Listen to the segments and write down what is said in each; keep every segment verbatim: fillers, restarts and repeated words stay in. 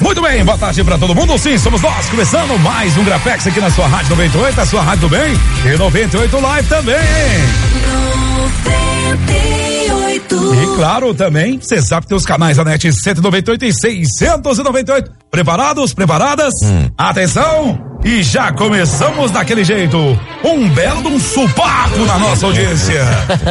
Muito bem, boa tarde pra todo mundo. Sim, somos nós, começando mais um Grapex aqui na sua Rádio noventa e oito, a sua Rádio do Bem e noventa e oito Live também. noventa e oito. E claro, também, você sabe que tem os canais da NET cento e noventa e oito e seiscentos e noventa e oito. Preparados? Preparadas? Hum. Atenção! E já começamos daquele jeito. Um belo de um supaco na nossa audiência.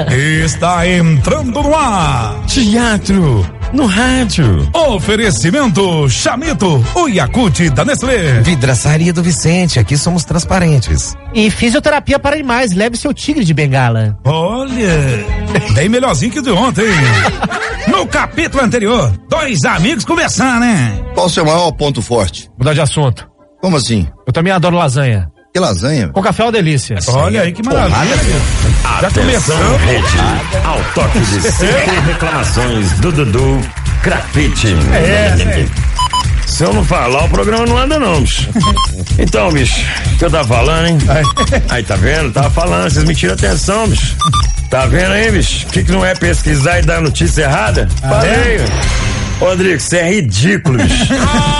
Está entrando no ar. Teatro no rádio. Oferecimento Chamito, o Yakult da Nestlé. Vidraçaria do Vicente, aqui somos transparentes. E fisioterapia para animais, leve seu tigre de bengala. Olha, bem melhorzinho que de ontem. No capítulo anterior, dois amigos conversando, né? Qual o seu maior ponto forte? Mudar de assunto. Como assim? Eu também adoro lasanha. Que lasanha? Com café é uma delícia. Olha aí que maravilha. Já começamos. Ao toque de cinco reclamações do Dudu Grafite. É, é. Se eu não falar, o programa não anda não, bicho. Então, bicho, o que eu tava falando, hein? Aí, tá vendo? Tava falando, vocês me tiram atenção, bicho. Tá vendo aí, bicho? O que que não é pesquisar e dar notícia errada? Ah, Falei. É? Rodrigo, você é ridículo, bicho.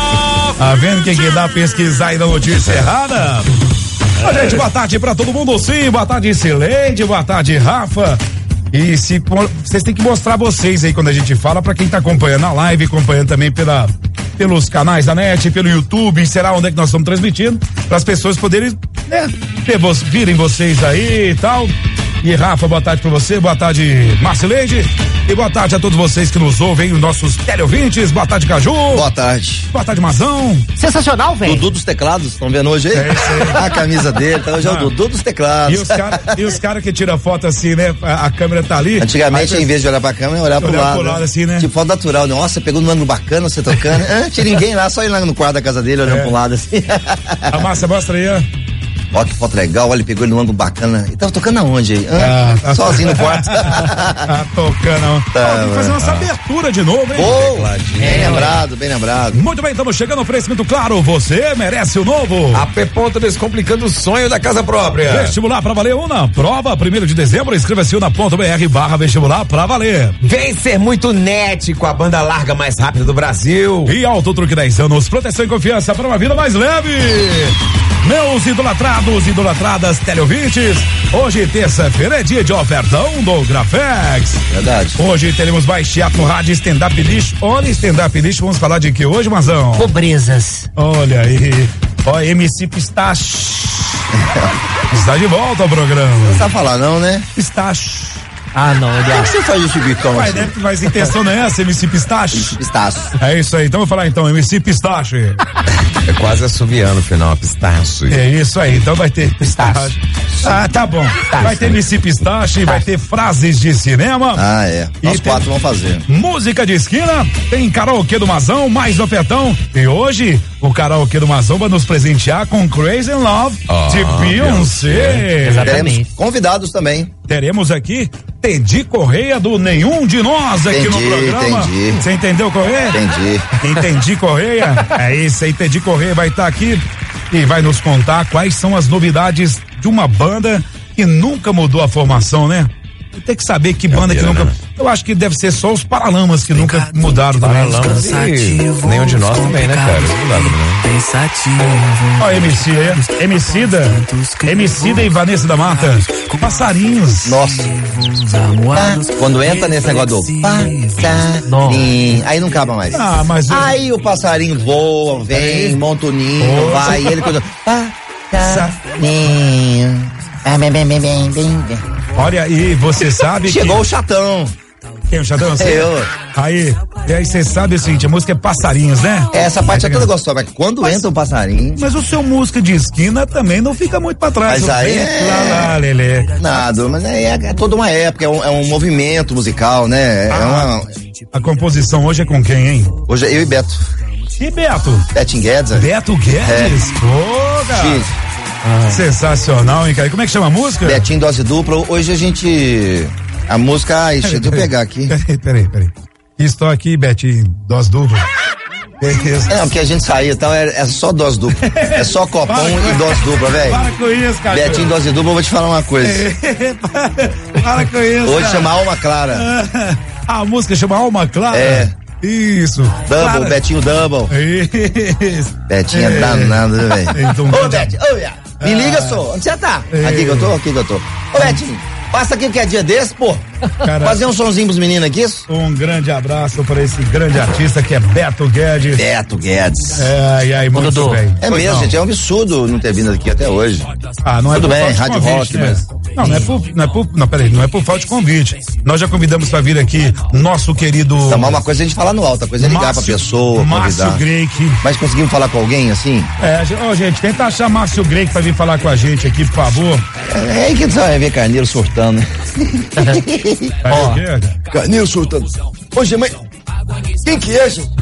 Tá vendo quem que dá pesquisar e dar notícia errada? Ô, gente, boa tarde pra todo mundo, sim. Boa tarde, Cileide. Boa tarde, Rafa. E se vocês têm que mostrar vocês aí quando a gente fala pra quem tá acompanhando a live, acompanhando também pela, pelos canais da NET, pelo YouTube, será onde é que nós estamos transmitindo, para as pessoas poderem, né, ter, virem vocês aí e tal. E Rafa, boa tarde pra você, boa tarde, Marcileide, e boa tarde a todos vocês que nos ouvem, os nossos teleouvintes. Boa tarde, Caju. Boa tarde. Boa tarde, Mazão. Sensacional, velho. Dudu dos teclados, estão vendo hoje aí? É isso aí. A camisa dele, tá, hoje é o Dudu dos teclados. E os caras cara que tiram foto assim, né? A, a câmera tá ali. Antigamente, aí, em vez de olhar pra câmera, olhar pro olhar lado. Pro lado né? assim, né? Tipo foto natural. Nossa, pegou num ângulo bacana, você tocando. Ah, tinha ninguém lá, só ir lá no quarto da casa dele, olhando é. pro lado assim. A Márcia, mostra aí, ó. Ó, que foto legal, olha, ele pegou ele num ângulo bacana. Ele tava tocando aonde aí? Ah, ah, sozinho no quarto. Tá tocando. Tá, ó, tem que fazer nossa abertura de novo, hein? Oh, bem lembrado, bem lembrado. Muito bem, estamos chegando ao oferecimento claro. Você merece o novo. A P Ponto descomplicando o sonho da casa própria. Vestibular pra valer Una. Prova, primeiro de dezembro. Inscreva-se una.br barra vestibular pra valer. Vem ser muito net com a banda larga mais rápida do Brasil. E Auto Truque dez anos. Proteção e confiança para uma vida mais leve. Meus idolatrados, idolatradas, teleouvintes, hoje terça-feira é dia de ofertão do Grafex. Verdade. Hoje teremos mais teatro, rádio, stand-up lixo. Olha, stand-up lixo, vamos falar de que hoje, Mazão? Pobrezas. Olha aí, ó, M C Pistache. Está de volta ao programa. Não sabe falar não, né? Pistache. Ah, não, ele Como que você faz esse bicão Mas, assim? né, mas a intenção não é essa, M C Pistache? Pistache. É isso aí, então vou falar então, M C Pistache. É quase assoviando no final, pistache. É isso aí, então vai ter pistache. Ah, tá bom. Pistache. Vai ter M C Pistache, vai ter frases de cinema. Ah, é. Nós e quatro vamos fazer. Música de esquina, tem karaokê do Mazão, mais ofertão. E hoje, o karaokê do Mazão vai nos presentear com Crazy in Love oh, de Beyoncé. Exatamente. Teremos convidados também. Teremos aqui Teddy Correia do Nenhum de Nós aqui entendi, no programa. Entendi. Você entendeu, Correia? Entendi. Entendi, Correia? É isso aí, Teddy Correia vai estar tá aqui e vai nos contar quais são as novidades de uma banda que nunca mudou a formação, né? Tem que saber que banda que nunca. Eu acho que deve ser só os Paralamas que nunca mudaram também. Nenhum de nós também, né, cara? Pensativo. Ó, M C aí. Emicida. Emicida e Vanessa da Mata. Passarinhos. Nossa. Tá. Quando entra nesse negócio do passarinho, aí não acaba mais. Ah, mas. Aí o passarinho voa, vem, monta o ninho, vai, e ele coisa. Passarinho. Bem, bem, bem, bem, bem, bem. Olha, e você sabe Chegou que... o chatão. Quem é o chatão? É eu. Aí, e aí você sabe o seguinte, a música é Passarinhos, né? Essa parte é toda gostosa, mas quando mas, entra o passarinho... Mas o seu música de esquina também não fica muito pra trás. Mas aí é... Lá, lá, lelê. Nada, mas é, é toda uma época, é um, é um movimento musical, né? É ah, uma... A composição hoje é com quem, hein? Hoje é eu e Beto. E Beto? Betinho Guedes. Beto Guedes? É. Pô, cara. X. Ah. Sensacional, hein, cara? Como é que chama a música? Betinho Dose Dupla. Hoje a gente... A música... Ai, deixa eu pegar aqui. Peraí, peraí, peraí. Estou aqui, Betinho, Dose Dupla. É, não, porque a gente saía, então é, é só dose dupla. É só copão e dose dupla, velho. Para com isso, cara. Betinho, dose dupla, eu vou te falar uma coisa. Para com isso. Hoje cara. chama Alma Clara. A música chama Alma Clara? É. Isso. Double, Clara. Betinho Double. Isso. Betinho é danado, né, velho? Então, Ô, grande- Betinho, ô, viado. Me liga, só. Onde você tá? É. Aqui que eu tô, aqui que eu tô. Ô, Betinho, passa aqui que é dia desse, pô. Cara- Fazer um sonzinho pros meninos aqui. Um grande abraço para esse grande artista que é Beto Guedes. Beto Guedes. É, e aí, muito Dudu. bem. É Pois mesmo, não. gente, é um absurdo não ter vindo aqui até hoje. Ah, não é Tudo por bem, falta de rádio convite, rock, né? mas- Não, não é por, não é por, não, peraí, não é por falta de convite. Nós já convidamos para vir aqui nosso querido Tá, mas uma coisa é a gente falar no alto, outra coisa é ligar Márcio- pra pessoa, Márcio convidar. Greik. Mas conseguimos falar com alguém assim? É, gente, ó, gente, tenta achar Márcio Greik para vir falar com a gente aqui, por favor. É aí que você vai ver Carneiro surtando, né? Aí, o quê? Carneiro surtando. Ô, mas quem que é, gente?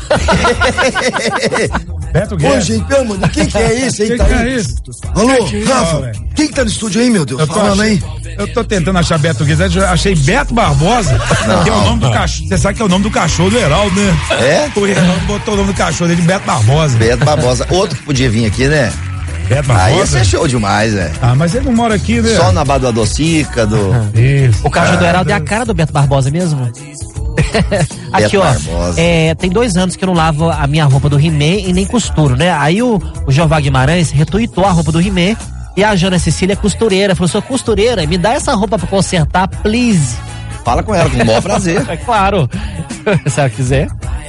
Beto Ô, Guedes. gente, pelo amor de Deus, quem que é esse aí? Que Tá que aí? é isso? Alô, Que que é, Rafa, velho? quem que tá no estúdio aí, meu Deus? Eu tô, Falando aí. ach... eu tô tentando achar Beto Guedes, eu achei Beto Barbosa, que é o nome do cachorro. Você sabe que é o nome do cachorro do Heraldo, né? É? O Heraldo botou o nome do cachorro dele de Beto Barbosa. Beto Barbosa, outro que podia vir aqui, né? Beto Aí ia Barbosa? ser show demais, é. Ah, mas ele não mora aqui, né? Só na Bada do Adocica, do... Isso. O cachorro do Heraldo é a cara do Beto Barbosa mesmo? Aqui, ó, Barbosa. é, tem dois anos que eu não lavo a minha roupa do He-Man e nem costuro, né? Aí o, o Jeová Guimarães retuitou a roupa do He-Man e a Jana Cecília é costureira. Falou, sou costureira, me dá essa roupa pra consertar, please. Fala com ela, com o maior prazer. É claro. Se ela quiser.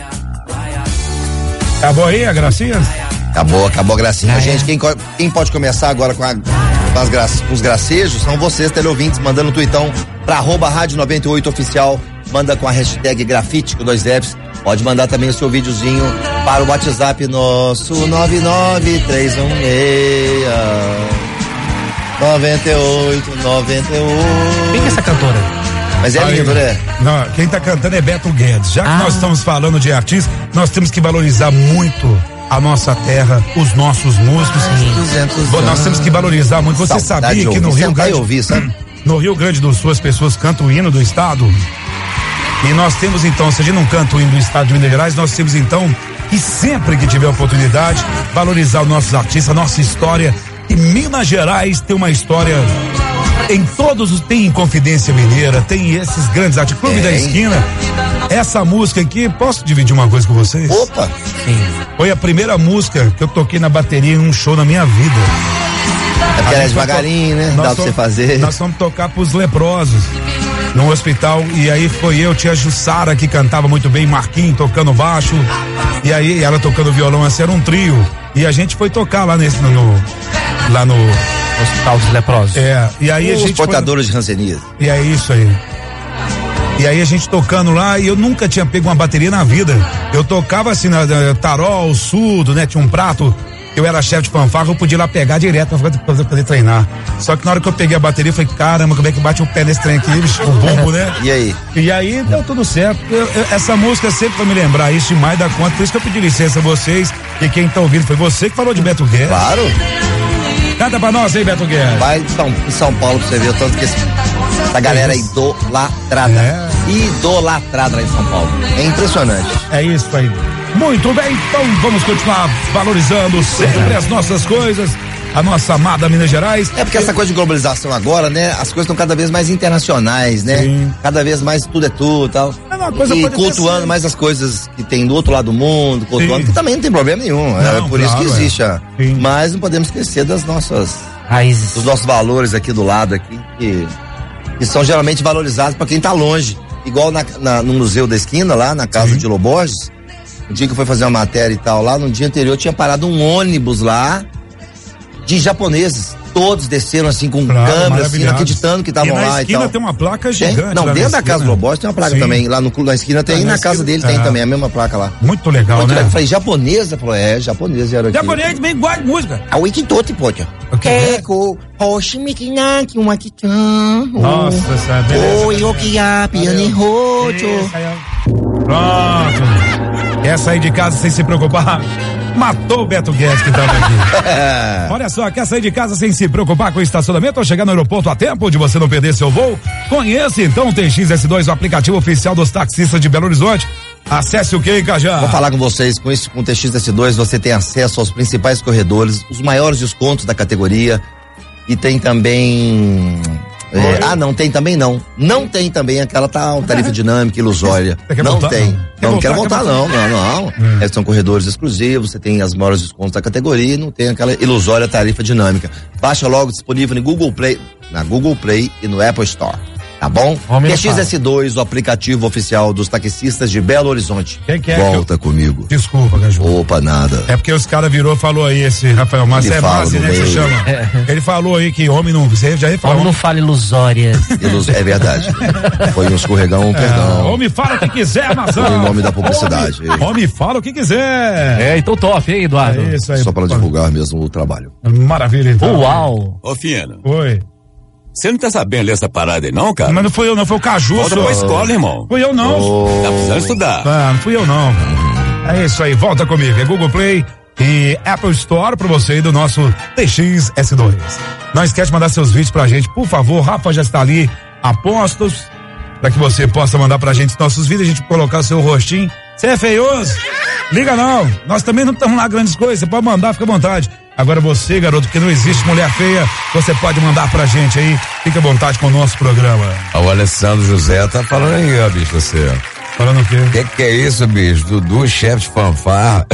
Acabou aí a gracinha? Acabou, acabou a gracinha. Gente, quem, co- quem pode começar agora com, a, com, as gra, com os gracejos são vocês, teleouvintes, mandando um tuitão pra arroba rádio noventa e oito oficial. Manda com a hashtag grafite com dois F's. Pode mandar também o seu videozinho para o WhatsApp nosso nove nove três um seis nove oito nove oito. Quem que é essa cantora? Mas é Aí, lindo, né? Não, quem tá cantando é Beto Guedes. Já que Ah. nós estamos falando de artistas, nós temos que valorizar muito a nossa terra, os nossos músicos. duzentos Bom, nós temos que valorizar muito. Você Saudade sabia de que no ouvir, Rio sentar e Grande, ouvir, sabe? no Rio Grande do Sul as pessoas cantam o hino do estado? E nós temos então, se a gente não canta o hino do estado de Minas Gerais, nós temos então que sempre que tiver oportunidade, valorizar os nossos artistas, a nossa história. E Minas Gerais tem uma história em todos os, tem Confidência Mineira, tem esses grandes artistas, Clube da Tem. Esquina. Essa música aqui, posso dividir uma coisa com vocês? Opa! Foi a primeira música que eu toquei na bateria em um show na minha vida. É porque A ela é gente vai devagarinho, né? to- Dá nós pra você fomos- fazer. Nós fomos tocar pros leprosos no hospital, e aí foi eu, tia Jussara, que cantava muito bem, Marquinhos tocando baixo, e aí ela tocando violão, assim, era um trio, e a gente foi tocar lá nesse, no, no- lá no, Hospital dos Leprosos. é, e aí a Os gente foi, portadores de rancenismo. e é isso aí. E aí a gente tocando lá, e eu nunca tinha pego uma bateria na vida. Eu tocava assim, na, na tarol, surdo, né? Tinha um prato. Eu era chefe de fanfarra, eu podia ir lá pegar direto pra poder, pra poder treinar. Só que na hora que eu peguei a bateria, eu falei, caramba, como é que bate o pé nesse trem aqui, bicho, o bombo, né? E aí? E aí deu tudo certo. Eu- eu- essa música sempre vai me lembrar isso demais da conta, por isso que eu pedi licença a vocês, e quem tá ouvindo foi você que falou de Beto Guedes. Claro. Canta pra nós aí, Beto Guedes. Vai em São, em São Paulo pra você ver o tanto que esse, essa galera é idolatrada. É. Idolatrada lá em São Paulo. É impressionante. É isso aí. Muito bem, então vamos continuar valorizando sempre as nossas coisas, a nossa amada Minas Gerais. É porque essa coisa de globalização agora, né? As coisas estão cada vez mais internacionais, né? Sim. Cada vez mais tudo é tudo e tal. É uma coisa e pode cultuando ser. mais as coisas que tem do outro lado do mundo, cultuando, Sim. que também não tem problema nenhum. é Não, por isso que claro, é. existe. a- Sim. Mas não podemos esquecer das nossas, Raízes. dos nossos valores aqui do lado aqui, que, que são geralmente valorizados para quem tá longe. Igual na, na- no Museu da Esquina, lá na casa Sim. de Loborges, o dia que eu fui fazer uma matéria e tal, lá no dia anterior tinha parado um ônibus lá de japoneses. Todos desceram assim com Claro, câmeras, assim, não maravilhados. acreditando que estavam E na lá e esquina tal. tem uma placa Tem? gigante. Não, lá dentro na da casa do esquina. Loborges tem uma placa Sim. também. Lá no, na esquina tem, Ah, e na na casa esquina- dele tem ah. também, a mesma placa lá. Muito legal, Muito né? legal. Eu falei, japonesa? Falou, é, japonesa era aqui. Japonês bem igual de música. A Wikitote, poxa. O que é? Keko, Hoshimikinaki, Umakichan. Nossa, essa beleza. Oi, Okiapi, Anihocho. Isso aí, ó. Pronto. Quer sair de casa sem se preocupar? Matou o Beto Guedes que tava aqui. Olha só, quer sair de casa sem se preocupar com o estacionamento ou chegar no aeroporto a tempo de você não perder seu voo? Conheça então o T X S dois, o aplicativo oficial dos taxistas de Belo Horizonte. Acesse o que, Cajá? Vou falar com vocês, com isso, com o T X S dois você tem acesso aos principais corredores, os maiores descontos da categoria e tem também É, ah, não tem também não. Não tem também aquela tal tarifa dinâmica, ilusória. Não voltar, tem. Não, não, não quero voltar, quer não, não, não. Hum. É, são corredores exclusivos, você tem as maiores descontos da categoria e não tem aquela ilusória tarifa dinâmica. Baixa logo, disponível no Google Play, na Google Play e no Apple Store. Tá bom? T X S dois, o aplicativo oficial dos taxistas de Belo Horizonte. Quem que é Volta que eu... comigo. Desculpa, Caju. Opa, nada. É porque os caras virou e falou aí, esse Rafael Massa é Massa, né, que se chama. É. Ele falou aí que homem não, você já falou. Homem não fala ilusória. Ilus... É verdade. Foi um escorregão, um é, perdão. Homem fala o que quiser, Mazão. Em nome da publicidade. Homem, homem fala o que quiser. É, então top, hein, Eduardo? É isso aí. Só para divulgar mesmo o trabalho. Maravilha, então. Uau. Ô, Fiena. Oi. Você não tá sabendo ler essa parada aí, não, cara? Mas não fui eu, não. Foi o Caju. Volta pra escola, irmão. Fui eu, não. Oh. Tá precisando estudar. Ah, não fui eu, não. É isso aí. Volta comigo. É Google Play e Apple Store pra você aí do nosso T X S dois. Não esquece de mandar seus vídeos pra gente, por favor. Rafa já está ali a postos pra que você possa mandar pra gente nossos vídeos, a gente colocar o seu rostinho. Você é feioso? Liga não. Nós também não estamos lá grandes coisas. Você pode mandar, fica à vontade. Agora você, garoto, porque não existe mulher feia, você pode mandar pra gente aí. Fica à vontade com o nosso programa. O Alessandro José tá falando aí, ó, bicho, você. Falando o quê? Que que é isso, bicho? Dudu, chefe de fanfarra.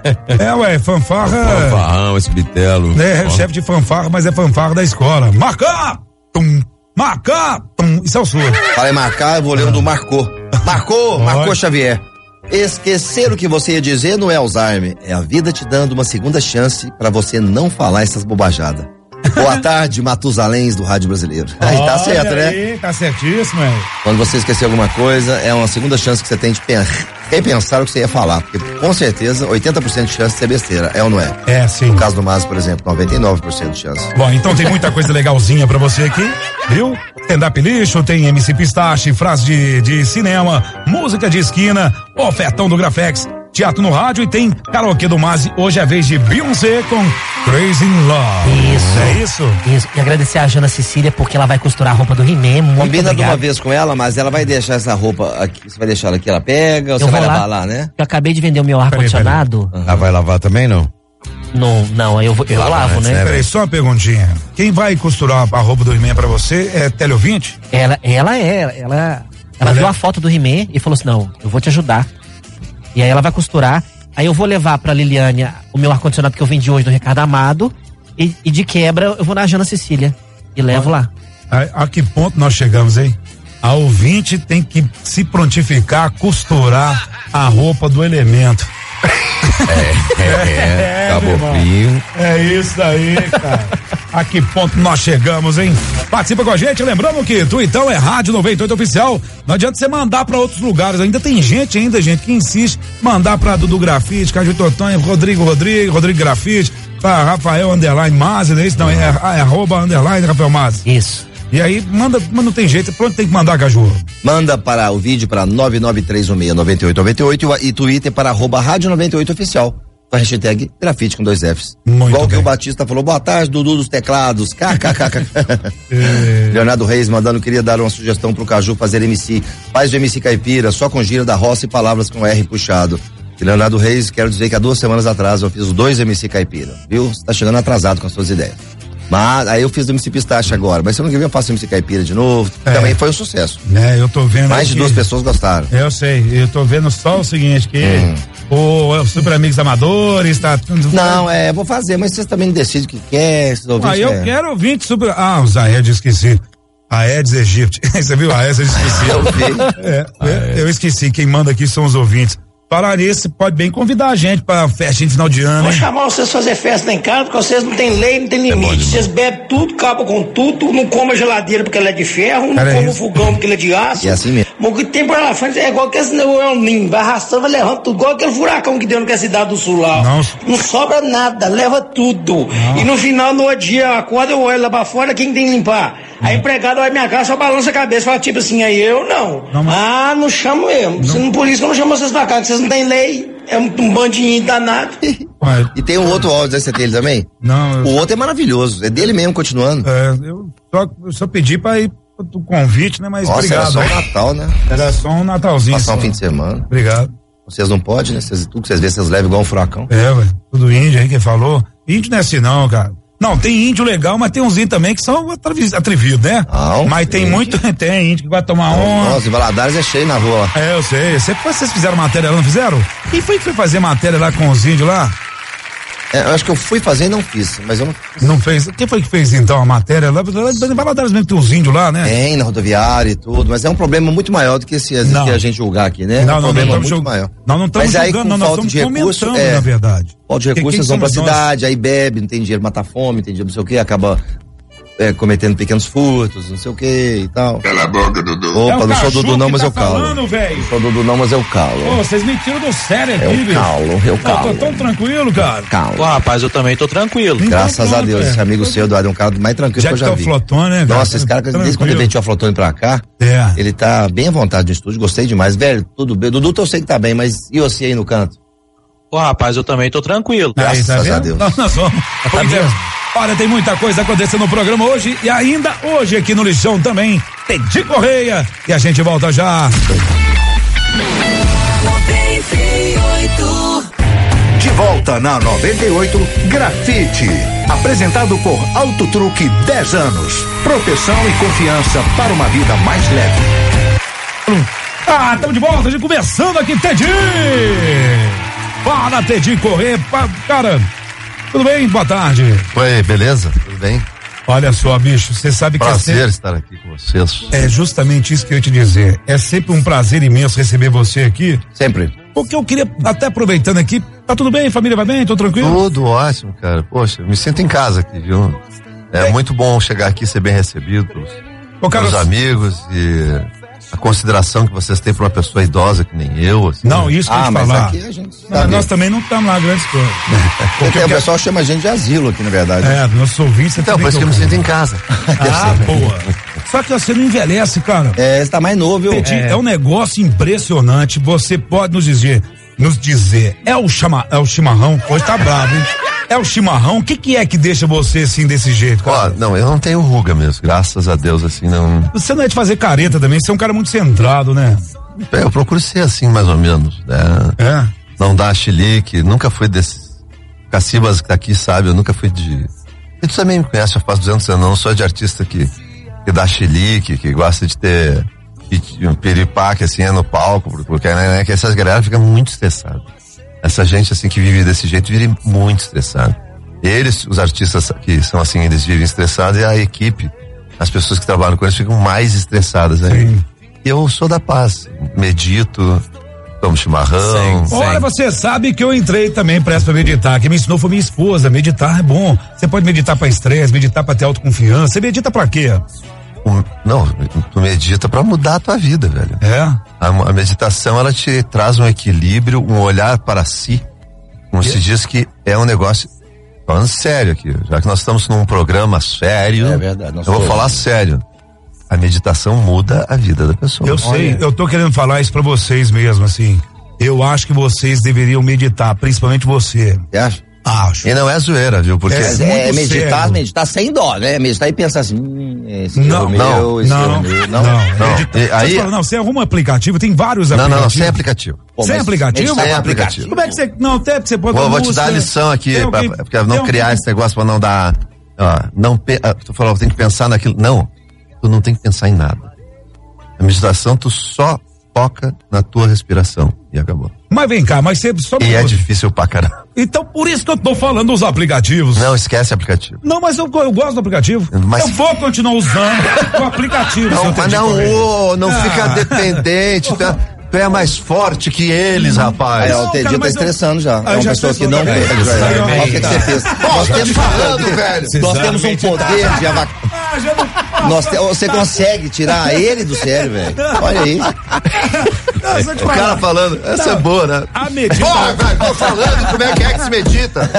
É, ué, fanfarra. Fanfarrão, esse bitelo. É, é chefe de fanfarra, mas é fanfarra da escola. Marcar! Tum! Marcar! Tum! Isso é o surdo. Falei marcar, eu vou ler um do Marcou. Marcou, Marcou Xavier. Esquecer o que você ia dizer não é Alzheimer, é a vida te dando uma segunda chance pra você não falar essas bobajadas. Boa tarde, Matusaléns do Rádio Brasileiro. Aí tá Olha certo, né? Aí, tá certíssimo, é. Quando você esquecer alguma coisa, é uma segunda chance que você tem de repensar o que você ia falar, porque com certeza oitenta por cento de chance de ser besteira, é ou não é? É, sim. No caso do Mas, por exemplo, noventa e nove por cento de chance. Bom, então tem muita coisa legalzinha pra você aqui, viu? Stand-up lixo, tem M C Pistache, frase de, de cinema, música de esquina, ofertão do Grafex, teatro no rádio e tem karaokê do Mazi. Hoje é a vez de Beyoncé com Crazy in Love. Isso. É isso? Isso. E agradecer a Jana Cecília porque ela vai costurar a roupa do He-Man. Muito Combina obrigado. de uma vez com ela, mas ela vai deixar essa roupa aqui. Você vai deixar ela aqui, ela pega, ou Eu você vai vou levar lá, né? Eu acabei de vender o meu ar-condicionado. Ela vai lavar também, não? Não, não, eu, eu Lava lavo, antes, né? né? Peraí, só uma perguntinha. Quem vai costurar a roupa do He-Man pra você é teleouvinte? Ela, ela é, ela, ela viu a foto do He-Man e falou assim, não, eu vou te ajudar. E aí ela vai costurar, aí eu vou levar pra Liliane o meu ar-condicionado que eu vendi hoje do Ricardo Amado e, e de quebra eu vou na Jana Cecília e levo lá. A, a que ponto nós chegamos, hein? A ouvinte tem que se prontificar a costurar a roupa do Elemento. É, é, é, acabou frio. É isso aí, cara. A que ponto nós chegamos, hein? Participa com a gente, lembrando que Tuitão é Rádio noventa e oito Oficial. Não adianta você mandar pra outros lugares, ainda tem gente ainda, gente, que insiste mandar pra Dudu Grafite, Caju Totonho, Rodrigo Rodrigo, Rodrigo Grafite, pra Rafael Underline Mazzi, não é isso? Não, é, é arroba Underline Rafael Mazzi. Isso. E aí, manda, mas não tem jeito, pronto, tem que mandar, Caju. Manda para o vídeo para nove nove três um seis nove oito nove oito e Twitter para arroba Rádio noventa e oito Oficial. Com a hashtag grafite com dois Fs. Muito Igual bem. que o Batista falou, boa tarde, Dudu dos teclados. Kkkk. É. Leonardo Reis mandando, queria dar uma sugestão pro Caju fazer M C. Faz o M C Caipira, só com gíria da roça e palavras com R puxado. E Leonardo Reis, quero dizer que há duas semanas atrás eu fiz os dois M C Caipira, viu? Você tá chegando atrasado com as suas ideias. Mas aí eu fiz o M C Pistache agora, mas semana que vem eu faço o M C Caipira de novo, É. também foi um sucesso. É, eu tô vendo. Mais de aqui- duas pessoas gostaram. Eu sei, eu tô vendo só o seguinte, que Hum. o, o Super Amigos Amadores, tá tudo. Não, é, vou fazer, mas vocês também decidem o que quer, esses ouvintes Ah, eu querem. quero ouvinte Super. Ah, os Aedes, esqueci. Aedes aegypti. Você viu? Aedes, eu esqueci. Eu vi. É, eu, eu esqueci, quem manda aqui são os ouvintes. Falar nisso, pode bem convidar a gente pra festa de final de ano, Vou hein? chamar vocês pra fazer festa lá em casa, porque vocês não tem lei, não tem limite. Vocês bebem tudo, acabam com tudo, não comem a geladeira porque ela é de ferro, não Cara, é comem o isso. fogão porque ele é de aço. E é assim mesmo. Mas o que tem por lá frente é igual aquele neoninho, vai arrastando, vai levando tudo, igual aquele furacão que deu na cidade do sul lá. Não. Não sobra nada, leva tudo. E no final, no dia, eu acordo, eu olho lá pra fora, quem tem que limpar? A empregada vai minha casa, só balança a cabeça, fala tipo assim, aí eu não. Não, mas- Ah, não chamo mesmo. Se não, por isso que eu não chamo vocês pra cá, que vocês não têm lei. É um, um bandinho danado. Ué, E tem um outro áudio desse dele também? não, eu, O outro é maravilhoso, é dele mesmo, continuando. é, eu, só, eu só pedi pra ir pro convite, né? Mas Nossa, obrigado. era só o hein? Natal, né? Era só um Natalzinho. Passar um só. fim de semana. Obrigado. Vocês não podem, né? Vocês, tudo que vocês veem, vocês levam igual um furacão. É, ué, tudo índio aí que falou. Índio não é assim não, cara. Não, tem índio legal, mas tem uns índios também que são atrevidos, né? Não, mas tem índio. muito, tem índio que vai tomar onda. Nossa, em Valadares é cheio na rua. É, eu sei. Sempre vocês fizeram matéria lá, não fizeram? Quem foi que foi fazer matéria lá com os índios lá? É, eu acho que eu fui fazer e não fiz, mas eu não fiz. Não fez? Quem foi que fez então a matéria lá? Em Valadares mesmo tem uns índios lá, né? Tem, na rodoviária e tudo, mas é um problema muito maior do que esse Não. que a gente julgar aqui, né? Não, é um não, problema não muito julg... maior. Nós não estamos Mas aí, julgando, com não, nós falta estamos de recurso, comentando, é, na verdade. Falta de recursos, quem eles vão pra somos nós? cidade, aí bebe, não tem dinheiro, mata fome, não tem dinheiro, não sei o que, acaba é, cometendo pequenos furtos, não sei o que e tal. Cala a boca, Dudu. Opa, É o não sou cachorro Dudu não, que mas tá eu calo. falando, velho. Não sou Dudu não, mas eu calo. Pô, vocês me tiram do sério aqui, Eu bicho. calo, eu calo. Eu tô tão tranquilo, cara. Calo. Pô, rapaz, eu também tô tranquilo. Então, Graças a pronto, Deus, é. esse amigo seu, Eduardo, é um cara mais tranquilo Já que eu que já tá o vi. Flotone, né, cara? Nossa, esse cara, desde quando Tranquilo. ele veio o Flotone pra cá, É. ele tá bem à vontade no estúdio, gostei demais. Velho, tudo bem. Dudu, eu sei que tá bem, mas e você aí no canto? Pô, rapaz, eu também tô tranquilo. Aí, Graças tá vendo? a Deus. Nós, nós vamos. Tá mesmo? Olha, tem muita coisa acontecendo no programa hoje e ainda hoje aqui no Lixão também tem de Correia e a gente volta já. De volta na noventa e oito, Grafite. Apresentado por Auto Truque dez anos. Proteção e confiança para uma vida mais leve. Ah, estamos de volta, a gente começando aqui, Tedi! Fala, Tedi Correia, pa- cara, tudo bem? Boa tarde. Oi, beleza? Tudo bem? Olha só, bicho, você sabe que é Prazer sempre, estar aqui com vocês. é justamente isso que eu ia te dizer. É sempre um prazer imenso receber você aqui. Sempre. Porque eu queria, até aproveitando aqui, tá tudo bem? Família vai bem? Tô tranquilo? Tudo ótimo, cara. Poxa, me sinto em casa aqui, viu? É, É. muito bom chegar aqui e ser bem recebido pelos, Ô, Carlos, pelos amigos e a consideração que vocês têm por uma pessoa idosa que nem eu. Assim. não, isso que eu Ah, ia te mas falar. aqui a gente Não, sabe. nós também não estamos lá grandes coisas. Porque o pessoal chama a gente de asilo aqui, na verdade. É, nosso ouvinte Então, também. por isso que eu me sinto em casa. Ah, boa. Só que você não envelhece, cara. É, você tá mais novo, viu? Tedi, é. um negócio impressionante. Você pode nos dizer, nos dizer, é o chama, é o chimarrão? Hoje tá bravo, hein? É o chimarrão? O que que é que deixa você assim desse jeito, Ó, cara? não, eu não tenho ruga mesmo, graças a Deus, assim, não. Você não é de fazer careta também, você é um cara muito centrado, né? É, eu procuro ser assim, mais ou menos, né? É. Não dar chilique, nunca fui desses cacibas que tá aqui, sabe? Eu nunca fui de. E tu também me conhece, já faz duzentos anos, eu não sou de artista que, que dá chilique, que gosta de ter de um piripaque assim é no palco, porque né, que essas galera ficam muito estressadas. Essa gente assim que vive desse jeito vive muito estressada. Eles, os artistas que são assim, eles vivem estressados e a equipe, as pessoas que trabalham com eles ficam mais estressadas ainda. E eu sou da paz, medito, tomo chimarrão. Sim, Olha, você sabe que eu entrei também pra essa pra meditar. Quem me ensinou foi minha esposa. Meditar é bom. Você pode meditar pra estresse, meditar pra ter autoconfiança. Você medita pra quê? Um, não, tu medita pra mudar a tua vida, velho. É? A, a meditação, ela te traz um equilíbrio, um olhar para si. Como se diz que é um negócio. Falando sério aqui, já que nós estamos num programa sério. É verdade. Eu vou falar sério. A meditação muda a vida da pessoa. Eu sei, eu tô querendo falar isso pra vocês mesmo, assim. Eu acho que vocês deveriam meditar, principalmente você. Você acha? Acho. E não é zoeira, viu? Porque. É, é meditar, sério. meditar sem dó, né? Meditar e pensar assim, hum, esse não, é não, meu, esse não, é o meu. Não, não. não. Medita, e, aí, fala, não, você arruma um aplicativo, tem vários não, aplicativos. Não, não, sem aplicativo. Pô, sem aplicativo? Sem aplicativo. Como é que você, não, até porque você pode... Vou, vou te dar a lição aqui, pra, alguém, pra não criar alguém... esse negócio pra não dar, ó, não, tu falou, tem que pensar naquilo, não, tu não tem que pensar em nada. A meditação, tu só foca na tua respiração e acabou. Mas vem cá, mas você só... E é difícil pra caramba. Então por isso que eu tô falando dos aplicativos. Não, esquece aplicativo. Não, mas eu, eu gosto do aplicativo. Mas... Eu vou continuar usando o aplicativo. Não, mas não, ô, não ah. fica dependente, tá? Tu é mais forte que eles, rapaz. É, o Tedinho tá estressando eu... já. É uma já pessoa que não perde. Olha o que você fez. Nós temos falando, velho. Nós temos um poder de avac... Nós te... Você consegue tirar ele do sério, velho. Olha aí. Não, o cara falando, essa não, é boa, né? A medita... Porra, velho, tô falando como é que é que se medita.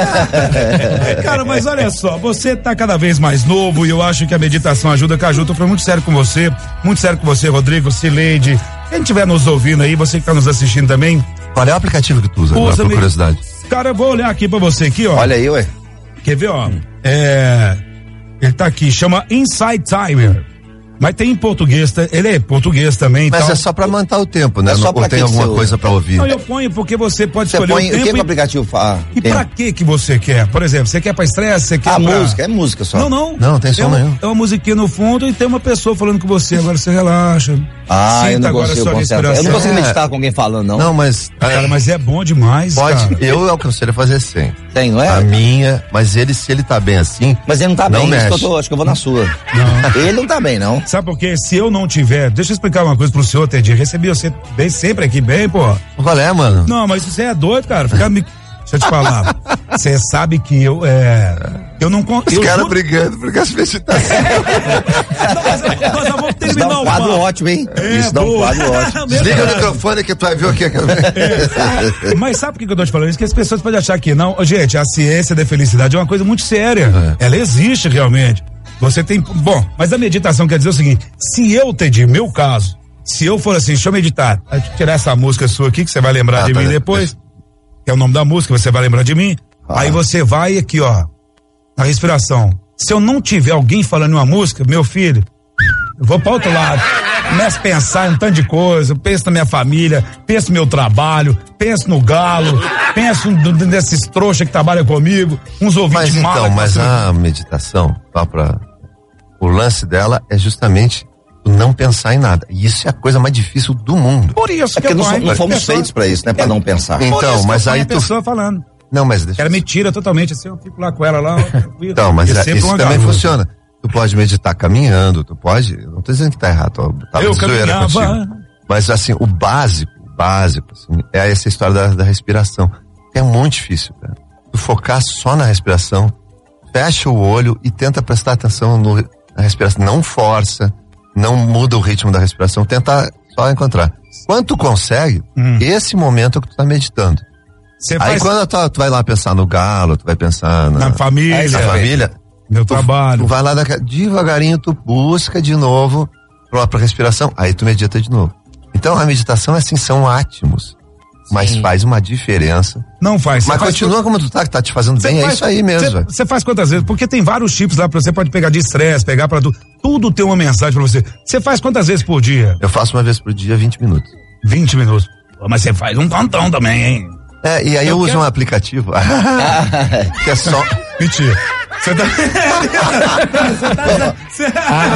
Cara, mas olha só, você tá cada vez mais novo e eu acho que a meditação ajuda, que ajuda. Eu tô muito sério com você, muito sério com você, Rodrigo, Cileide. Quem estiver nos ouvindo aí, você que tá nos assistindo também. Qual é o aplicativo que tu usa, usa agora, por curiosidade? Cara, eu vou olhar aqui pra você aqui, ó. Olha aí, ué. Quer ver, ó? É... Ele tá aqui, chama Insight Timer. Mas tem em português, ele é português também. Mas então... é só pra manter o tempo, né? É só Não pra tem que alguma seu- coisa pra ouvir. Não, eu ponho porque você pode Você escolher põe, o o tempo. que, que o e- aplicativo faz? E pra que que você quer? Por exemplo, você quer pra estresse, você quer A pra... música, é música só. Não, não. Não, tem som uma, nenhum. É uma musiquinha no fundo e tem uma pessoa falando com você, agora você relaxa. Ah, eu Sinta não agora consigo a sua concentrar. respiração. Eu não consigo É. meditar com alguém falando, não. Não, mas. Cara, mas é bom demais, Pode, cara. eu aconselho a fazer sem. Tem, não é? A minha, mas ele, se ele tá bem assim. Mas ele não tá Não bem, isso que eu mexe. tô, acho que eu vou na sua. Não. Ele não tá bem, não. Sabe por quê? Se eu não tiver, deixa eu explicar uma coisa pro senhor, Tedinho. Recebi você bem sempre aqui, bem, pô. Qual é, mano? Não, mas você é doido, cara. Fica me... Deixa eu te falar. Você sabe que eu, é... Eu não... con- Os eu caras juro- brigando por causa de meditação. Nós já vamos Isso dá terminar um o quadro papo. ótimo, hein? É, Isso dá um boa. quadro ótimo. Desliga o microfone que tu vai ver o que é. É, mas sabe por que que eu tô te falando isso? Que as pessoas podem achar que não. Ô, gente, a ciência da felicidade é uma coisa muito séria. Ela existe realmente. Você tem. Bom, mas a meditação quer dizer o seguinte: se eu, Tedinho, meu caso, se eu for assim, deixa eu meditar, aí eu tirar essa música sua aqui, que você vai lembrar Ah, de tá, mim né? depois, que é o nome da música, você vai lembrar de mim. Ah. Aí você vai aqui, ó, na respiração. Se eu não tiver alguém falando uma música, meu filho, eu vou para outro lado. Começo a pensar em um tanto de coisa, penso na minha família, penso no meu trabalho, penso no galo, penso n- n- nesses trouxas que trabalham comigo, uns ouvintes Mas malas então, que mas passam- a meditação, só pra. O lance dela é justamente tu não pensar em nada. E isso é a coisa mais difícil do mundo. Por isso É que porque eu não, tô so- aí, não fomos pessoa- feitos pra isso, né? Pra não pensar. Por isso Então, que mas eu ponho aí a tu. pessoa falando. Não, mas deixa. Ela me tira totalmente assim, eu fico lá com ela lá. tranquilo. Então, mas E é, sempre isso uma também garota. funciona. Tu pode meditar caminhando, tu pode. Eu não tô dizendo que tá errado, tô, tava Eu de zoeira caminhava. contigo. Mas assim, o básico, o básico, assim, é essa história da, da respiração. É muito difícil, cara. Tu focar só na respiração, fecha o olho e tenta prestar atenção no, na respiração. Não força, não muda o ritmo da respiração, tenta só encontrar. Quando tu consegue, Hum. esse momento é que tu tá meditando. Você Aí faz quando tu, tu vai lá pensar no galo, tu vai pensar na, na família, na família, meu tu, trabalho. tu vai lá daquela- devagarinho, tu busca de novo a própria respiração, aí tu medita de novo. Então a meditação assim são átimos, mas faz uma diferença. Não faz. Mas Você faz continua como tu tá, que tá te fazendo bem, é faz- isso aí mesmo. Você, velho. você faz quantas vezes? Porque tem vários chips lá pra você pode pegar de estresse, pegar pra tudo. Tudo tem uma mensagem pra você. Você faz quantas vezes por dia? Eu faço uma vez por dia, vinte minutos. vinte minutos. Pô, mas você faz um tantão também, hein? É, e aí eu, Eu uso quero- um aplicativo que é só. Mentira. Você tá. Você tá. Você...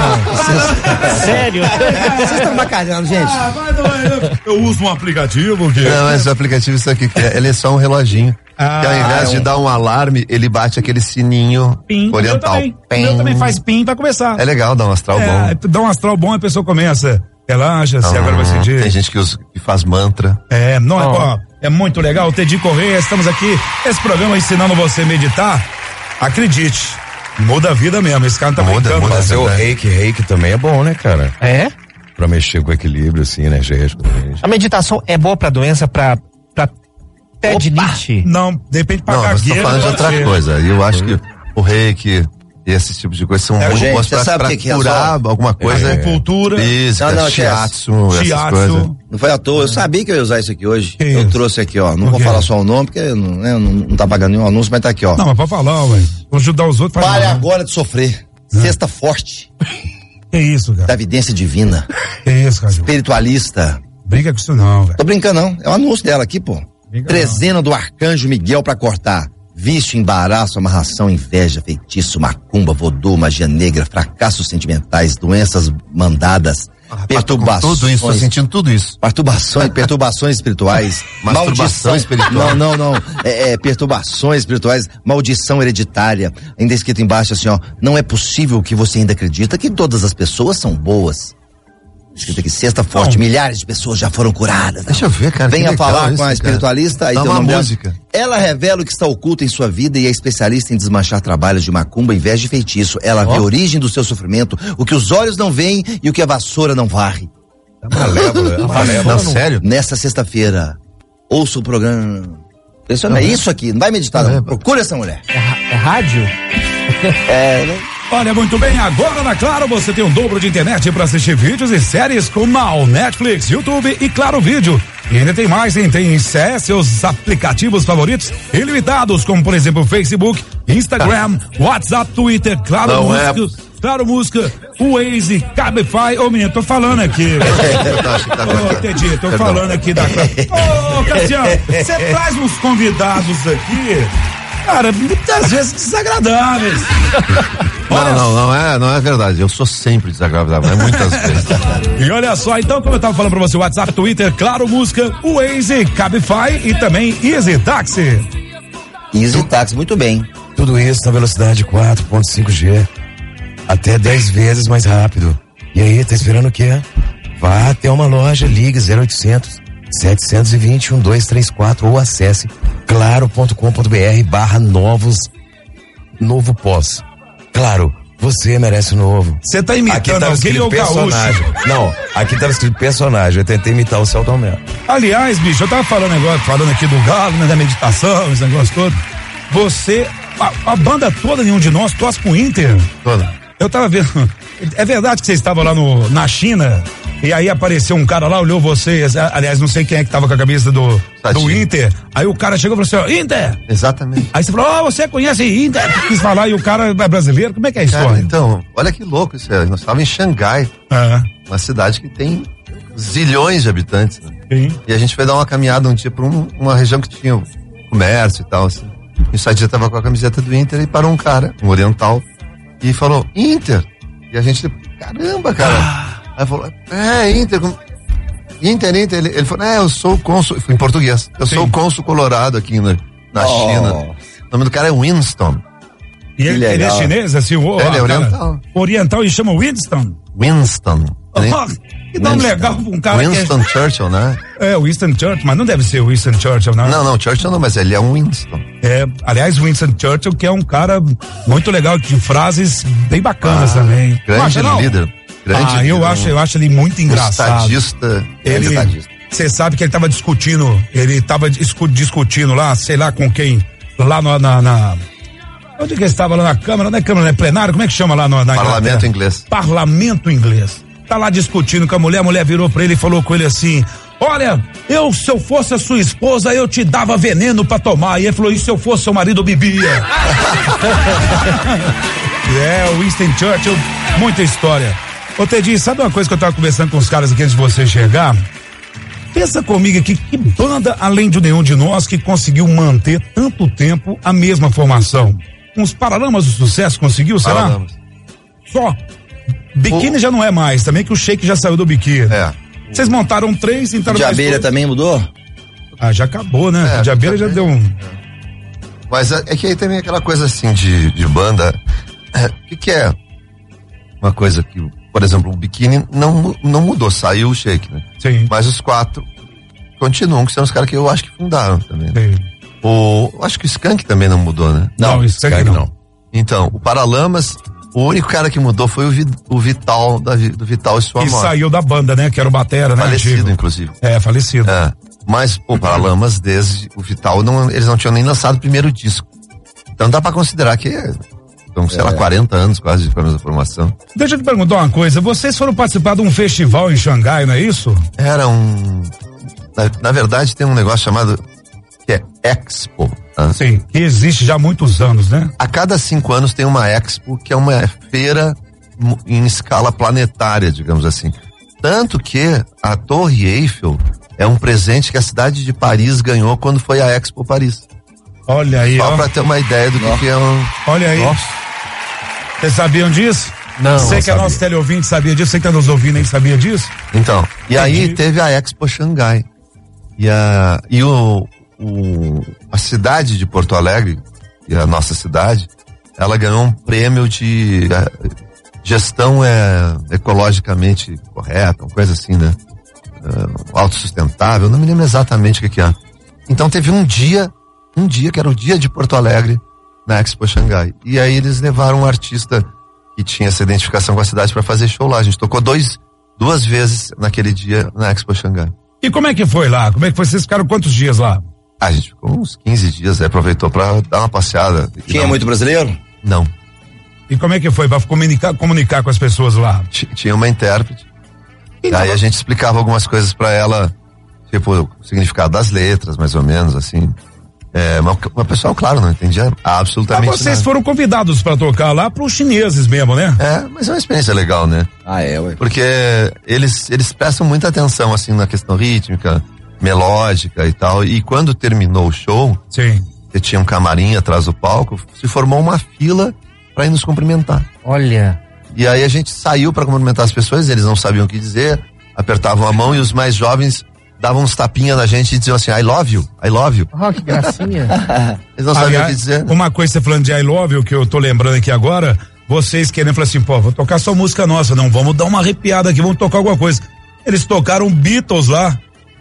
Sério? Vocês estão bacalhando, gente. Ah, vai doer. Eu uso um aplicativo que. Não, mas o aplicativo isso aqui que é, ele é só um reloginho. Ah, que ao invés é de um- dar um alarme, ele bate aquele sininho Pim. O meu oriental. também. O Pim. meu também faz pim pra começar. É legal, dá um astral É, bom. dá um astral bom e a pessoa começa. Relaxa, se Ah, agora vai sentir. Tem gente que, usa, que faz mantra. É, não, é, ó, é muito legal. Teddy Correia, estamos aqui. Esse programa ensinando você a meditar. Acredite, muda a vida mesmo. Esse cara não tá Muda, brincando. muda. mas- Fazer o reiki, reiki também é bom, né, cara? É? Pra mexer com o equilíbrio, assim, energético. também. A meditação é boa pra doença, pra, pra tendinite? Não, depende pra Não, mas tô gagueira. falando de pode outra ser. coisa. E eu acho que o reiki e esse tipo de coisa são É, muito gente, bons você pra, sabe pra o que que é curar só? alguma coisa. Acupuntura. Física, Não, não, shiatsu, essas coisas. Shiatsu. Não foi à toa, eu sabia que eu ia usar isso aqui hoje. Que eu isso? trouxe aqui, ó. Não O vou quê? falar só o nome, porque não, né, não, não tá pagando nenhum anúncio, mas tá aqui, ó. Não, mas pode falar, ué. Vou ajudar os outros. faz Pare mal. agora de sofrer. Sexta forte, Que isso, da cara? evidência divina, Que isso, cara? espiritualista. Brinca com isso não, velho. Tô brincando, não. É o anúncio dela aqui, pô. Brinca Trezena do Arcanjo Miguel pra cortar. Vício, embaraço, amarração, inveja, feitiço, macumba, vodô, magia negra, fracassos sentimentais, doenças mandadas, perturbações. Tudo isso, tô sentindo tudo isso. Perturbações, perturbações espirituais, Masturbação maldição espiritual. Não, não, não. É, é, perturbações espirituais, maldição hereditária. Ainda escrito embaixo assim, ó. Não é possível que você ainda acredita que todas as pessoas são boas. Escrito aqui, sexta forte, milhares de pessoas já foram curadas. Deixa eu ver, cara. que Venha legal falar isso, com a cara. espiritualista aí Dá tem o uma nome dela. música. Ela revela o que está oculto em sua vida e é especialista em desmanchar trabalhos de macumba, inveja e feitiço. Ela vê a origem do seu sofrimento, o que os olhos não veem e o que a vassoura não varre. Malévola, malévola. Não, sério? Nessa sexta-feira, ouça o programa. Isso não é isso aqui, não vai meditar não. Procura essa mulher. É, ra- é rádio? É, né? Olha, muito bem, agora na Claro você tem um dobro de internet para assistir vídeos e séries com Now, Netflix, YouTube e Claro Vídeo. E ainda tem mais, hein? Tem seus aplicativos favoritos ilimitados, como por exemplo Facebook, Instagram, WhatsApp, Twitter, Claro Não Música, Claro Música, Waze, Cabify. Ô, menino, tô falando aqui. Ô, entendi, tô falando aqui da. Ô, Cassiano, você traz uns convidados aqui, cara, muitas vezes desagradáveis. Não, não, não é, não é verdade. Eu sou sempre desagradável, é muitas vezes. E olha só, então, como eu tava falando pra você, WhatsApp, Twitter, Claro Música, Waze, Cabify e também Easy Taxi. Easy Taxi, muito bem. Tudo isso na velocidade quatro ponto cinco G. Até dez vezes mais rápido. E aí, tá esperando o quê? Vá até uma loja, ligue zero oitocentos, setecentos e vinte, doze trinta e quatro ou acesse claro ponto com ponto br barra novos, novo pós. Claro, você merece o novo. Você tá imitando alguém ou personagem? Não, aqui tava escrito personagem. Eu tentei imitar o Celton Mello. Aliás, bicho, eu tava falando agora, falando aqui do galo, né, da meditação, esse negócio todo. Você, a, a banda toda, nenhum de nós, torce pro Inter. Toda. Eu tava vendo. É verdade que você estava lá no, na China e aí apareceu um cara lá, olhou vocês. Aliás, não sei quem é que tava com a camisa do, do Inter. Aí o cara chegou e falou assim: ó, Inter! Exatamente. Aí você falou: ó, oh, você conhece Inter? Quis falar e o cara é brasileiro. Como é que é a história? Cara, então, olha que louco isso aí. Nós estávamos em Xangai, ah. uma cidade que tem zilhões de habitantes. Né? Sim. E a gente foi dar uma caminhada um dia para um, uma região que tinha comércio e tal. Assim. E o Sadia tava com a camiseta do Inter e parou um cara, um oriental, e falou: Inter! E a gente, caramba, cara. Ah. Aí falou: é, Inter. Inter, Inter. Ele, ele falou: é, eu sou o cônsul, em português, eu Sim. sou o cônsul colorado aqui na, na oh. China. O nome do cara é Winston. E ele, ele é chinês, assim, o Ele é oriental. Cara, oriental e chama Winston. Winston. Oh, que nome legal pra um cara Winston que é... Churchill, né? É, Winston Churchill, mas não deve ser Winston Churchill, não. Não, não, Churchill não, mas ele é um Winston. É, aliás, Winston Churchill, que é um cara muito legal, de frases bem bacanas ah, também. Grande acha, líder. Grande ah, eu líder, acho, eu acho ele muito engraçado. Estadista. Ele, você sabe que ele tava discutindo, ele tava discutindo lá, sei lá com quem, lá no, na, na onde que ele estava lá na Câmara, não é Câmara, não é plenário, como é que chama lá no, na Parlamento Inglês. Parlamento Inglês. Tá lá discutindo com a mulher, a mulher virou pra ele e falou com ele assim: olha, eu, se eu fosse a sua esposa, eu te dava veneno pra tomar. E ele falou: e se eu fosse seu marido, eu bebia. É, o Winston Churchill, muita história. Ô Tedinho, sabe uma coisa que eu tava conversando com os caras aqui antes de você chegar? Pensa comigo aqui, que banda, além de nenhum de nós, que conseguiu manter tanto tempo a mesma formação? Uns Paralamas do Sucesso conseguiu, será? Paralamas. Só. Biquíni o... já não é mais, também que o Shake já saiu do biquíni. É. Vocês montaram três, entraram de abelha também mudou? Ah, já acabou, né? É, de abelha já deu um. Mas é, é que aí também aquela coisa assim de, de banda. O é, que, que é uma coisa que, por exemplo, o biquíni não, não mudou, saiu o Shake, né? Sim. Mas os quatro continuam, que são os caras que eu acho que fundaram também. Sim. O, acho que o Skank também não mudou, né? Não, o Skank não. não. Então, o Paralamas. O único cara que mudou foi o, Vi, o Vital, da, do Vital e sua morte. E saiu da banda, né? Que era o batera, né? Falecido, antigo. Inclusive. É, falecido. É. Mas, pô, Paralamas, desde o Vital, não, eles não tinham nem lançado o primeiro disco. Então dá pra considerar que são, sei é. lá, quarenta anos quase de formação. Deixa eu te perguntar uma coisa, vocês foram participar de um festival em Xangai, não é isso? Era um... Na, na verdade tem um negócio chamado que é Expo. Tá? Sim, que existe já há muitos anos, né? A cada cinco anos tem uma Expo, que é uma feira em escala planetária, digamos assim. Tanto que a Torre Eiffel é um presente que a cidade de Paris ganhou quando foi a Expo Paris. Olha aí, Só ó. pra ter uma ideia do que, que é um... Olha aí. Vocês sabiam disso? Não, Sei não que a nosso teleouvinte sabia disso, sei que tá nos ouvindo aí sabia disso. Então, e Entendi. aí teve a Expo Xangai. E, a, e o, o, a cidade de Porto Alegre, e a nossa cidade, ela ganhou um prêmio de a, gestão é, ecologicamente correta, uma coisa assim, né? Uh, autossustentável, não me lembro exatamente o que, que é. Então teve um dia, um dia que era o dia de Porto Alegre na Expo Xangai. E aí eles levaram um artista que tinha essa identificação com a cidade para fazer show lá. A gente tocou dois, duas vezes naquele dia na Expo Xangai. E como é que foi lá? Como é que foi? Vocês ficaram quantos dias lá? A gente ficou uns quinze dias, aí aproveitou pra dar uma passeada. Tinha muito brasileiro? Não. E como é que foi? Pra comunicar, comunicar com as pessoas lá? Tinha uma intérprete. Então, aí a gente explicava algumas coisas pra ela, tipo, o significado das letras, mais ou menos, assim. É, mas o pessoal, claro, não entendia absolutamente Mas vocês nada. foram convidados pra tocar lá pros chineses mesmo, né? É, mas é uma experiência legal, né? Ah, é, ué. Porque eles, eles prestam muita atenção, assim, na questão rítmica, melódica e tal. E quando terminou o show, Sim. que tinha um camarim atrás do palco, se formou uma fila pra ir nos cumprimentar. Olha. E aí a gente saiu pra cumprimentar as pessoas, eles não sabiam o que dizer, apertavam a mão e os mais jovens davam uns tapinhas na gente e diziam assim, I love you, I love you. Oh, que gracinha. Eles não sabiam o Aliás, que dizer. Uma coisa você falando de I Love You, que eu tô lembrando aqui agora, vocês querendo falar assim, pô, vou tocar só música nossa, não, vamos dar uma arrepiada aqui, vamos tocar alguma coisa. Eles tocaram Beatles lá,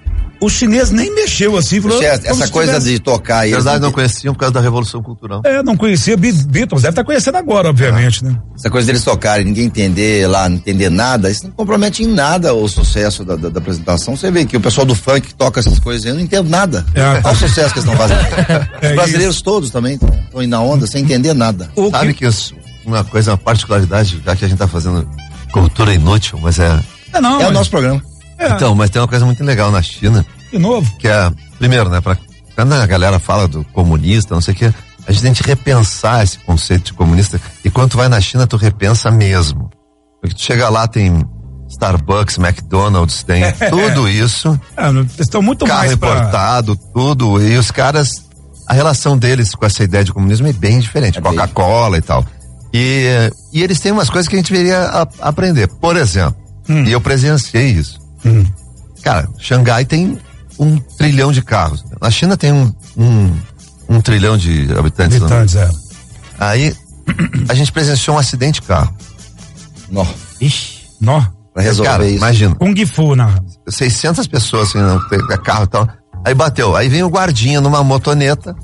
o chinês nem mexeu assim, falou. Essa, essa coisa tivesse... de tocar aí. Na verdade, não conheciam por causa da Revolução Cultural. É, não conhecia Beatles, deve estar conhecendo agora, obviamente, ah. né? Essa coisa deles tocarem, ninguém entender lá, não entender nada, isso não compromete em nada o sucesso da, da, da apresentação. Você vê que o pessoal do funk toca essas coisas, eu não entendo nada. É. Olha o sucesso que eles estão fazendo. É os brasileiros isso. Todos também estão indo na onda sem entender nada. O Sabe que, que os, uma coisa, uma particularidade, já que a gente tá fazendo cultura inútil, mas é. É, não, é mas... o nosso programa. É. Então, mas tem uma coisa muito legal na China. De novo? Que é, primeiro, né, pra, quando a galera fala do comunista, não sei o que, a gente tem que repensar esse conceito de comunista, e quando tu vai na China, tu repensa mesmo. Porque tu chega lá, tem Starbucks, McDonald's, tem tudo isso. É, estão muito carro mais pra... importado, tudo, e os caras, a relação deles com essa ideia de comunismo é bem diferente, é Coca-Cola e tal. E, e eles têm umas coisas que a gente deveria a, aprender. Por exemplo, hum. e eu presenciei isso. Hum. Cara, Xangai tem um trilhão de carros. Na China tem um, um, um trilhão de habitantes. Habitantes, é. Aí, a gente presenciou um acidente de carro. Nó. Ixi. Nó. Pra resolver cara, isso. Imagina. Kung Fu, na. seiscentas pessoas, assim, não, tem carro e tal. Aí bateu. Aí vem o guardinha numa motoneta,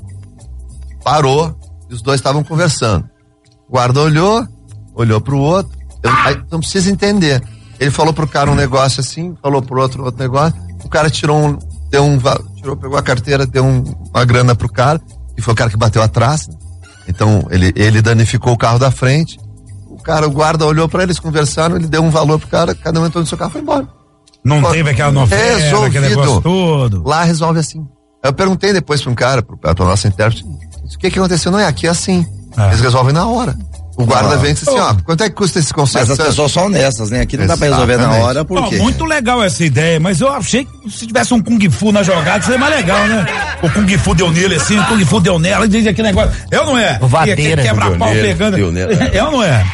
parou, e os dois estavam conversando. O guarda olhou, olhou pro outro. Eu, aí, não precisa entender. Ele falou pro cara um negócio assim, falou pro outro outro negócio. O cara tirou um, deu um, tirou, pegou a carteira, deu um, uma grana pro cara, e foi o cara que bateu atrás, né? Então, ele, ele danificou o carro da frente, o cara, o guarda olhou pra eles, conversaram, ele deu um valor pro cara, cada um entrou no seu carro e foi embora. Não Pô, teve aquela novela, resolvido. aquele negócio todo. Lá resolve assim. Eu perguntei depois pra um cara, pro, pra nossa intérprete, o que que aconteceu? Não é, aqui é assim. É. Eles resolvem na hora. O guarda ah. vem e diz assim, ó, quanto é que custa esse conserto? Mas as pessoas são honestas, né? Aqui não Exatamente. Dá pra resolver na hora, por quê? Oh, muito legal essa ideia, mas eu achei que se tivesse um Kung Fu na jogada, seria mais legal, né? O Kung Fu deu nele assim, o Kung Fu deu nela, e diz aquele negócio. Eu não é? Vadeira. Quebra-pau pegando. Eu não é?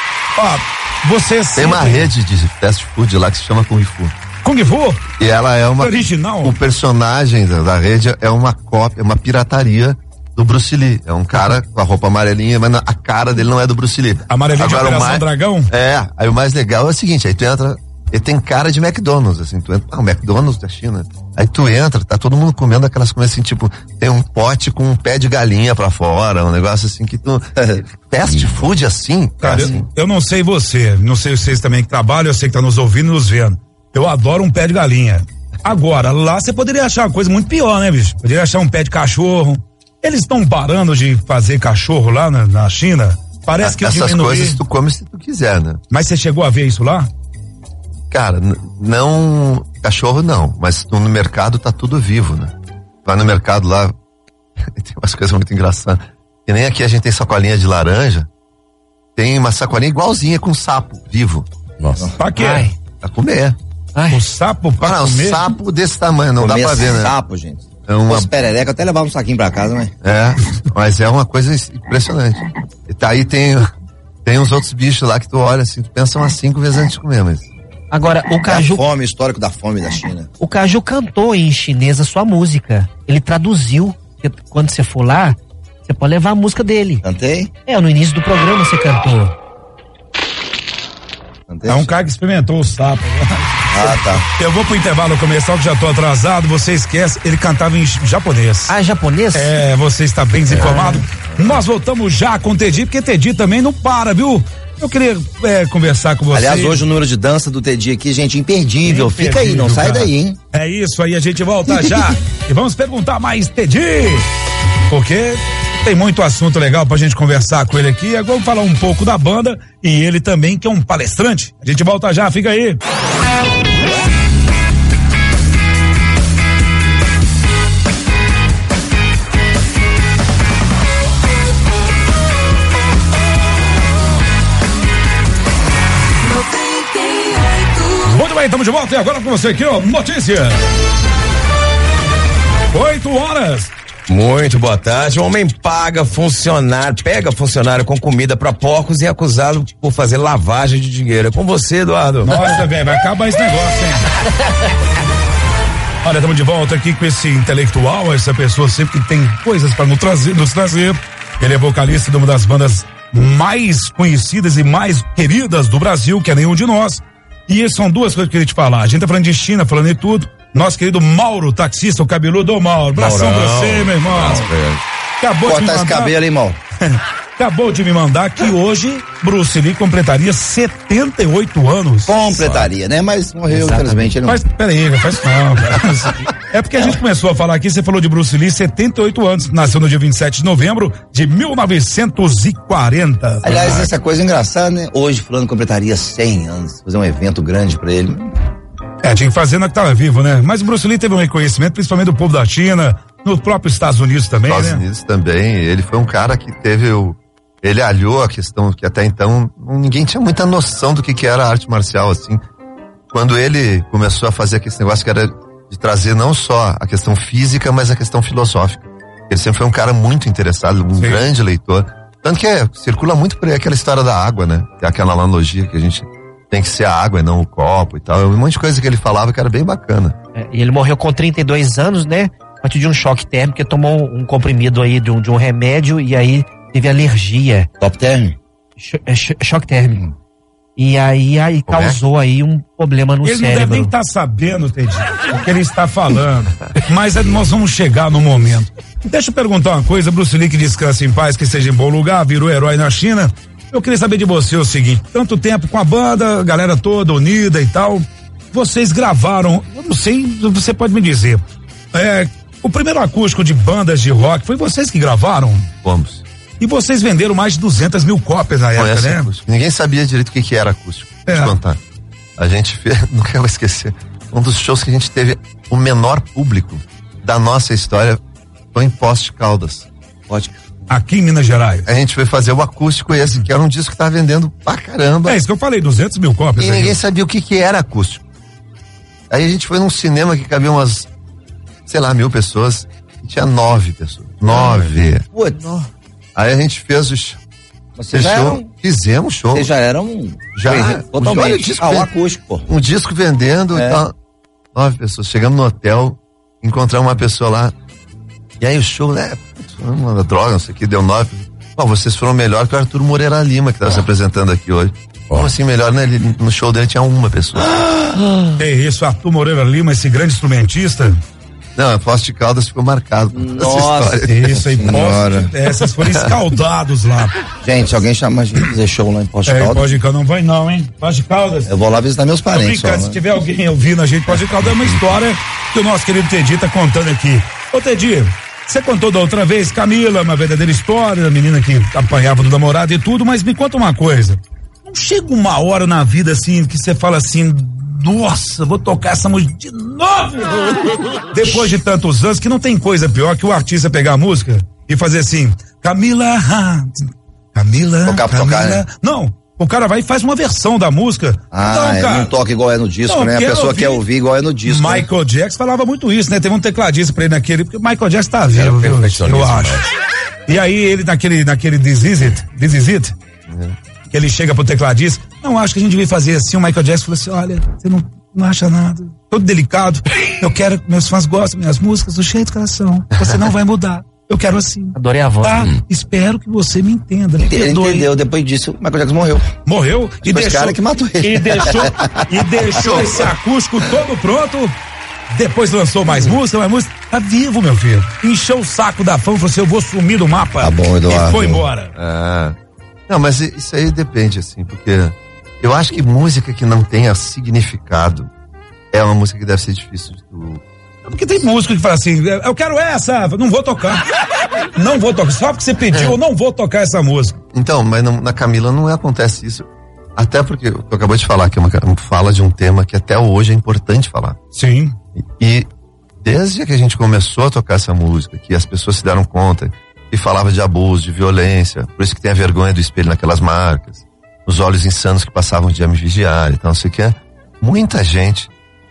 Ó, vocês... Tem uma rede de fast food lá que se chama Kung Fu. Kung Fu? E ela é uma... original? O personagem da, da rede é uma cópia, uma pirataria do Bruce Lee. É um cara com a roupa amarelinha, mas a cara dele não é do Bruce Lee. Amarelinha de Operação mais, Dragão? É, aí o mais legal é o seguinte, aí tu entra, ele tem cara de McDonald's, assim, tu entra, ah, o McDonald's da China. Aí tu entra, tá todo mundo comendo aquelas coisas assim, tipo, tem um pote com um pé de galinha pra fora, um negócio assim que tu, fast food assim, cara, assim. Eu, eu não sei você, não sei vocês também que trabalham, eu sei que tá nos ouvindo e nos vendo. Eu adoro um pé de galinha. Agora, lá você poderia achar uma coisa muito pior, né, bicho? Poderia achar um pé de cachorro. Eles estão parando de fazer cachorro lá na, na China? Parece ah, que essas diminuir... coisas tu come se tu quiser, né? Mas você chegou a ver isso lá? Cara, n- não, cachorro não, mas no mercado tá tudo vivo, né? Vai no mercado lá, tem umas coisas muito engraçadas. Que nem aqui a gente tem sacolinha de laranja, tem uma sacolinha igualzinha com sapo vivo. Nossa. Pra quê? Ai. Pra comer. Ai. O sapo pra ah, comer? Um sapo desse tamanho, não comer dá pra ver, né? Sapo, gente. É uma... Os perereca até levar um saquinho pra casa, né? É, mas é uma coisa impressionante. E tá aí tem, tem uns outros bichos lá que tu olha assim, tu pensa umas cinco vezes antes de comer, mas... Agora, o Caju... É a fome, histórico da fome da China. O Caju cantou em chinês a sua música. Ele traduziu. Quando você for lá, você pode levar a música dele. Cantei? É, no início do programa você cantou. Cantei? É um cara que experimentou o sapo. Ah, tá. Eu vou pro intervalo comercial que já tô atrasado, você esquece, ele cantava em japonês. Ah, japonês? É, você está bem desinformado. É. Nós voltamos já com o Tedi, porque Tedi também não para, viu? Eu queria é, conversar com você. Aliás, hoje o número de dança do Tedi aqui, gente, imperdível. imperdível Fica aí, não sai cara. daí, hein? É isso aí, a gente volta já. E vamos perguntar mais, Tedi. Porque tem muito assunto legal pra gente conversar com ele aqui. Agora vamos falar um pouco da banda e ele também, que é um palestrante. A gente volta já, fica aí. bem, estamos de volta e agora com você aqui, ó, notícia. Oito horas. Muito boa tarde. O homem paga funcionário, pega funcionário com comida para porcos e é acusado por fazer lavagem de dinheiro. É com você, Eduardo. Nossa, velho, vai acabar esse negócio, hein? Olha, estamos de volta aqui com esse intelectual, essa pessoa sempre que tem coisas para nos trazer, nos trazer. Ele é vocalista de uma das bandas mais conhecidas e mais queridas do Brasil, que é Nenhum de Nós. E são duas coisas que eu queria te falar. A gente tá falando de China, falando de tudo. Nosso querido Mauro, taxista, o cabeludo Mauro. Abração pra você, meu irmão. Nossa, acabou Corta de me mandar... esse cabelo, hein, Mauro? Acabou de me mandar que hoje Bruce Lee completaria setenta e oito anos. Completaria, né? Mas morreu, infelizmente. Ele não... Mas peraí, não faz não. Cara. É porque a gente começou a falar aqui, você falou de Bruce Lee, setenta e oito anos. Nasceu no dia vinte e sete de novembro de mil novecentos e quarenta. Aliás, essa coisa engraçada, né? Hoje, fulano completaria cem anos. Fazer um evento grande pra ele. É, tinha que fazer na que tava vivo, né? Mas o Bruce Lee teve um reconhecimento, principalmente do povo da China, nos próprios Estados Unidos também, Estados né? Unidos também. Ele foi um cara que teve o... Ele aliou a questão que até então ninguém tinha muita noção do que que era a arte marcial, assim. Quando ele começou a fazer aquele negócio que era de trazer não só a questão física, mas a questão filosófica. Ele sempre foi um cara muito interessado, um Sim. grande leitor. Tanto que é, circula muito por aí aquela história da água, né? Que é aquela analogia que a gente tem que ser a água e não o copo e tal. Um monte de coisa que ele falava que era bem bacana. É, e ele morreu com trinta e dois anos, né? A partir de um choque térmico, ele tomou um comprimido aí de um, de um remédio e aí teve alergia. Top térmico? Cho, é, cho, choque térmico. E aí, aí causou é? aí um problema no ele cérebro. Ele não deve nem estar tá sabendo, Teddy, o que ele está falando. Mas nós vamos chegar no momento. Deixa eu perguntar uma coisa, Bruce Lee, que descansa em paz, que seja em bom lugar, virou herói na China. Eu queria saber de você o seguinte, tanto tempo com a banda, a galera toda unida e tal, vocês gravaram, eu não sei, você pode me dizer, é, o primeiro acústico de bandas de rock, foi vocês que gravaram? Fomos. E vocês venderam mais de duzentas mil cópias na época, né? Acústico. Ninguém sabia direito o que que era acústico, vou é. te contar. A gente fez, nunca vou esquecer, um dos shows que a gente teve o menor público da nossa história foi em Poços de Caldas. Pode. Aqui em Minas Gerais. A gente foi fazer o acústico esse, que era um disco que tava vendendo pra caramba. É isso que eu falei, duzentas mil cópias. E aí. Ninguém sabia o que que era acústico. Aí a gente foi num cinema que cabia umas, sei lá, mil pessoas, e tinha nove pessoas. Nove. Putz. Aí a gente fez o show. Vocês já eram... Fizemos show. Vocês já eram... Já. Totalmente. Um disco, ah, o acústico, pô. Um disco vendendo é. e tal. Nove pessoas. Chegamos no hotel, encontramos uma pessoa lá. E aí o show, né? Uma droga, não sei o que, deu nove. Pô, vocês foram melhor que o Arthur Moreira Lima, que tá ah. se apresentando aqui hoje. Oh. Como assim melhor, né? Ele, no show dele tinha uma pessoa. É isso, Arthur Moreira Lima, esse grande instrumentista. Não, Poços de Caldas ficou marcado. Nossa, essa isso aí, Poços, essas foram escaldados lá. Gente, se alguém chama a gente fazer show lá em Poços de é, Caldas. Poços de Caldas não vai não, hein? Poços de Caldas. Eu vou lá visitar meus parentes. Só, se né? tiver alguém ouvindo a gente, Poços de Caldas é uma história que o nosso querido Teddy tá contando aqui. Ô Teddy, você contou da outra vez, Camila, uma verdadeira história, a menina que apanhava do namorado e tudo, mas me conta uma coisa. Não chega uma hora na vida assim que você fala assim, nossa, vou tocar essa música de novo! Depois de tantos anos, que não tem coisa pior que o artista pegar a música e fazer assim, Camila, Camila, tocar pra Camila. tocar, né? Não, o cara vai e faz uma versão da música. Ah, então, é, cara, não toca igual é no disco, não, né? A pessoa ouvir. quer ouvir igual é no disco. Michael né? Jackson falava muito isso, né? Teve um tecladista pra ele naquele, porque o Michael Jackson tá vivo, viu? Eu acho. E aí ele naquele, naquele This Is It, This Is It, uhum. que ele chega pro tecladista, não, acho que a gente devia fazer assim, o Michael Jackson falou assim, olha, você não, não acha nada, todo delicado, eu quero que meus fãs gostem das minhas músicas do jeito que elas são, você não vai mudar. Eu quero assim. Adorei a voz. Tá? Hum. Espero que você me entenda. Me ele entendeu. Depois disso, o Michael Jackson morreu. Morreu e Foi deixou. Cara que matou ele. E deixou, e deixou esse acústico todo pronto. Depois lançou mais música, mais música. Tá vivo, meu filho. Encheu o saco da fama, falou assim: eu vou sumir do mapa. Tá bom, Eduardo. E foi embora. Ah. Não, mas isso aí depende, assim, porque eu acho que música que não tenha significado é uma música que deve ser difícil de tu. Porque tem músico que fala assim, eu quero essa, não vou tocar. Não vou tocar, só porque você pediu, eu não vou tocar essa música. Então, mas não, na Camila não acontece isso. Até porque, tu acabou de falar que é uma fala de um tema que até hoje é importante falar. Sim. E, e desde que a gente começou a tocar essa música, que as pessoas se deram conta que falava de abuso, de violência, por isso que tem a vergonha do espelho naquelas marcas, os olhos insanos que passavam o dia a me vigiar e tal, não sei o que é. muita gente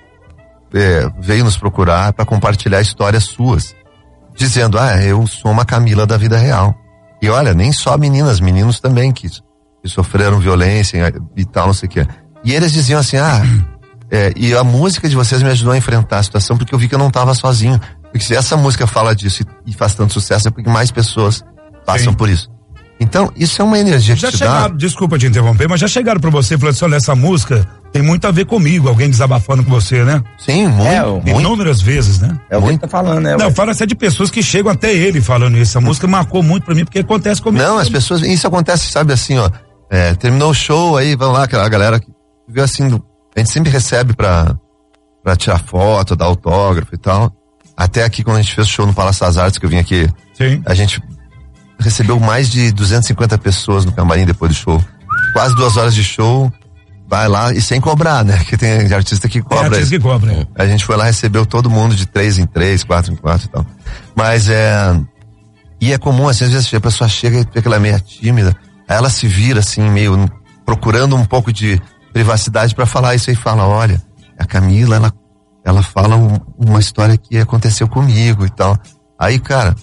é, veio nos procurar para compartilhar histórias suas, dizendo, ah, eu sou uma Camila da vida real. E olha, nem só meninas, meninos também que, que sofreram violência e tal, não sei o quê. E eles diziam assim, ah, é, e a música de vocês me ajudou a enfrentar a situação porque eu vi que eu não estava sozinho. Porque se essa música fala disso e, e faz tanto sucesso é porque mais pessoas passam Sim. por isso. Então, isso é uma energia que já te chegaram, dá. Desculpa te interromper, mas já chegaram pra você e falaram assim, olha, essa música tem muito a ver comigo, alguém desabafando com você, né? Sim, muito. É, muito. Inúmeras vezes, né? É o que ele tá falando, né? Não, fala assim de pessoas que chegam até ele falando isso. A música marcou muito pra mim, porque acontece comigo. Não, as pessoas, isso acontece, sabe, assim, ó, é, terminou o show, aí vão lá, aquela galera que viu assim, a gente sempre recebe pra, pra tirar foto, dar autógrafo e tal. Até aqui, quando a gente fez o show no Palácio das Artes, que eu vim aqui, Sim. a gente recebeu mais de duzentas e cinquenta pessoas no camarim depois do show. Quase duas horas de show, vai lá e sem cobrar, né? Que tem artista que cobra. Tem artista que cobra. A gente foi lá, recebeu todo mundo de três em três, quatro em quatro e tal. Mas é... E é comum, assim, às vezes a pessoa chega e vê que ela é meio tímida, aí ela se vira assim, meio procurando um pouco de privacidade pra falar isso aí, fala, olha, a Camila, ela, ela fala um, uma história que aconteceu comigo e tal. Aí, cara,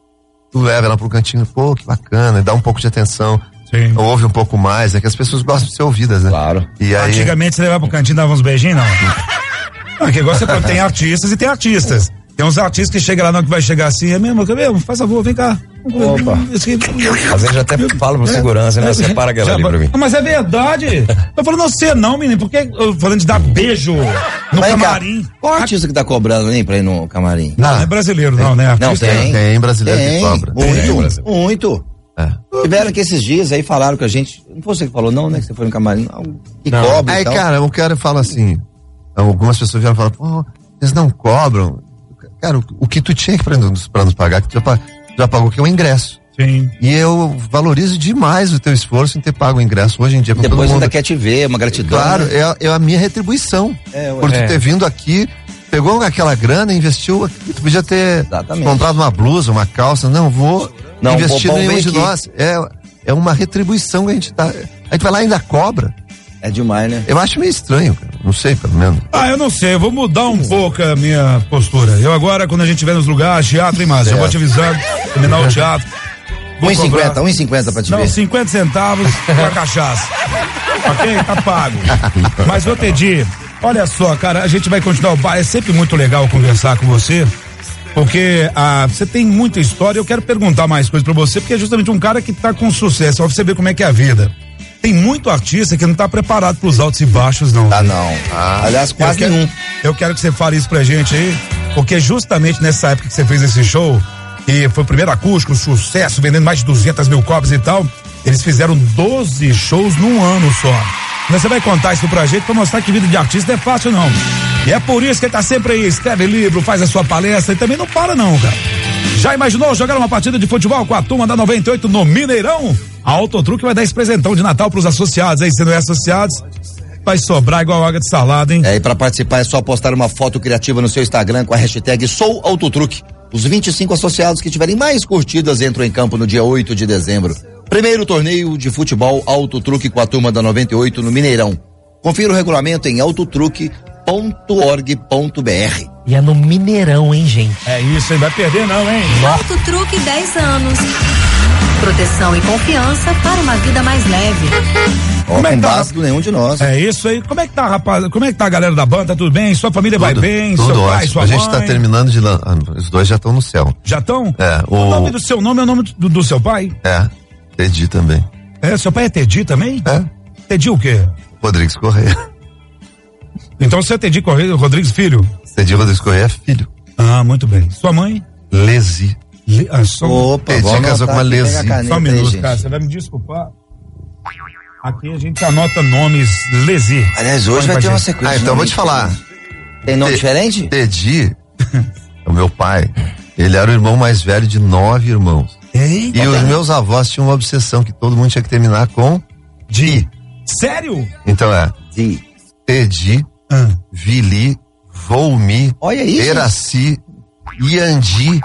tu leva ela pro cantinho, pô, que bacana, dá um pouco de atenção. Sim. Ouve um pouco mais, é que as pessoas gostam de ser ouvidas, né? Claro. E aí... Antigamente você levava pro cantinho e dava uns beijinhos, não? Não, que igual você falou, tem artistas e tem artistas. Tem uns artistas que chegam lá, não, que vai chegar assim, é mesmo, é mesmo, faz favor, vem cá. Opa. Às vezes até falo pro segurança, né? Separa aquela ali pra mim. Mas é verdade. Tô falando você não, menino, porque eu falando de dar beijo no Vai camarim. Cá. Qual artista que tá cobrando nem pra ir no camarim? Não, não é brasileiro, não, né? Artista não, tem. Tem brasileiro tem, que cobra. Muito, tem, muito. É. Tiveram aqui esses dias aí, falaram com a gente, não foi você que falou não, né? Que você foi no camarim, que não. cobra Aí, e tal. cara, eu quero falar assim, algumas pessoas vieram falar, pô, eles não cobram. Cara, o que tu tinha pra nos, pra nos pagar, que tu já, já pagou, que é o ingresso. Sim. E eu valorizo demais o teu esforço em ter pago o ingresso hoje em dia. Depois todo mundo. Ainda quer te ver, uma gratidão. Claro, né? é, é a minha retribuição. É, por tu é. ter vindo aqui, pegou aquela grana, investiu aqui, tu podia ter Exatamente. comprado uma blusa, uma calça, não, vou não, investir bom, em nenhum de aqui. nós. É, é uma retribuição que a gente tá, a gente vai lá e ainda cobra. É demais, né? Eu acho meio estranho, cara. Não sei, pelo menos. Ah, eu não sei, eu vou mudar um pouco a minha postura. Eu agora, quando a gente estiver nos lugares, teatro e mais, eu vou te avisando, terminar o teatro. um e cinquenta, um e cinquenta pra te não, ver. Não, cinquenta centavos pra cachaça. Ok? Tá pago. Mas vou pedir, olha só, cara, a gente vai continuar o bar, é sempre muito legal conversar com você, porque ah, você tem muita história, eu quero perguntar mais coisas pra você, porque é justamente um cara que tá com sucesso, pra você ver como é que é a vida. Tem muito artista que não tá preparado pros altos e baixos, não. Ah, não. Ah, aliás, quase eu nenhum. Quero, eu quero que você fale isso pra gente aí, porque justamente nessa época que você fez esse show, e foi o primeiro acústico, sucesso, vendendo mais de duzentas mil cópias e tal, eles fizeram doze shows num ano só. Mas você vai contar isso pra gente, pra mostrar que vida de artista não é fácil, não. E é por isso que ele tá sempre aí, escreve livro, faz a sua palestra e também não para, não, cara. Já imaginou jogar uma partida de futebol com a turma da noventa e oito no Mineirão? A Autotruque vai dar esse presentão de Natal pros associados, aí se não é associados, vai sobrar igual água de salada, hein? É, e pra participar é só postar uma foto criativa no seu Instagram com a hashtag Sou Autotruque. Os vinte e cinco associados que tiverem mais curtidas entram em campo no dia oito de dezembro. Primeiro torneio de futebol Autotruque com a turma da noventa e oito no Mineirão. Confira o regulamento em autotruque ponto org ponto br. E é no Mineirão, hein, gente? É isso, aí vai perder não, hein? Autotruque dez anos. Proteção e confiança para uma vida mais leve. Como é que tá? Do nenhum de nós. É isso aí. Como é que tá, rapaz? Como é que tá a galera da banda? Tá tudo bem? Sua família tudo, vai bem? Tudo seu ótimo. pai, sua a mãe? gente tá terminando de lan... Os dois já estão no céu. Já estão? É. O... o nome do seu nome é o nome do, do seu pai? É. Tedi também. É, seu pai é Tedi também? É. Tedi o quê? Rodrigues Correia. Então você é Tedi Correia, Rodrigues filho? Tedi Rodrigues Correia é filho. Ah, muito bem. Sua mãe? Lesi. Le... Ah, só... Opa, Tedi casou com uma Lesi. Só um minuto, cara, você vai me desculpar. Aqui a gente anota nomes Lesi. Aliás, hoje vai ter uma sequência. Ah, então vou te falar. Tem nome Te, diferente? Tedi, o meu pai, ele era o irmão mais velho de nove irmãos. Eita, e os meus avós tinham uma obsessão que todo mundo tinha que terminar com Di. Sério? Então é Di. Tedi, ah. Vili, Volmi, Olha isso. Eraci, Iandi,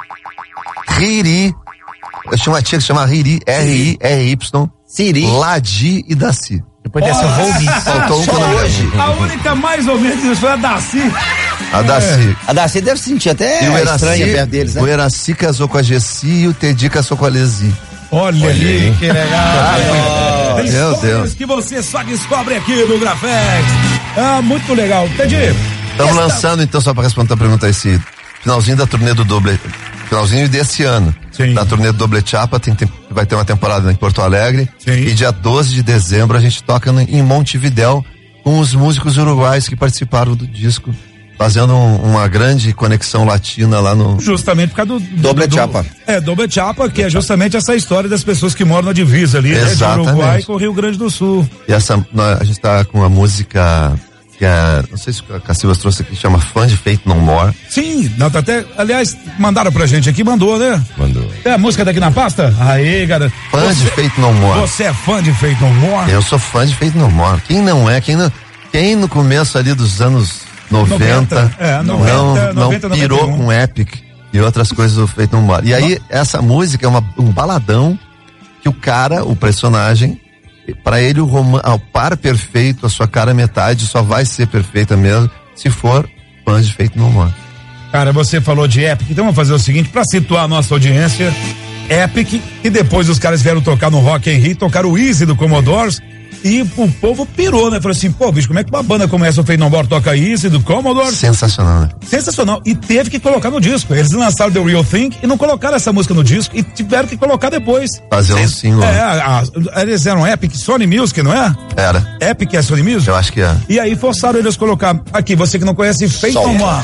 Riri. Eu tinha uma tia que se chama Riri, R I R Y, Siri. Ladi e Daci. Depois dessa eu vou ouvir. Faltou um Só quando hoje. A única mais ou menos foi a Darcy. A Darcy. A Darcy deve se sentir até E o estranha Eraci, perto deles, né? o Eraci casou com a Gessi e o Teddy casou com a Lesi. Olha, Olha ali, que legal. Ah, Tem meu histórias Deus. que você só descobre aqui no Grafex. Ah, muito legal. Teddy. Estamos esta- lançando, então, só para responder a pergunta, esse finalzinho da turnê do Doble. Finalzinho desse ano. Sim. Da turnê do Doble Chapa, tem, tem- vai ter uma temporada em Porto Alegre. Sim. E dia doze de dezembro a gente toca no, em Montevidéu com os músicos uruguaios que participaram do disco, fazendo um- uma grande conexão latina lá no. Justamente por causa do. do Doble do, Chapa. É, Doble Chapa, que é justamente essa história das pessoas que moram na divisa ali, né, de Exatamente. Uruguai com o Rio Grande do Sul. E essa, nós- a gente tá com uma música que é, não sei se a Cacilvas trouxe aqui, chama Fã de Faith No More. Sim, não, tá até, aliás, mandaram pra gente aqui, mandou, né? Mandou. É a música daqui na pasta? Aí, cara. Fã você, de Faith No More. Você é fã de Faith No More? Eu sou fã de Faith No More. Quem não é? Quem, não, quem no começo ali dos anos noventa, noventa, é, noventa, não, noventa, não pirou noventa e um. com Epic e outras coisas do Faith No More. E aí, essa música é uma, um baladão que o cara, o personagem, pra ele o, roman, ah, o par perfeito, a sua cara metade só vai ser perfeita mesmo se for fã de Faith No More. Cara, você falou de Epic, então vamos fazer o seguinte, pra situar a nossa audiência, Epic, e depois os caras vieram tocar no Rock in Rio, tocaram o Easy do Commodores, e o povo pirou, né? Falou assim, pô, bicho, como é que uma banda como essa, o Faith No More, toca Easy do Commodores? Sensacional, né? Sensacional, e teve que colocar no disco. Eles lançaram The Real Thing e não colocaram essa música no disco e tiveram que colocar depois. Fazer um single. É, a, a, eles eram Epic, Sony Music, não é? Era. Epic é Sony Music? Eu acho que é. E aí forçaram eles a colocar aqui, você que não conhece, Faith No More.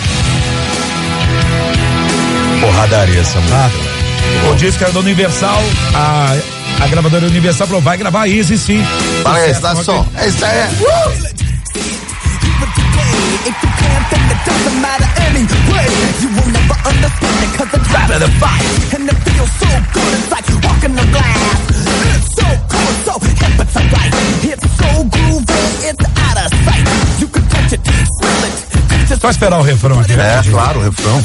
Porradaria essa música. Ah, o disco era da Universal, a, a gravadora Universal falou, vai gravar Easy sim. Fala aí, Sucesso, está ok. som. É isso aí. Só esperar o refrão aqui, né? É, claro, o refrão.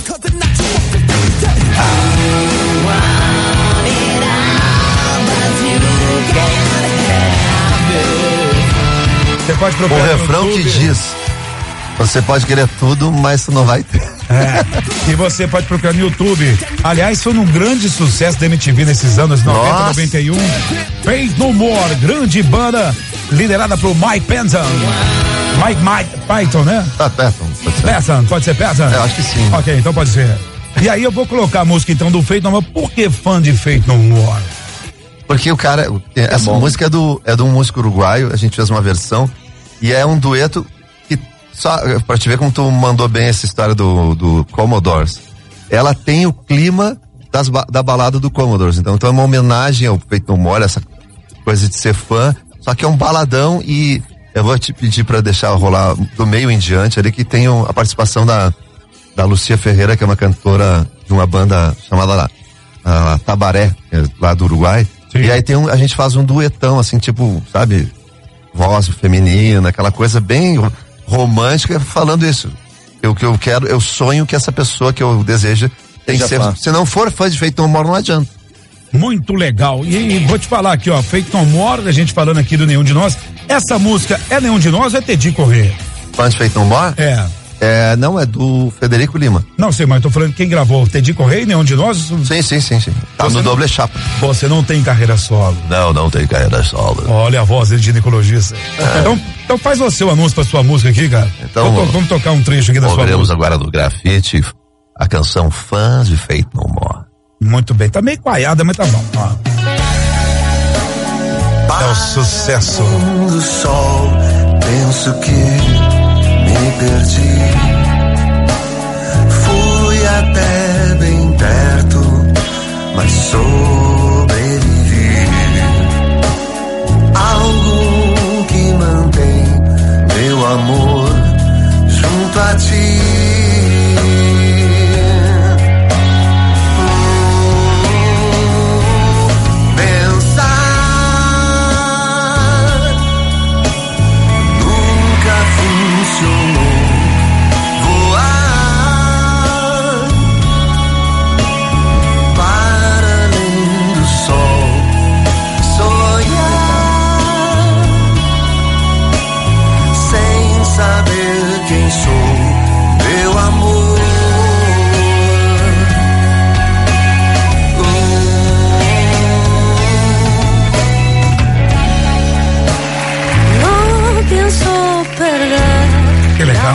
Você pode O procurar no refrão que YouTube. diz: você pode querer tudo, mas tu não vai ter. É, e você pode procurar no YouTube. Aliás, foi um grande sucesso da M T V nesses anos noventa, Nossa. noventa e um. Faith No More, grande banda liderada por Mike Patton. Mike, Mike Python, né? Tá, Patton, pode ser. Patton, pode ser Patton? É, eu acho que sim. Ok, então pode ser. E aí eu vou colocar a música então do Faith No More. Por que fã de Faith No More? Porque o cara, o- essa música é do, é de um músico uruguaio, a gente fez uma versão, e é um dueto que, só pra te ver como tu mandou bem essa história do, do Commodores, ela tem o clima das, ba- da balada do Commodores, então, então é uma homenagem ao Faith No More, essa coisa de ser fã, só que é um baladão e eu vou te pedir pra deixar rolar do meio em diante ali, que tem o- a participação da, da Lucia Ferreira, que é uma cantora de uma banda chamada lá, a Tabaré, que é lá do Uruguai. Sim. E aí tem um, a gente faz um duetão, assim, tipo, sabe, voz feminina, aquela coisa bem ro- romântica, falando isso. Eu que eu quero, eu sonho que essa pessoa que eu desejo tem que Seja ser. fã. Se não for fã de Faith No More, não adianta. Muito legal. E, e vou te falar aqui, ó, Faith No More, a gente falando aqui do Nenhum de Nós. Essa música é Nenhum de Nós ou é Teddy Corrêa? Fã de Faith No More? É. É, não, é do Federico Lima. Não sei, mas eu tô falando quem gravou, Teddy Corrêa e Nenhum de Nós? Sim, sim, sim, sim. Tá Você no não- Doble Chapa. Você não tem carreira solo. Não, não tem carreira solo. Olha a voz dele de ginecologista. Então, então faz você o anúncio pra sua música aqui, cara. Então, vamos, to- vamos tocar um trecho aqui da sua Ouviremos música. agora do Grafite a canção Fãs de Faith No More. Muito bem, tá meio coaiada, mas tá bom. Ó. É o sucesso. Do sol, penso que me perdi. Fui até bem perto, mas sobrevivi. Algo que mantém meu amor junto a ti. Para além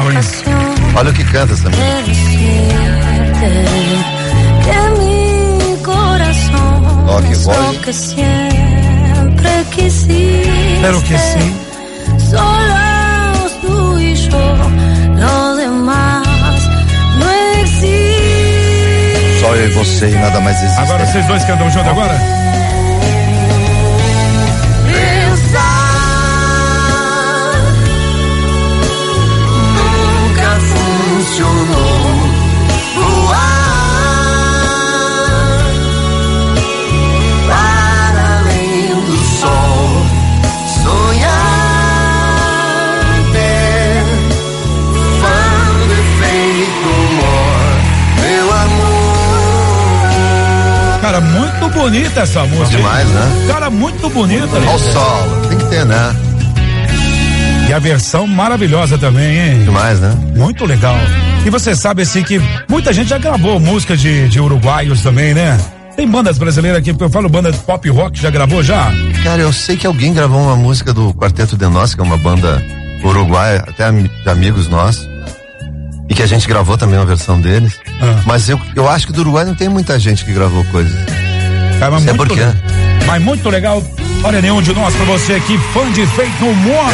legal, hein? Olha o que canta essa música. Ó, que voz. Pero que sim. Solos tú y yo, lo demás no existe. Só eu e você e nada mais existe. Agora vocês dois cantam junto agora? Pensar nunca funcionou. Voar para além do sol. Sonhar até quando é feito amor, meu amor. Cara, muito bonita essa música. Demais, né? Cara, muito bonita. Olha o sol, tem que ter, né? E a versão maravilhosa também, hein? Demais, né? Muito legal. E você sabe assim que muita gente já gravou música de, de uruguaios também, né? Tem bandas brasileiras aqui, eu falo banda de pop rock, já gravou já? Cara, eu sei que alguém gravou uma música do Quarteto de Nós, que é uma banda uruguaia, até de amigos nossos, e que a gente gravou também uma versão deles. Ah. Mas eu, eu acho que do Uruguai não tem muita gente que gravou coisas. Cara, mas não sei muito, por quê. Mas muito legal. Olha, nenhum de nós pra você aqui, fã de Faith No More.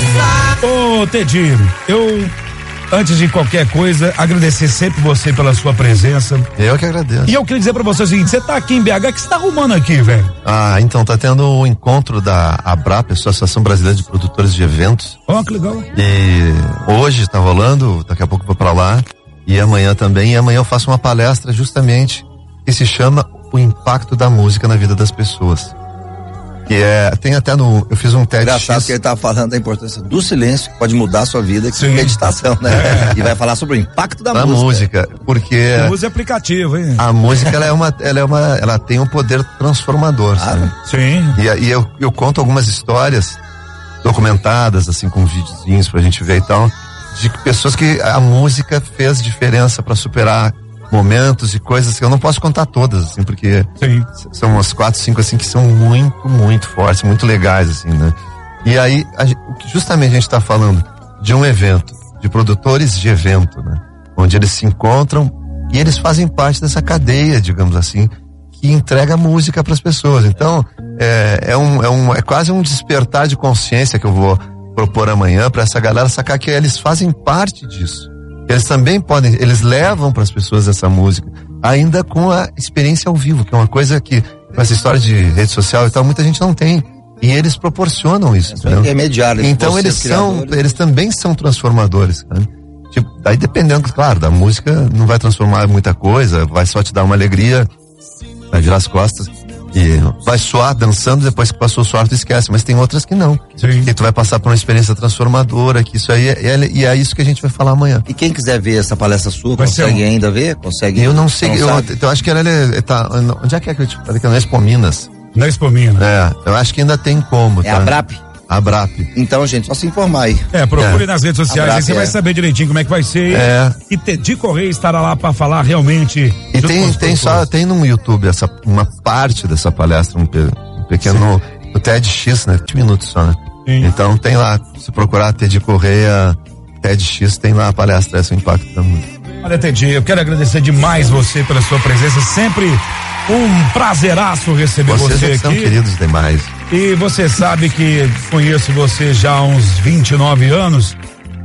Ô, Teddy, eu, antes de qualquer coisa, agradecer sempre você pela sua presença. Eu que agradeço. E eu queria dizer pra você o seguinte, você tá aqui em B H, o que você tá arrumando aqui, velho? Ah, então, tá tendo o encontro da ABRAP, Associação Brasileira de Produtores de Eventos. Ó, oh, que legal. E hoje tá rolando, daqui a pouco eu vou pra lá, e amanhã também, e amanhã eu faço uma palestra justamente que se chama O Impacto da Música na Vida das Pessoas. Que é, tem até no, eu fiz um TED X. Engraçado que ele tava falando da importância do silêncio, que pode mudar a sua vida, que é meditação, né? É. E vai falar sobre o impacto da, da música. música. Porque. A música é aplicativo, hein? A música, ela é uma, ela é uma, ela tem um poder transformador, ah, sabe? Sim. E, e eu, eu conto algumas histórias documentadas, assim, com videozinhos pra gente ver e tal, de pessoas que a música fez diferença pra superar momentos e coisas que eu não posso contar todas, assim, porque Sim. são umas quatro, cinco, assim, que são muito, muito fortes, muito legais, assim, né? E aí, a, justamente a gente tá falando de um evento, de produtores de evento, né? Onde eles se encontram e eles fazem parte dessa cadeia, digamos assim, que entrega música para as pessoas. Então, é, é, um, é, um, é quase um despertar de consciência que eu vou propor amanhã para essa galera sacar que eles fazem parte disso. Eles também podem, eles levam para as pessoas essa música, ainda com a experiência ao vivo, que é uma coisa que, com essa história de rede social e tal, muita gente não tem. E eles proporcionam isso. É intermediário. Então eles são, criadores. Eles também são transformadores, né? Tipo, daí dependendo, claro, da música não vai transformar muita coisa, vai só te dar uma alegria, vai virar as costas e vai suar dançando, depois que passou o suor tu esquece, mas tem outras que não. Sim. Que tu vai passar por uma experiência transformadora, que isso aí é, é, e é isso que a gente vai falar amanhã. E quem quiser ver essa palestra sua, vai consegue um... ainda ver? Consegue? Eu não sei, não eu, eu acho que ela é, tá, onde é que é que eu te falei que é na Expo Minas? Na Expo Minas. É, eu acho que ainda tem como, É tá? a ABRAP? A ABRAP. Então, gente, só se informar aí. É, procure é. nas redes sociais, aí você é. vai saber direitinho como é que vai ser. É. E Teddy Correia estará lá para falar realmente. E tem, tem só, tem no YouTube essa, uma parte dessa palestra, um, um pequeno, Sim. o TEDx, né? vinte minutos só, né? Sim. Então tem lá, se procurar Teddy Correia, TEDx, tem lá a palestra, esse é o impacto da música. Olha, Teddy, eu quero agradecer demais você pela sua presença, sempre um prazeraço receber Vocês você aqui. Vocês são queridos demais. E você sabe que conheço você já há uns vinte e nove anos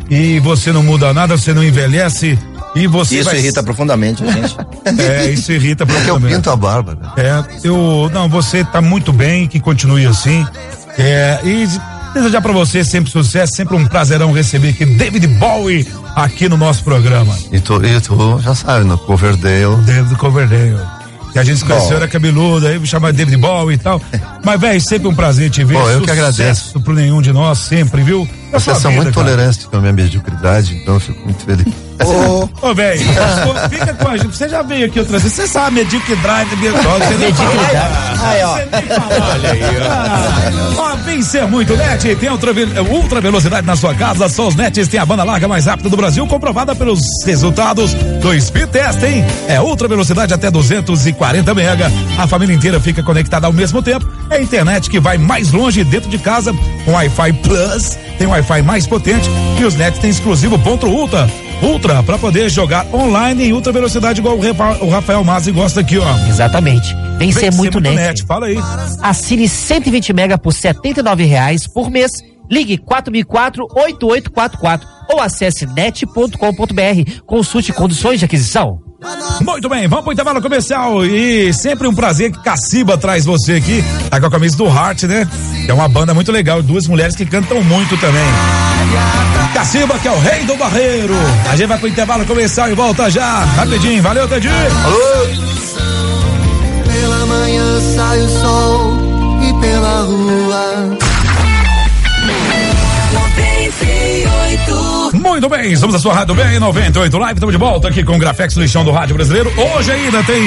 e você não muda nada, você não envelhece e você Isso vai... irrita profundamente a gente. É, isso irrita profundamente. Porque eu pinto a barba, né? É, eu, não, você tá muito bem, que continue assim, é, e desejar pra você sempre sucesso, sempre um prazerão receber aqui David Bowie aqui no nosso programa. E tu, e tu já sabe, no Coverdale. David Coverdale. Que a gente se conheceu, era cabeludo, aí me chama David Bowie e tal. Mas, velho, sempre um prazer te ver. Pô, eu que agradeço. Por nenhum de nós, sempre, viu? Vocês são muito tolerantes com a minha mediocridade, então eu fico muito feliz. Ô, oh, velho, fica com a gente. Você já veio aqui outras vezes, você sabe, mediocridade, mediocridade. Aí, ó. Olha aí, ó. Ó, vem Vem ser muito net, tem ultra, ultra velocidade na sua casa, só os nets tem a banda larga mais rápida do Brasil, comprovada pelos resultados do Speed Test, hein? É ultra velocidade até duzentos e quarenta mega, a família inteira fica conectada ao mesmo tempo, é a internet que vai mais longe dentro de casa, com Wi-Fi Plus, tem Wi-Fi mais potente e os nets têm exclusivo ponto ultra, ultra, pra poder jogar online em ultra velocidade igual o Rafael Mazzi gosta aqui, ó. Exatamente. Vem, Vem ser, ser muito, muito net. net. Fala aí. Assine cento e vinte mega por setenta e nove reais por mês. Ligue quatro mil e quatro, oito oito quatro quatro ou acesse net ponto com ponto br. Consulte condições de aquisição. Muito bem, vamos pro intervalo comercial e sempre um prazer que Caciba traz você aqui, tá com a camisa do Heart, né? É uma banda muito legal, duas mulheres que cantam muito também. Caciba, que é o rei do barreiro. A gente vai pro intervalo comercial e volta já, rapidinho. Valeu, Tedinho. Alô. Pela manhã sai o sol e pela rua. Muito bem, estamos na sua Rádio B noventa e oito Live, estamos de volta aqui com o Grafex Lixão do Rádio Brasileiro. Hoje ainda tem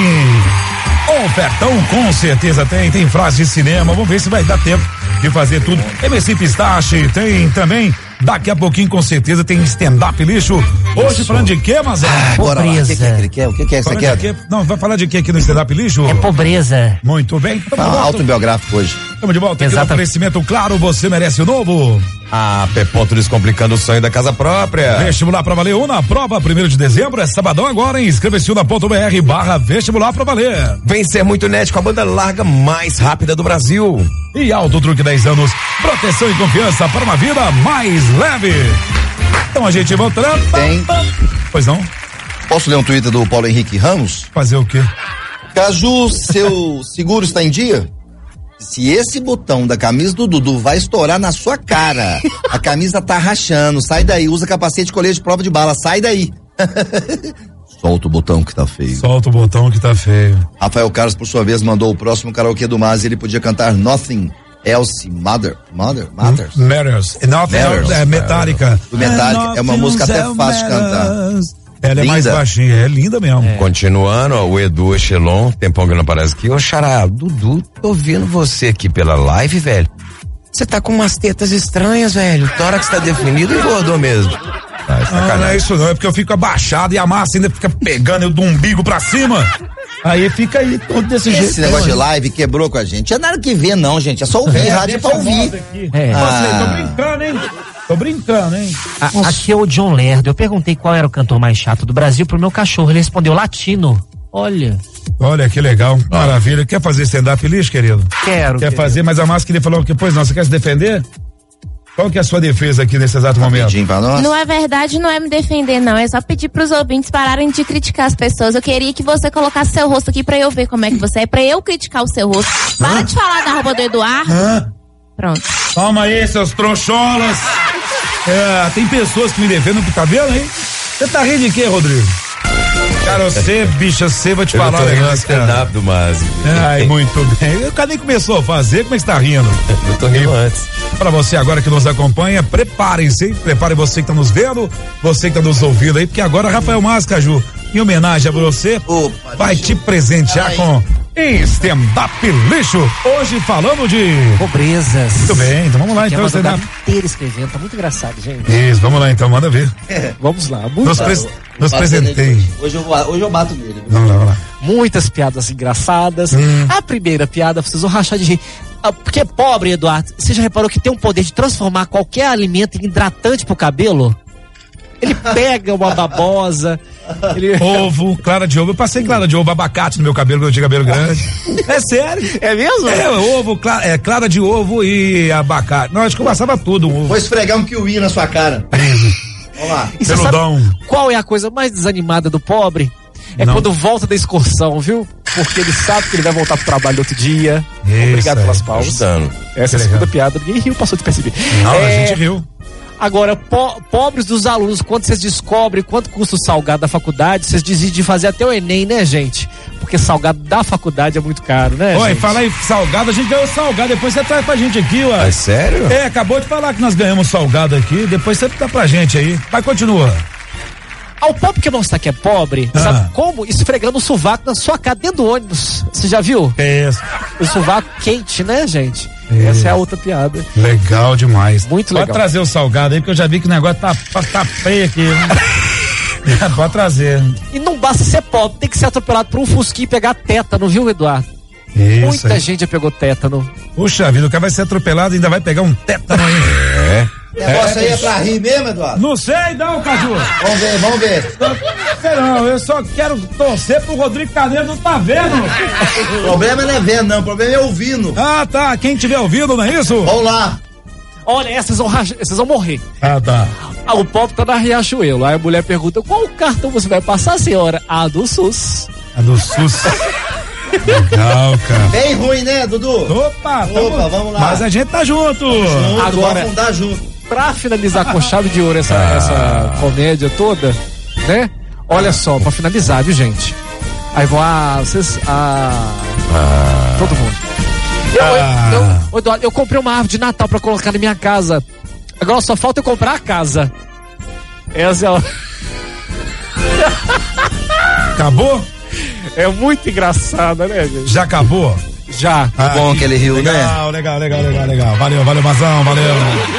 ofertão, com certeza tem, tem frase de cinema, vamos ver se vai dar tempo de fazer tudo. M C Pistache, tem também, daqui a pouquinho com certeza tem stand-up lixo. Hoje isso. Falando de quê, Mazé? Ah, bora lá, o que, que é que ele quer? O que, que é que você quer? Quê? Não, vai falar de quê aqui no stand-up lixo? É pobreza. Muito bem. Ah, autobiográfico hoje. Estamos de volta aqui no oferecimento, claro, você merece o novo. A Pepotto descomplicando o sonho da casa própria. Vestibular pra valer Una, prova primeiro de dezembro, é sabadão agora, hein? Inscreva-se una.br barra vestibular pra valer. Vem ser muito net com a banda larga mais rápida do Brasil. E Auto Truque dez anos, proteção e confiança para uma vida mais leve. Então a gente voltando. Tem. Pois não? Posso ler um Twitter do Paulo Henrique Ramos? Fazer o quê? Caju, seu seguro está em dia? Se esse botão da camisa do Dudu vai estourar na sua cara, a camisa tá rachando, sai daí, usa capacete de colete de prova de bala, sai daí. Solta o botão que tá feio. Solta o botão que tá feio. Rafael Carlos, por sua vez, mandou o próximo karaokê do Maz e ele podia cantar Nothing Else Mother, Mother, Matters. Matters. Nothing Matters. É Metallica. Do Metallica, é uma música até fácil de cantar. Ela linda. É mais baixinha, é linda mesmo. É. Continuando, ó, o Edu Echelon, tempão que não aparece aqui. Ô, Xará, Dudu, tô vendo você aqui pela live, velho. Você tá com umas tetas estranhas, velho. O tórax tá definido e engordou mesmo. Ah, não, não é isso não, é porque eu fico abaixado e a massa ainda fica pegando eu do umbigo pra cima. Aí fica aí todo desse Esse jeito. Esse negócio de live quebrou com a gente. É nada que ver não, gente, é só ouvir, é, rádio é pra ouvir. É. Ah. Tô brincando, hein? Tô brincando, hein? A, aqui é o John Lerdo. Eu perguntei qual era o cantor mais chato do Brasil pro meu cachorro. Ele respondeu latino. Olha. Olha que legal, maravilha. Quer fazer stand-up lixo, querido? Quero. Quer querido. fazer, mas a máscara ele falou que, pois não, você quer se defender? Qual que é a sua defesa aqui nesse exato momento? Não é verdade, não é me defender, não. É só pedir pros ouvintes pararem de criticar as pessoas. Eu queria que você colocasse seu rosto aqui pra eu ver como é que você é, pra eu criticar o seu rosto. Para de falar da roupa do Eduardo. Hã? Pronto. Toma aí, seus troncholas. É, tem pessoas que me defendem, tá vendo, hein? Você tá rindo de quê, Rodrigo? Cara, você, bicha, você vai te falar um negócio, cara. Do Mazi. Ai, muito bem. O cara nem começou a fazer, como é que você tá rindo? Eu tô rindo e, antes. Pra você agora que nos acompanha, preparem-se, prepare você que tá nos vendo, você que tá nos ouvindo aí, porque agora Rafael Mazzi, Caju, em homenagem a você, Opa, vai te presentear Ai. com stand-up lixo. Hoje falando de pobrezas. Muito bem, então vamos lá então. Você tá inteiro escrevendo, tá muito engraçado, gente. Isso, vamos lá então, manda ver. Vamos lá. Muito nos pre nos presentei. Hoje eu, hoje eu bato nele. Vamos lá, vamos lá. Muitas piadas engraçadas. Hum. A primeira piada, vocês vão rachar de rir. Porque é pobre, Eduardo. Você já reparou que tem um poder de transformar qualquer alimento em hidratante pro cabelo? Ele pega uma babosa. Ele... Ovo, clara de ovo. Eu passei clara de ovo, abacate no meu cabelo quando eu tinha cabelo grande. É sério. É mesmo? É, ovo, clara, é, clara de ovo e abacate. Não, acho que eu passava tudo. Um ovo. Vou esfregar um kiwi na sua cara. Vamos lá. E você sabe qual é a coisa mais desanimada do pobre? É Não. quando volta da excursão, viu? Porque ele sabe que ele vai voltar pro trabalho outro dia. Isso, Obrigado é. pelas pausas. Essa é a segunda piada. Ninguém riu, passou de perceber. Não, é... a gente riu. Agora, po pobres dos alunos, quando vocês descobrem quanto custa o salgado da faculdade, vocês desistem de fazer até o Enem, né, gente? Porque salgado da faculdade é muito caro, né, Oi, gente? fala aí, salgado, a gente ganhou salgado, depois você traz pra gente aqui, ué. É sério? É, acabou de falar que nós ganhamos salgado aqui, depois você dá pra gente aí. Vai, continua. Ao pobre que mostrar que é pobre, ah. sabe como? Esfregando o sovaco na sua cara dentro do ônibus. Você já viu? É isso. O sovaco quente, né, gente? Essa é a outra piada. Legal demais. Muito Pode legal. Pode trazer o salgado aí, porque eu já vi que o negócio tá, tá feio aqui. Pode trazer. E não basta ser pobre, tem que ser atropelado por um fusquinho e pegar tétano, viu, Eduardo? Isso Muita aí. gente já pegou tétano. Puxa vida, o cara vai ser atropelado e ainda vai pegar um tétano aí. É. O negócio aí é pra rir mesmo, Eduardo? Não sei não, Caju. Vamos ver, vamos ver. Não sei não, eu só quero torcer pro Rodrigo Carneiro, não tá vendo? O problema não é vendo, não, o problema é ouvindo. Ah, tá, quem tiver ouvindo, não é isso? Vamos lá. Olha, essas vão, rach- essas vão morrer. Ah, tá. Ah, o pobre tá na Riachuelo. Aí a mulher pergunta: qual cartão você vai passar, senhora? A do SUS. A do SUS. Legal, cara. Bem ruim, né, Dudu? Opa, Opa, vamos lá. Mas a gente tá junto. Junto, Agora- vamos afundar junto. Pra finalizar com chave de ouro essa, Ah. essa comédia toda, né? Olha só, pra finalizar, viu, gente? Aí vão, ah, vocês, ah, todo mundo. Eu, Ah. eu, eu, ô, Eduardo, eu comprei uma árvore de Natal pra colocar na minha casa. Agora só falta eu comprar a casa. Essa é a... Acabou? É muito engraçada, né, gente? Já acabou? Já. Ah, Bom que ele riu, legal, né? Legal, legal, legal, legal, legal. Valeu, valeu, Mazão, valeu.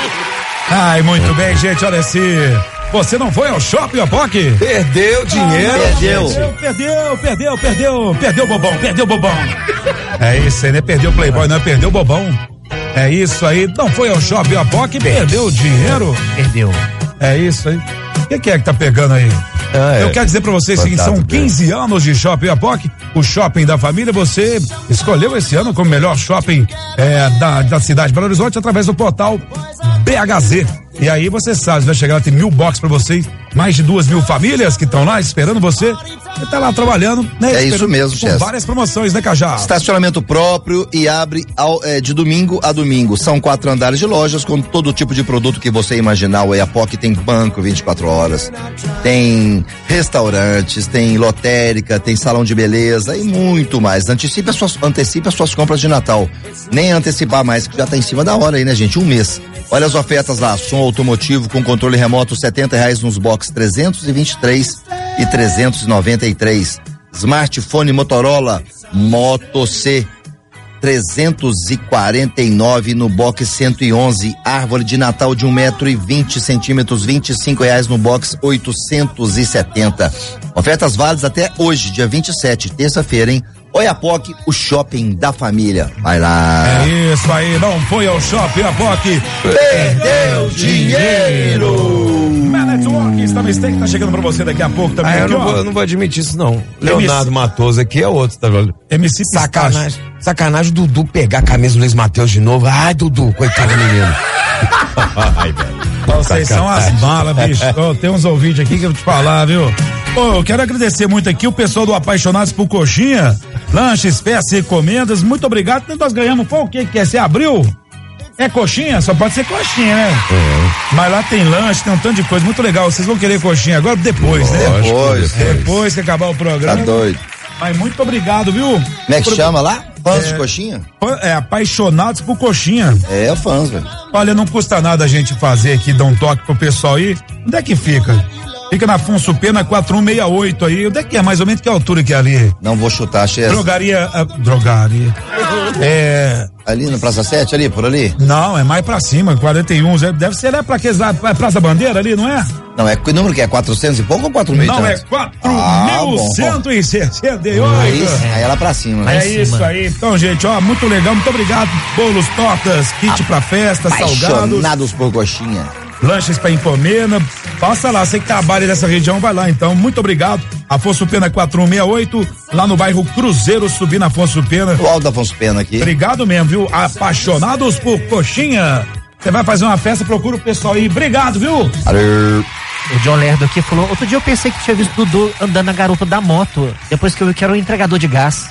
Ai, muito bem, gente, olha se você não foi ao shopping, ó, Poc? Perdeu dinheiro. Perdeu. Perdeu, perdeu, perdeu, perdeu o bobão, perdeu o bobão. É isso aí, né? Perdeu o Playboy, não é? Perdeu o bobão. É isso aí, não foi ao shopping, ó, Poc, perdeu o dinheiro. Perdeu. É isso aí. O que, que é que tá pegando aí? Ah, é. Eu quero dizer pra vocês que são quinze anos de Shopping Apoc, o shopping da família. Você escolheu esse ano como melhor shopping é, da, da cidade de Belo Horizonte através do portal B H Z. E aí você sabe, vai chegar lá, tem mil boxes pra vocês, mais de duas mil famílias que estão lá esperando você. Você tá lá trabalhando, né? É esperando isso mesmo, com Chess. várias promoções, né, Cajá? Estacionamento próprio e abre ao, é, de domingo a domingo. São quatro andares de lojas com todo tipo de produto que você imaginar. O Oiapoque tem banco vinte e quatro horas, tem restaurantes, tem lotérica, tem salão de beleza e muito mais. Antecipe as suas, antecipe as suas compras de Natal. Nem antecipar mais, que já tá em cima da hora aí, né, gente? Um mês. Olha as ofertas lá, som automotivo com controle remoto, setenta reais nos box trezentos e vinte e três e trezentos e noventa e três. Smartphone Motorola Moto C trezentos e quarenta e nove no box cento e onze. Árvore de Natal de um metro e vinte centímetros, vinte e cinco reais no box oitocentos e setenta. Ofertas válidas até hoje, dia vinte e sete, terça-feira, hein? Oiapoque, o shopping da família. Vai lá. É isso aí, não foi ao shopping Apoc, Perdeu dinheiro. Network, também tem, tá chegando pra você daqui a pouco também. Ah, eu aqui, não, ó. vou, eu não vou admitir isso, não. Leonardo Matoso aqui é outro, tá vendo? M C Pistache. Sacanagem. Sacanagem o Dudu pegar a camisa do Luiz Matheus de novo. Ai, Dudu, coitado do menino. Ai, velho. Vocês são as malas, bicho. Oh, tem uns ouvintes aqui que eu vou te falar, viu? Oh, eu quero agradecer muito aqui o pessoal do Apaixonados por Coxinha, lanches, peças e encomendas. Muito obrigado. Nós ganhamos, foi o que que é? Você abriu? É coxinha? Só pode ser coxinha, né? É. Mas lá tem lanche, tem um tanto de coisa. Muito legal. Vocês vão querer coxinha agora? Depois, né? Depois. Depois que acabar o programa. Tá doido. Mas muito obrigado, viu? Como é que Por... chama lá? Fãs é... de coxinha? É, Apaixonados por Coxinha. É, fãs, velho. Olha, não custa nada a gente fazer aqui, dar um toque pro pessoal aí. Onde é que fica? Fica na Afonso Pena quatro um seis oito aí. Onde é que é? Mais ou menos que altura que é ali? Não vou chutar, chefe. Drogaria. Uh, drogaria. É. Ali na Praça sete, ali, por ali? Não, é mais pra cima, quarenta e um. Deve ser lá pra aqueles lá, Praça da Bandeira ali, não é? Não, é que número que é? quatrocentos e pouco ou quatro mil? Não, é quatro mil cento e sessenta e oito. É isso, aí é lá pra cima. É né? Isso aí. Então, gente, ó, muito legal, muito obrigado. Bolos, tortas, kit pra festa, salgados. Apaixonados por coxinha. Lanches para encomenda, passa lá, você que trabalha nessa região, vai lá então, muito obrigado. Afonso Pena quatro um seis oito, lá no bairro Cruzeiro, subindo Afonso Pena. O alto Afonso Pena aqui. Obrigado mesmo, viu? Apaixonados por coxinha. Você vai fazer uma festa, procura o pessoal aí. Obrigado, viu? Valeu. O John Lerdo aqui falou, outro dia eu pensei que tinha visto o Dudu andando na garupa da moto, depois que eu vi que era um entregador de gás.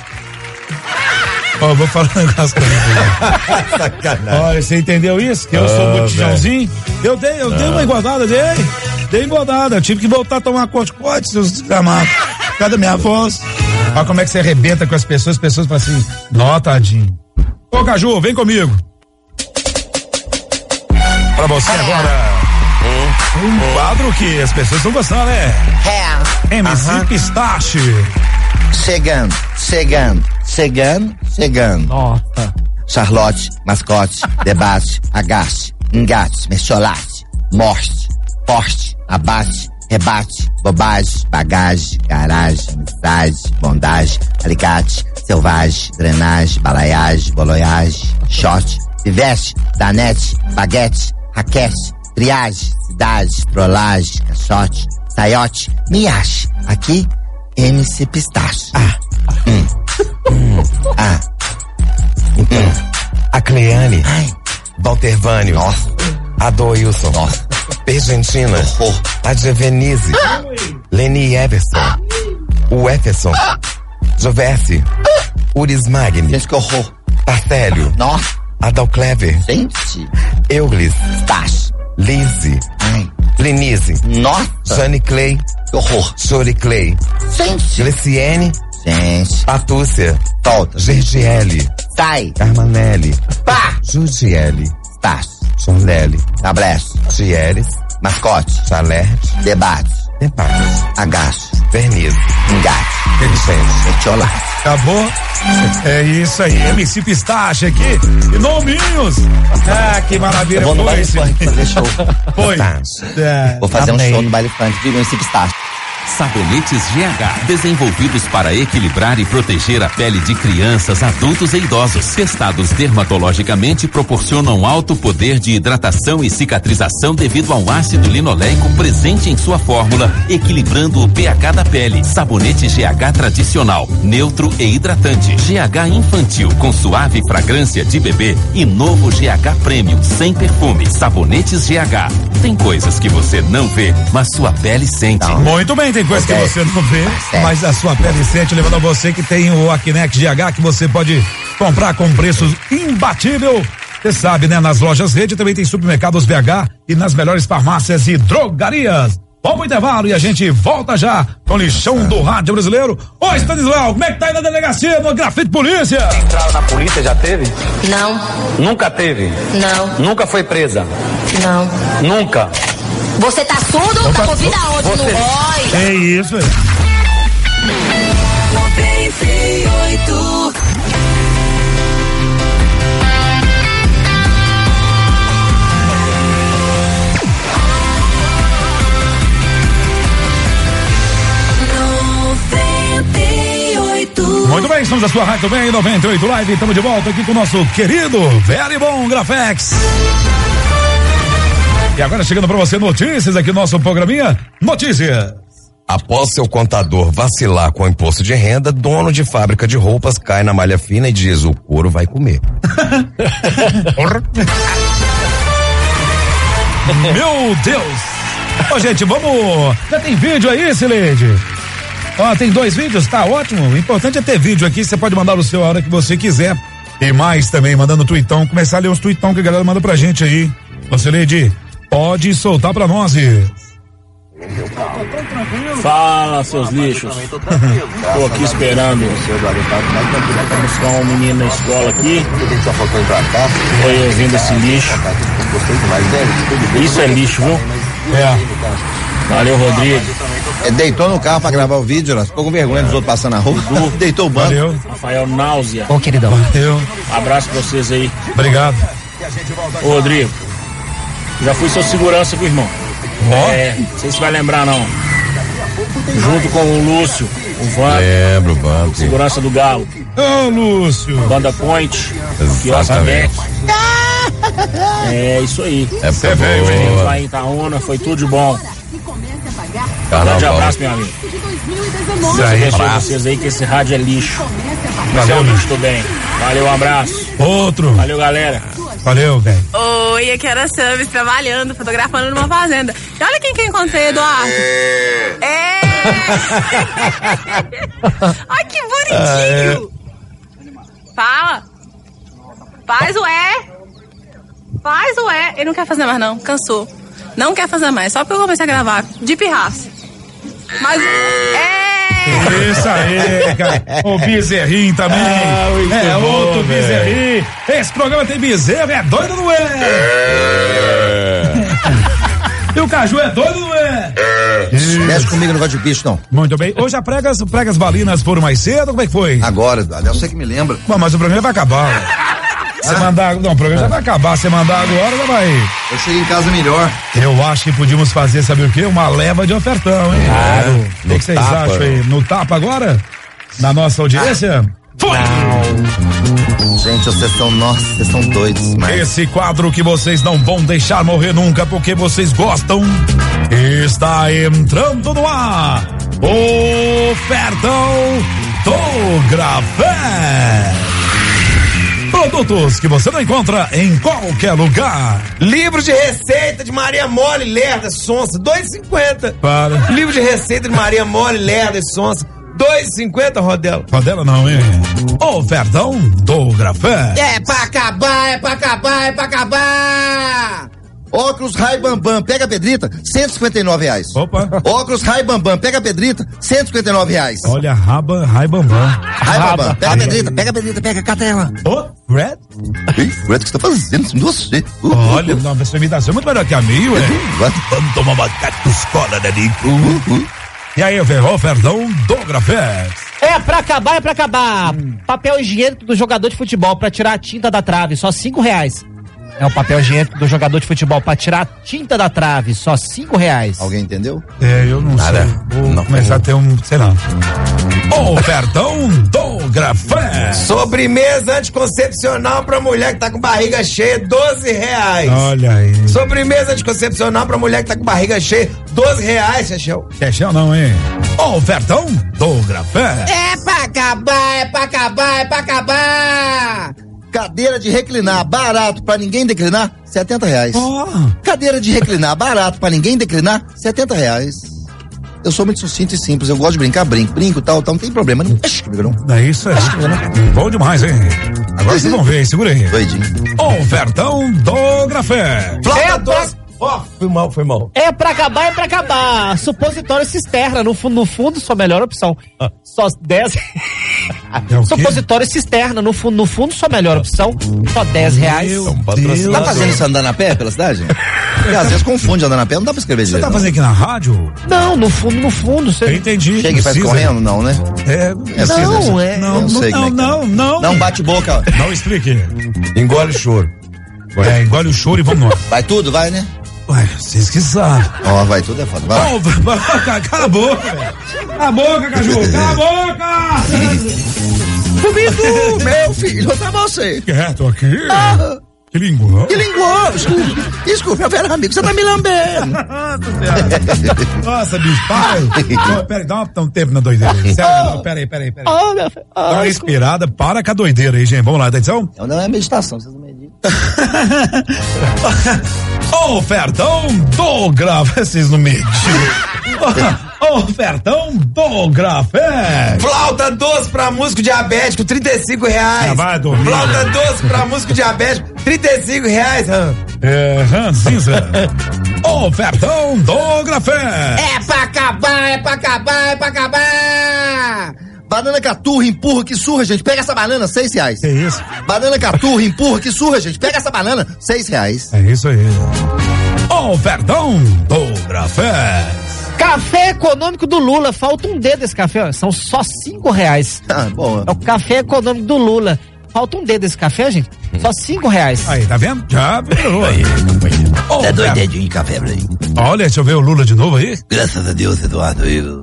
Ó, oh, vou falar um negócio pra você. Sacanagem. Olha, você entendeu isso? Que eu oh, sou o botijãozinho. Eu dei, eu oh. dei uma engordada, dei. Dei engordada. Eu tive que voltar a tomar corticoide, seus desgramados. Por causa da minha voz. Olha como é que você arrebenta com as pessoas, as pessoas falam assim, nó, tadinho. Ô, Caju, vem comigo. Pra você agora. Um quadro que as pessoas estão gostando, né? É. M C uh-huh. Pistache. Chegando, chegando, chegando, chegando. Nossa. Charlotte, mascote, debate, agache, engate, mercholate, morte, porte, abate, rebate, bobagem, bagagem, garagem, amizade, bondagem, alicate, selvagem, drenagem, balaiagem, boloiagem, shot, pivete, danete, baguete, raquete, triagem, cidade, trollagem, caixote, saiote, miache. Aqui, M C Pistache. Ah. Hum. Hum. Ah. Hum. A Cleane. Walter Vânio. Nossa. Adoilson. Nossa. Pergentina. Oh. A Gevenise. Leni Everson. O Efferson. Jovesse. Uris Magni. Gente, que horror. Tarcélio. Nossa. Adal Clever. Gente. Euglis. Pistache. Lizzie. Ai. Linise. Nossa. Jane Clay. Que horror. Shori Clay. Gente. Gleciene. Gente. Patúcia. Volta. Gergiele. Sai. Carmanelli. Pá. Judiele. Pistache. Sonlele. Tablete. Thieres. Mascote. Chalerte. Debate. Debate. Agache. Verniz. Engate. Vicente. Mercholate. Acabou? É isso aí, M C Pistache aqui e nominhos. Ah, que maravilha. Eu vou no foi baile esse. funk fazer show. Foi. É, vou fazer amei. um show no baile funk de M C Pistache. Sabonetes G H, desenvolvidos para equilibrar e proteger a pele de crianças, adultos e idosos. Testados dermatologicamente, proporcionam alto poder de hidratação e cicatrização devido ao ácido linoleico presente em sua fórmula, equilibrando o pH da pele. Sabonete G H tradicional, neutro e hidratante. G H infantil, com suave fragrância de bebê. E novo G H Premium, sem perfume. Sabonetes G H. Tem coisas que você não vê, mas sua pele sente. Não. Muito bem, tem coisa okay. que você não vê, é. mas a sua pele sente, lembrando a você que tem o Acnex G H que você pode comprar com preços imbatível. Você sabe, né? Nas lojas Rede também tem supermercados B H e nas melhores farmácias e drogarias. Vamos pro intervalo e a gente volta já com o lixão do rádio brasileiro. Ô, Stanislau, como é que tá aí na delegacia no Grafite Polícia? Entraram na polícia, já teve? Não. Nunca teve? Não. Nunca foi presa? Não. Nunca? Você tá surdo? Opa. Tá ouvindo aonde? Você... No Roy? É isso, velho. noventa e oito Muito bem, estamos na sua rádio também, noventa e oito Live, estamos de volta aqui com o nosso querido, very bom Grafex. E agora chegando para você notícias aqui no nosso programinha, notícias. Após seu contador vacilar com o imposto de renda, dono de fábrica de roupas cai na malha fina e diz, o couro vai comer. Meu Deus. Ô, gente, vamos, já tem vídeo aí, Sileide? Ó, tem dois vídeos, tá ótimo. O importante é ter vídeo aqui, você pode mandar o seu a hora que você quiser. E mais também, mandando tweetão, começar a ler os tweetão que a galera manda pra gente aí. Você, Leide, pode soltar pra nós. E... Fala, seus lixos. Tô aqui esperando pra buscar um menino na escola aqui. Foi ouvindo esse lixo. Isso é lixo, viu? É. Valeu, Rodrigo. É, deitou no carro pra gravar o vídeo, né? Ficou com vergonha dos outros passando na rua. Deitou o banco. Valeu. Rafael Náusea. Ô, queridão. Valeu. Abraço pra vocês aí. Obrigado. Ô, Rodrigo. Já fui seu segurança, viu, irmão? Ó. É, não sei se vai lembrar, não. Junto com o Lúcio, o Van. Lembro, Van. Segurança do Galo. Ô, Lúcio. Banda Point. Exatamente. É isso aí. É pra boa. Lá em Itaúna, foi tudo de bom. Carnaval. Grande abraço, meu amigo. Isso aí, abraço. Vocês aí que esse rádio é lixo. Mas é um lixo também. Valeu, um abraço. Outro. Valeu, galera. Valeu, velho. Oi, aqui era a Samis trabalhando, fotografando numa fazenda. E olha quem que eu encontrei, Eduardo. É! Ai, que bonitinho! Fala! Faz o é! Faz o é! Ele não quer fazer mais, não. Cansou. Não quer fazer mais, só porque eu comecei a gravar. De pirraça. Mas. É! Isso aí, cara. O bezerrinho também. Ah, é, bom, outro bezerrinho. Esse programa tem bezerro, é doido, não é? é. E o Caju é doido, não é? é. Mexe comigo, não gosto de bicho, não. Muito bem. Hoje a pregas, pregas balinas foram mais cedo, como é que foi? Agora, Eduardo, eu sei que me lembra. Bom, mas o programa vai acabar. Você mandar. Não, o programa já vai acabar. Você mandar agora, já vai. Eu cheguei em casa melhor. Eu acho que podíamos fazer, sabe o quê? Uma leva de ofertão, hein? Claro. O que, que vocês tapa. acham aí? No tapa agora? Na nossa audiência? Foi! Gente, vocês são, nossa, vocês são doidos, mas... Esse quadro que vocês não vão deixar morrer nunca porque vocês gostam está entrando no ar. Ofertão do Grafé. Produtos que você não encontra em qualquer lugar. Livro de receita de Maria Mole, Lerda, Sonsa, dois e cinquenta. Para. Livro de receita de Maria Mole, Lerda, Sonsa, dois e cinquenta, Rodela. Rodela não, hein? Ofertão do Grafé. É pra acabar, é pra acabar, é pra acabar. Óculos Rai Bambam, pega a pedrita, cento e cinquenta e nove reais. Opa. Óculos Rai Bambam, pega a pedrita, cento e cinquenta e nove reais. Olha, raba, Rai Bambam. Rai Bambam, pega a pedrita, pega a pedrita, pega a catela. Ô, oh, Red? Ih, Red, o que você tá fazendo isso em você? Uh, Olha, uh, uh. não, essa imitação é muito melhor que a minha, ué. Vamos tomar uma catuscola, né, Nico? Uh, uh. E aí, ofertão do Grafé. É pra acabar, é pra acabar. Hum. Papel higiênico do jogador de futebol pra tirar a tinta da trave, só cinco reais. É o papel higiênico do jogador de futebol pra tirar a tinta da trave, só cinco reais. Alguém entendeu? É, eu não Nada. sei. Vou não, começar a ter um, sei lá. Ofertão do Grafé. Sobremesa anticoncepcional pra mulher que tá com barriga cheia, doze reais. Olha aí. Sobremesa anticoncepcional pra mulher que tá com barriga cheia, doze reais, Chechel. Chechel não, hein? Ofertão do Grafé. É pra acabar, é pra acabar, é pra acabar. Cadeira de reclinar, barato pra ninguém declinar, setenta reais. Oh. Cadeira de reclinar, barato pra ninguém declinar, setenta reais. Eu sou muito sucinto e simples, eu gosto de brincar, brinco, brinco, tal, tal, não tem problema. Não, não. É isso aí. Bom demais, hein? Agora vocês vão ver, segura aí. Doidinho. Ofertão do Grafé. Flauta doce. Ó, oh, foi mal, foi mal. É pra acabar, é pra acabar. Supositório cisterna, no fundo, no fundo, sua melhor opção. Ah. Só dez. É Supositório cisterna, no fundo, no fundo, sua melhor opção. Só dez reais. Você tá fazendo isso andando a pé pela cidade? Porque às vezes confunde andando a pé, não dá pra escrever direito. Você tá fazendo aqui na rádio? Não, no fundo, no fundo. Cê... Eu entendi. Chega e faz correndo, não, né? É, é não, é. Não, não, sei não, não, não. Não bate boca. Não explique. Engole o choro. É, engole o choro e vamos nós. Vai tudo, vai, né? Ué, vocês que sabem. Ó, oh, vai tudo é foda. Vai. Oh, cala a boca, velho. Cala a boca, cachorro. Cala a boca! Comigo, meu filho, pra você. Quieto aqui. Ah. Que língua. Que língua. Desculpe, desculpe, meu velho amigo, você tá me lambendo. Nossa, bicho, pai. Oh, pera aí, dá um, um tempo na doideira aí. Sério, pera aí, pera aí, pera aí. Oh, meu filho. Oh, dá uma respirada, para com a doideira aí, gente. Vamos lá, atenção? Não, não é meditação, vocês não meditam. Ofertão do Grafé. Vocês não meditam. Ofertão do Grafé. Flauta doce pra músico diabético, trinta e cinco reais. Ah, vai dormir. Flauta doce pra músico diabético, trinta e cinco reais, Han. É, Ranzinza. Ofertão do Grafé. É pra acabar, é pra acabar, é pra acabar. Banana caturra, empurra, que surra, gente. Pega essa banana, seis reais. Que isso? Banana caturra, empurra, que surra, gente. Pega essa banana, seis reais. É isso aí. Ofertão do Grafé. Café econômico do Lula. Falta um dedo desse café, ó. São só cinco reais. Ah, boa. É o café econômico do Lula. Falta um dedo desse café, gente. Só cinco reais. Aí, tá vendo? Já melhorou aí. Oh, é dois dedinhos de café pra aí. Olha, deixa eu ver o Lula de novo aí. Graças a Deus, Eduardo. Eu...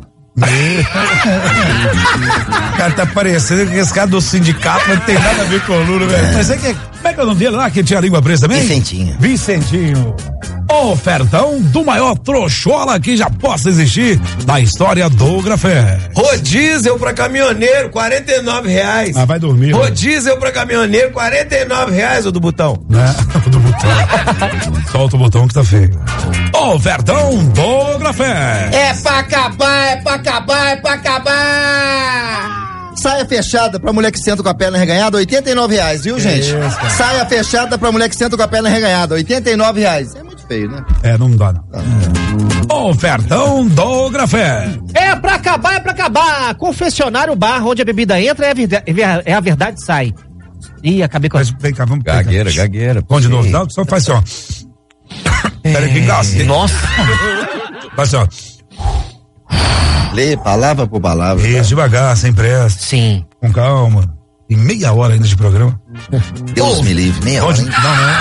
O cara tá parecendo que esse cara do sindicato não tem nada a ver com o Lula, velho. Mas é que, como é que é o nome dele lá, que tinha a língua presa também? Vicentinho. Vicentinho. Ofertão do maior trouxola que já possa existir na história do Grafé. Rodízio pra caminhoneiro, quarenta e nove reais. Ah, vai dormir. Rodízio pra caminhoneiro, quarenta e nove reais, o do botão. Né? O do botão. Solta o botão que tá feio. Ofertão do Grafé. É pra acabar, é pra acabar, é pra acabar. Saia fechada pra mulher que senta com a perna reganhada, oitenta e nove reais, viu, gente? Isso, Saia fechada pra mulher que senta com a perna reganhada, oitenta e nove reais. É muito feio, né? É, não dá, não. Ah. Ofertão do Grafé. É pra acabar, é pra acabar. Confessionário bar, onde a bebida entra, é a verdade, é a verdade sai. Ih, acabei com a... Vem cá, vamos gagueira, gagueira. Bom, de novo, não, só faz assim, ó. Peraí, que gasto. Nossa. Faz assim, ó. Lê palavra por palavra. Isso, devagar, sem pressa. Sim. Com calma. Tem meia hora ainda de programa. Deus oh, me livre, meia hora. Hein?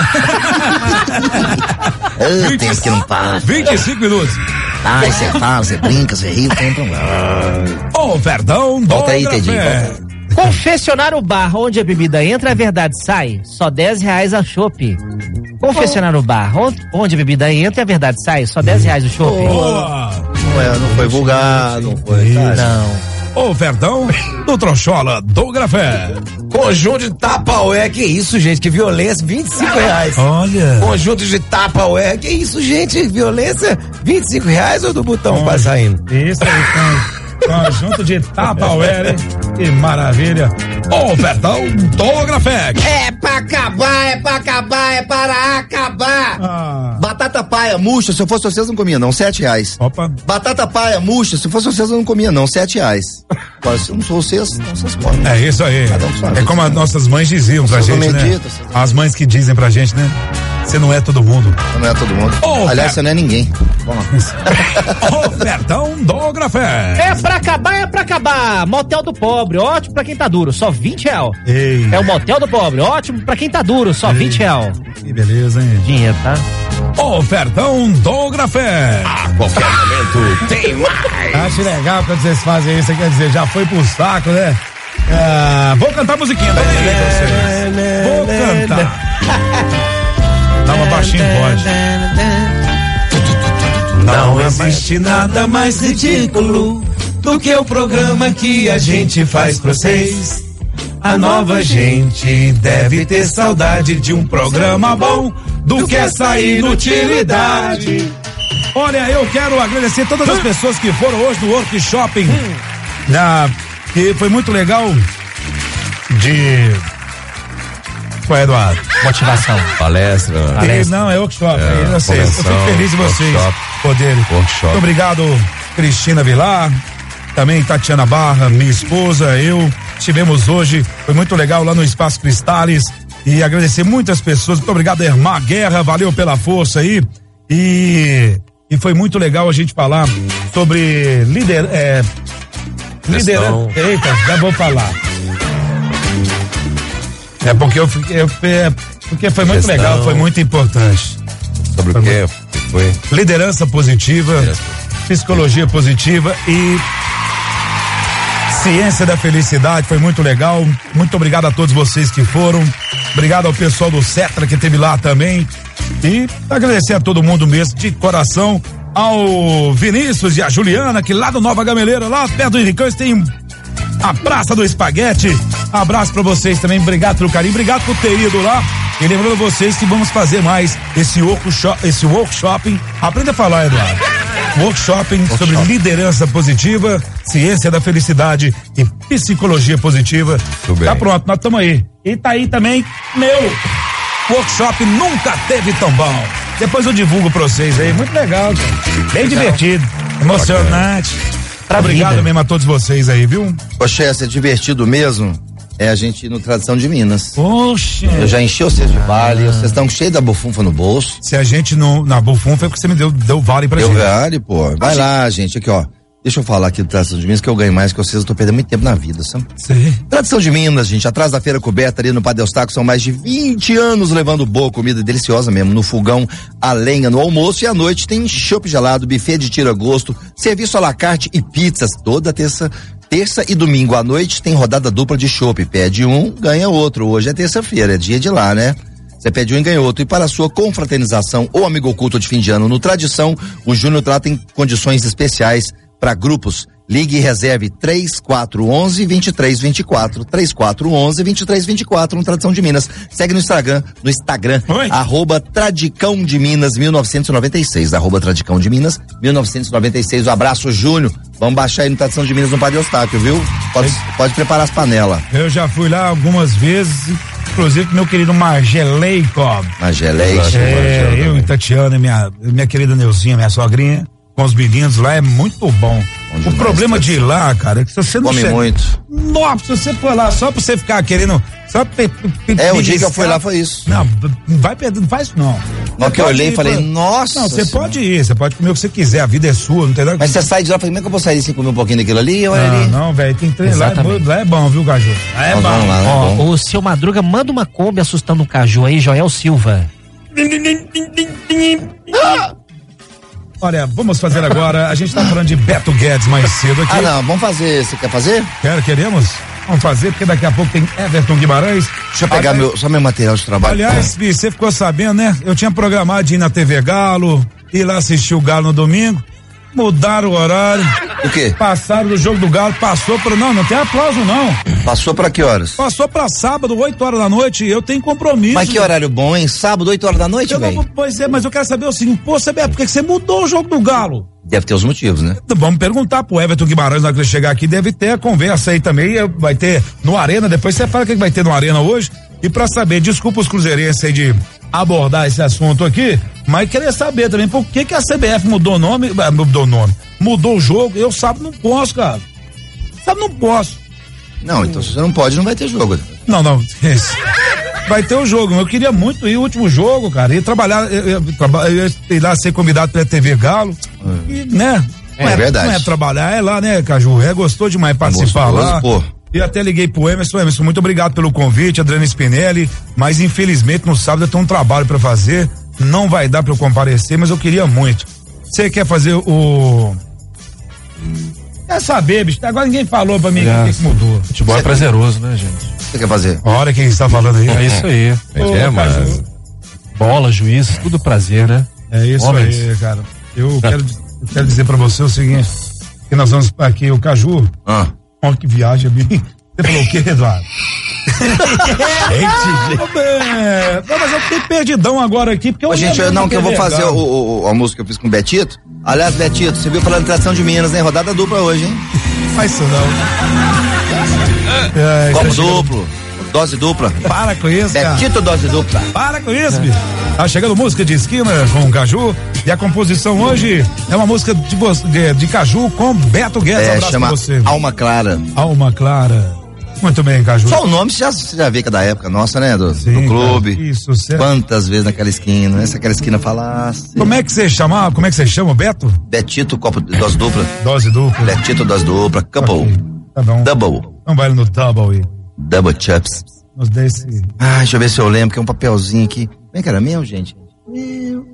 Não, não. Eu tempo que não para. vinte e cinco minutos. Ah, você fala, você brinca, você ri, o tempo não. Ô, oh, perdão, volta aí, Tedinho. Confessionário Bar, onde a bebida entra, a verdade sai. Só dez reais a chopp. Confessionário Bar, onde a bebida entra, a verdade sai. Só dez reais o chopp. Não, é, não foi vulgar, não foi. Sabe? Não. Ô, Verdão, do Trochola, do Grafé. Conjunto de Tupperware, que isso, gente, que violência, vinte e cinco reais. Olha. Conjunto de Tupperware, que isso, gente, violência, vinte e cinco reais ou do botão pra saindo? Isso aí, conjunto de Tupperware, hein? Que maravilha. Ô, Verdão, do Grafé. É pra acabar, é pra acabar, é para acabar. Ah. Batata paia murcha, se eu fosse vocês não comia não, sete reais. Opa. Batata paia murcha, se fosse vocês eu não comia não, sete reais. Agora, se eu não sou vocês, não vocês comem. É isso aí. Um é como as nossas mães diziam pra gente, medita, né? As mães que dizem pra gente, né? Você não é todo mundo. Você não é todo mundo. Oh, aliás, você não é ninguém. Ô, Verdão do Grafé. É pra acabar, é pra acabar. Motel do Pobre, ótimo pra quem tá duro, só vinte real. Ei. É o Motel do Pobre, ótimo pra quem tá duro, só Ei. vinte real. Que beleza, hein? Dinheiro, tá? Ô, Verdão do Grafé. A qualquer momento tem mais. Acho legal quando vocês fazem isso, quer dizer, já foi pro saco, né? Ah, vou cantar a musiquinha daí, vocês. Vou cantar. Dá uma baixinha, pode. Não existe nada mais ridículo do que o programa que a gente faz pra vocês. A nova gente deve ter saudade de um programa bom do que essa inutilidade. Olha, eu quero agradecer todas as pessoas que foram hoje no workshop, na, que foi muito legal de... Foi, Eduardo. Motivação. Palestra. Palestra. Não, é workshop. É, eu sei. Eu fico feliz de vocês poderem. Muito obrigado, Cristina Vilar, também Tatiana Barra, minha esposa, eu. Estivemos hoje, foi muito legal lá no Espaço Cristales. E agradecer muitas pessoas. Muito obrigado, Irmã Guerra. Valeu pela força aí. E, e foi muito legal a gente falar sobre lider, é, liderança. Eita, já vou falar. É porque eu fiquei, eu, é, porque foi muito Gestão. legal, foi muito importante. Sobre foi o quê? Foi? Liderança positiva, Liderança. psicologia positiva e ciência da felicidade, foi muito legal. Muito obrigado a todos vocês que foram. Obrigado ao pessoal do Cetra que esteve lá também. E agradecer a todo mundo mesmo, de coração, ao Vinícius e a Juliana, que lá do Nova Gameleira, lá perto do Henricões, tem a Praça do Espaguete. Abraço pra vocês também, obrigado pelo carinho, obrigado por ter ido lá. E lembrando vocês que vamos fazer mais esse workshop, esse workshop. Aprenda a falar, Eduardo. Workshop sobre liderança positiva, ciência da felicidade e psicologia positiva. Tá pronto, nós estamos aí. E tá aí também meu workshop Nunca Teve Tão Bom. Depois eu divulgo pra vocês aí, muito legal, cara. Bem divertido, emocionante. Obrigado vida. mesmo a todos vocês aí, viu? Poxa, é divertido mesmo. É a gente ir no Tradição de Minas. Poxa. Eu já enchi vocês de vale, ah. vocês estão cheios da bufunfa no bolso. Se a gente não, na bufunfa é porque você me deu, deu vale pra deu gente. Deu vale, pô. Vai a lá, gente. gente, aqui ó. Deixa eu falar aqui do Tradição de Minas que eu ganho mais que vocês, eu tô perdendo muito tempo na vida, sabe? Sim. Tradição de Minas, gente, atrás da feira coberta ali no Padre Eustáquio, são mais de vinte anos levando boa comida deliciosa mesmo, no fogão, a lenha no almoço e à noite tem chopp gelado, buffet de tira-gosto, serviço à la carte e pizzas toda terça Terça e domingo à noite tem rodada dupla de chopp. Pede um, ganha outro. Hoje é terça-feira, é dia de lá, né? Você pede um e ganha outro. E para a sua confraternização ou amigo oculto de fim de ano no Tradição, o Júnior trata em condições especiais para grupos. Ligue e reserve três quatro um um, dois três dois quatro, três quatro um um, dois três dois quatro no Tradição de Minas. Segue no Instagram, no Instagram, Oi. arroba Tradicão de Minas mil novecentos e noventa e seis, arroba Tradicão de Minas mil novecentos e noventa e seis. Um abraço, Júnior. Vamos baixar aí no Tradição de Minas no Padre Eustáquio, viu? Pode, pode preparar as panelas. Eu já fui lá algumas vezes, inclusive com meu querido Margeleico. Margeleico. É, eu e Tatiana, minha, minha querida Neuzinha, minha sogrinha. Com os meninos lá é muito bom. bom demais, o problema de ir lá, cara, é que se você não come chega... muito. Nossa, se você for lá só pra você ficar querendo. Só pe, pe, é, o dia que eu fui lá foi isso. Não, não vai perder, não faz isso não. Na hora que eu olhei e falei, nossa. Não, você pode ir, você pode comer o que você quiser, a vida é sua, não tem nada. Mas você sai de lá, falei, como é que eu vou sair sem comer um pouquinho daquilo ali? Olha ah, ali. Não, velho, tem trem lá, lá é bom, viu, Caju? Lá é Nós bom. vamos lá, Ó, é bom. o seu Madruga manda uma Kombi assustando um caju aí, Joel Silva. Olha, vamos fazer agora, a gente tá falando de Beto Guedes mais cedo aqui. Ah, não, vamos fazer, você quer fazer? Quero, queremos? Vamos fazer, porque daqui a pouco tem Everton Guimarães. Deixa eu pegar Aliás, meu, só meu material de trabalho. Aliás, Bi, você ficou sabendo, né? Eu tinha programado de ir na T V Galo, ir lá assistir o Galo no domingo, mudaram o horário. O quê? Passaram do jogo do Galo, passou pro... Não, não tem aplauso, não. Passou pra que horas? Passou pra sábado, oito horas da noite, eu tenho compromisso. Mas que horário bom, hein? Sábado, oito horas da noite, Eu não velho? vou- Pois é, mas eu quero saber o seguinte, pô, você por que que você mudou o jogo do Galo? Deve ter os motivos, né? Vamos perguntar pro Everton Guimarães na hora que ele chegar aqui, deve ter a conversa aí também, eh, vai ter no Arena, depois você fala o que que vai ter no Arena hoje, e pra saber, desculpa os cruzeirenses aí de abordar esse assunto aqui, mas queria saber também por que que a C B F mudou o nome, ah, mudou o nome, mudou o jogo, eu sábado não posso, cara, sábado não posso. Não, então se você não pode, não vai ter jogo. Não, não, esse. Vai ter o jogo, eu queria muito ir o último jogo, cara, e trabalhar, eu, eu, traba- eu ia ir lá ser convidado pela T V Galo, e, né? É não verdade. Não é trabalhar, é lá, né, Caju? É, gostou demais participar Gostoso, lá. pô. E até liguei pro Emerson, Emerson, muito obrigado pelo convite, Adriana Spinelli, mas infelizmente no sábado eu tenho um trabalho pra fazer, não vai dar pra eu comparecer, mas eu queria muito. Você quer fazer o... Quer saber, bicho, agora ninguém falou pra mim o que, que mudou. Futebol é prazeroso, né, gente? Você quer fazer? Olha quem está falando aí. É isso aí. Ô, É, mas Caju. bola, juiz, tudo prazer, né? É isso Homens. aí, cara. Eu quero, eu quero dizer pra você o seguinte, que nós vamos aqui, o Caju, ah. olha que viagem, Bi. Você falou o quê, Eduardo? É, não, mas eu fiquei perdidão agora aqui, porque eu Ô, gente, eu, não, que eu vou fazer o, o, o almoço que eu fiz com o Betito. Aliás, Betito, você viu falando de tração de Minas, né? Rodada dupla hoje, hein? Faz isso não. É, Copo tá chegando- duplo, dose dupla. Para com isso, cara. Betito, dose dupla. Para com isso, bicho. Tá chegando música de esquina com o Caju. E a composição hoje é uma música de, vo- de, de Caju com Beto Guedes. Um É, abraço chama pra você. Alma Clara. Alma Clara. Muito bem, Caju. Só o nome você já, você já vê que é da época nossa, né? Do, Sim, do clube. cara, isso, certo. Quantas vezes naquela esquina, né? Se aquela esquina falasse. Como é que você chama? Como é que você chama, Beto? Betito, copo, dose dupla. Dose dupla. Betito, dose dupla. Couple. Tá bom. Double. Então vai no double aí. Double chups. Nos dê esse... Ah, deixa eu ver se eu lembro, que é um papelzinho aqui. Como é que era mesmo, gente? Eu,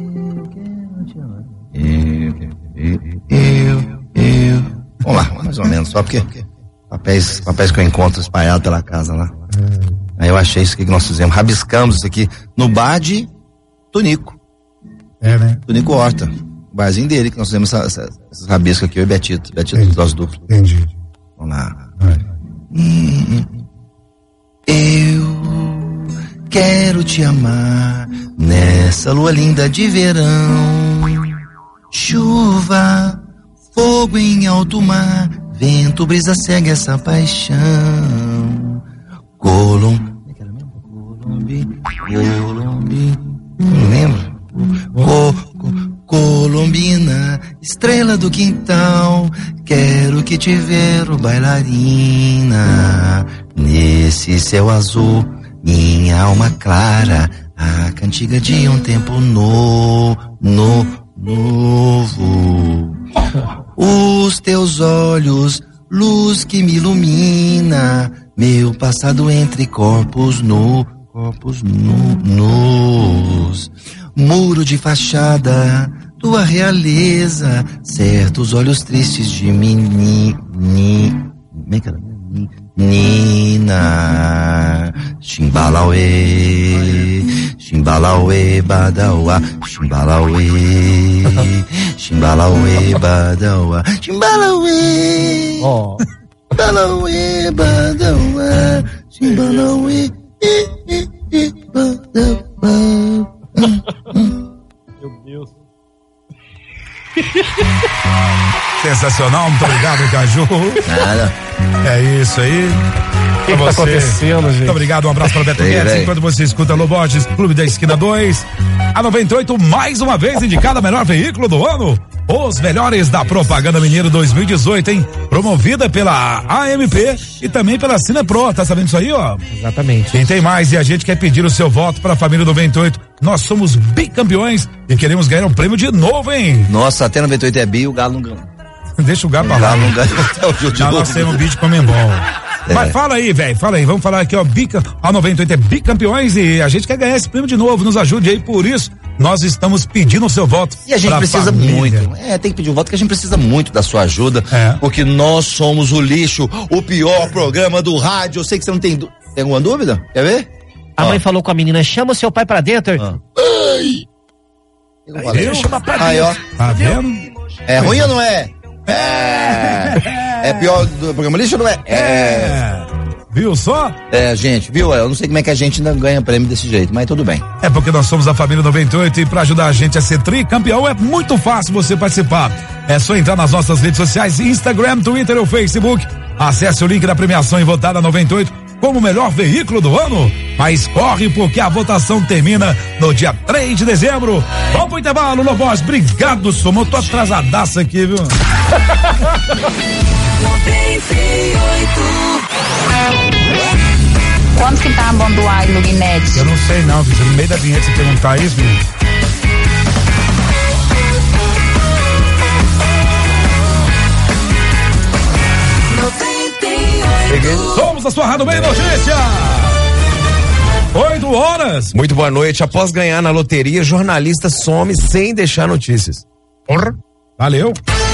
eu, eu, eu. Vamos lá, mais ou menos, só porque papéis, papéis que eu encontro espalhados pela casa lá. Aí eu achei isso aqui que nós fizemos. Rabiscamos isso aqui no bar de Tonico. É, né? Tonico Horta. O barzinho dele que nós fizemos essa, essa, esses rabiscos aqui, eu e Betito. Betito dos doses duplas. Entendi. Vamos lá. Hum, eu quero te amar nessa lua linda de verão. Chuva, fogo em alto mar, vento, brisa, segue essa paixão. Colom... Colombi... Colombi... Não lembro. Co, co, Colombina, estrela do quintal, quero que te ver, bailarina. Nesse céu azul, minha alma clara, a cantiga de um tempo no, no, novo. Os teus olhos, luz que me ilumina, meu passado entre corpos nu, corpos nu, nus. Muro de fachada, tua realeza, certos olhos tristes de menina, menina, Chimbalauê, Chimbalauê, Badauá, Chimbalauê, Chimbalauê, Badauá, Chimbalauê, Ó. Chimbalauê, Badauá, Chimbalauê, Badauá. Meu Deus. Sensacional, muito obrigado, Caju. Nada. É isso aí. O que, que tá acontecendo, gente? Muito obrigado, um abraço para Beto Ei, Guedes. véi. Enquanto você escuta Lobotes, Clube da Esquina dois, a noventa e oito, mais uma vez indicada melhor veículo do ano. Os melhores da Propaganda Mineiro dois mil e dezoito, hein? Promovida pela A M P e também pela Cinepro. Tá sabendo isso aí, ó? Exatamente. E tem mais, e a gente quer pedir o seu voto para a família noventa e oito. nós somos bicampeões e queremos ganhar um prêmio de novo, hein? Nossa, até noventa e oito é bi, o Galo não ganha. Deixa o Galo pra lá. Não ganha até o jogo de Já novo. nós temos um bicho comembol. É. Mas fala aí, velho, fala aí, vamos falar aqui, ó, bica, a noventa e oito é bicampeões e a gente quer ganhar esse prêmio de novo, nos ajude aí, por isso nós estamos pedindo o seu voto. E a gente precisa família. muito, é, tem que pedir um voto que a gente precisa muito da sua ajuda, é. porque nós somos o lixo, o pior programa do rádio, eu sei que você não tem, du- tem alguma dúvida? Quer ver? A mãe falou com a menina, chama o seu pai pra dentro. Ah. Ai! Eu falei, chama pra dentro. Aí, ó. Tá vendo? É ruim ou não é? É. É pior do programa lixo ou não é? É. Viu só? É, gente, viu? Eu não sei como é que a gente ainda ganha prêmio desse jeito, mas tudo bem. É porque nós somos a família noventa e oito e pra ajudar a gente a ser tricampeão é muito fácil você participar. É só entrar nas nossas redes sociais, Instagram, Twitter ou Facebook. Acesse o link da premiação e votar na noventa e oito como o melhor veículo do ano. Mas corre porque a votação termina no dia três de dezembro. Vamos pro intervalo, Lobos. Obrigado, Somo. Tô atrasadaço aqui, viu? Quanto que tá a bomba do ar no Guinness? Eu não sei não, filho. No meio da vinheta você perguntar isso, filho. Somos a sua Rádio Meio Notícia. Oito horas. Muito boa noite. Após ganhar na loteria, jornalista some sem deixar notícias. Porra. Valeu.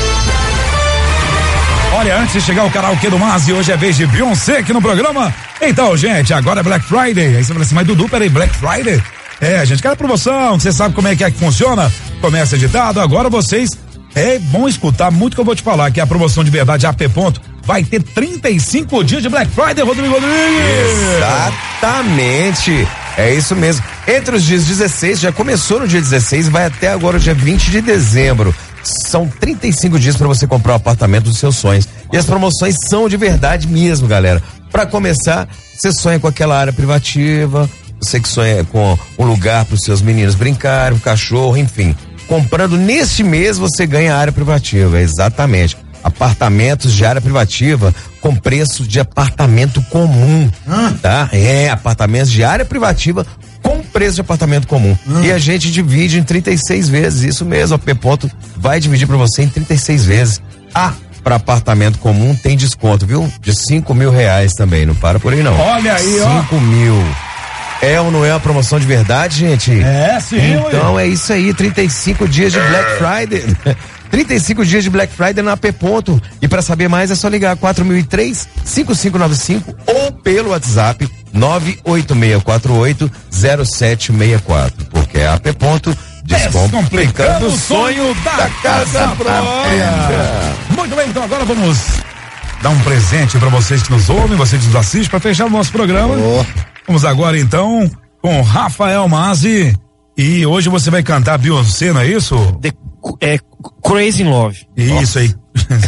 Olha, antes de chegar o karaokê do Mazi, hoje é vez de Beyoncé aqui no programa. Então, gente, agora é Black Friday. Aí você fala assim, mas Dudu, peraí, Black Friday? É, a gente quer a promoção, você sabe como é que é que funciona? Comércio editado, agora vocês, é bom escutar muito que eu vou te falar, que a promoção de verdade A P Ponto vai ter trinta e cinco dias de Black Friday, Rodrigo Rodrigues. Exatamente. É isso mesmo. Entre os dias dezesseis, já começou no dia dezesseis, vai até agora o dia vinte de dezembro. São trinta e cinco dias para você comprar o apartamento dos seus sonhos. E as promoções são de verdade mesmo, galera. Para começar, você sonha com aquela área privativa, você que sonha com um lugar para os seus meninos brincarem, um cachorro, enfim. Comprando neste mês, você ganha área privativa, exatamente. Apartamentos de área privativa com preço de apartamento comum, ah. tá? É, apartamentos de área privativa com preço de apartamento comum. Ah. E a gente divide em trinta e seis vezes, isso mesmo, a P Ponto vai dividir para você em trinta e seis vezes. Ah, para apartamento comum tem desconto, viu? De cinco mil reais também, não para por aí não. Olha aí, ó. Cinco mil. É ou não é uma promoção de verdade, gente? É, sim. Então ué. É isso aí, trinta e cinco dias de Black Friday. trinta e cinco dias de Black Friday na P Ponto. E para saber mais é só ligar quatro mil e três, cinco cinco nove cinco ou pelo WhatsApp nove oito seis quatro oito zero sete seis quatro. Porque a P Ponto descomplicando o sonho da casa própria. Muito bem, então agora vamos dar um presente para vocês que nos ouvem, vocês que nos assistem, para fechar o nosso programa. Oh. Vamos agora então com Rafael Mazzi. E hoje você vai cantar Beyoncé, não é isso? The, é Crazy in Love. Isso aí.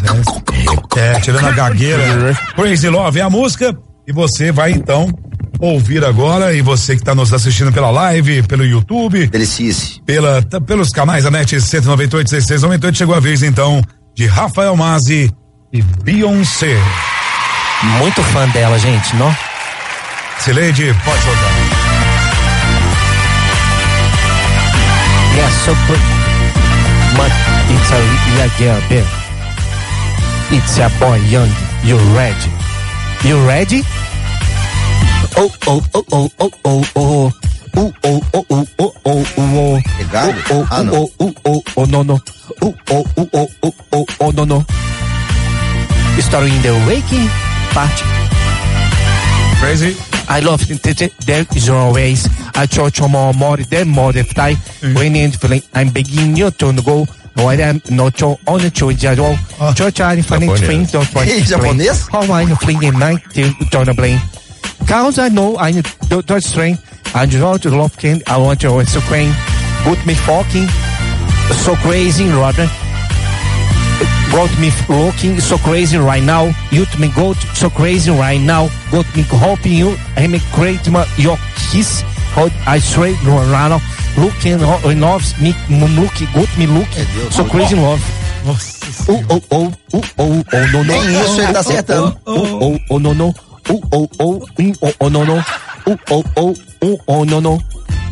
É, tirando a gagueira. Crazy Love é a música. E você vai então ouvir agora. E você que está nos assistindo pela live, pelo YouTube. Delicice. Pela, t- pelos canais da NET cento e noventa e oito, sessenta e seis noventa e oito. Chegou a vez então de Rafael Mazzi e Beyoncé. Muito fã dela, gente, não? Sileide, pode soltar. Yeah, so good. But it's a yeah, yeah, yeah. It's a boy young. You ready? You ready? Oh oh oh oh oh oh oh. Oh oh oh oh oh oh oh. Pegado? Oh oh oh oh oh oh no no. Oh oh oh oh oh oh oh no no. Starting in the waking party. Crazy. I love it. There is always I touch more more than more than fly. When in feeling I'm begging you to go. Why I'm not so on the choice at all. Church I find it things don't want to japonês? How I fling in night till don't blame. Cause I know I do not strength. I do not love can I want to so crane. Put me fucking so crazy rather. Got me looking so crazy right now. You to me go so crazy right now. Got me hoping you I make great my your kiss. How I straight around. Looking enough me looking good me looking so crazy love. Oh oh oh oh oh oh no no. Nem isso ele tá acertando. Oh oh oh no no. Oh oh oh oh oh no no. Oh oh oh oh oh no no.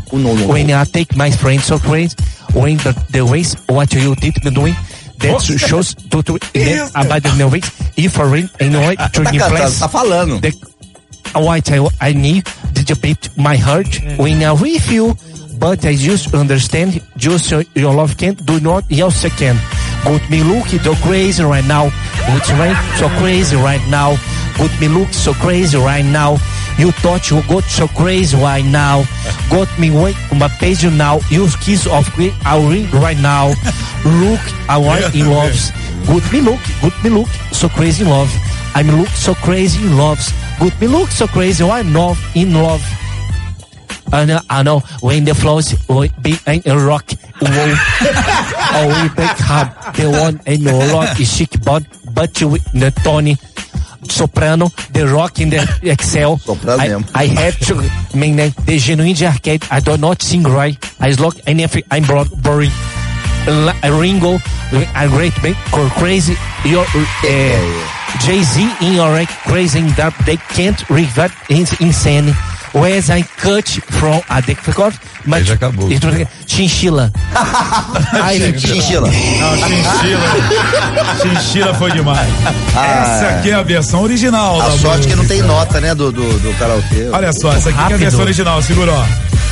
Uno, uno. When I take my friends so crazy, when the, the ways what you did me doing, that shows to to about the new weeks. If I ring and white to Tá cantando, tá falando. The white I, I need to beat my heart when I with you, but I just understand just your love can do not else I can. Got me looking so crazy right now. It's right so crazy right now. Got me look so crazy right now. You thought you got so crazy right now. Got me wait on my page now. You kiss of me, I'll ring right now. Look, I want in loves. Got me look, got me look so crazy in love. I'm look so crazy in loves. Got me look so crazy. I'm love in love. I know, I know when the flows will be in a rock. Whoa. Oh, we break hard. The one in the rock is chic, but but you with the Tony. Soprano, the rock in the Excel. I, I had to mean the genuine arcade. I do not sing right. I look and if I'm boring. A Ringo, a great big or crazy. Your uh, Jay-Z in your crazy that they can't revert is insane. Whereas I cut from a difficult, mas já acabou. Chinchila. Chinchila. Não, chinchila. Chinchila foi demais. Ah, essa aqui é a versão original. A da sorte música. que não tem nota, né, do, do, do karaokê. Olha só, essa aqui é a versão original, segura, ó.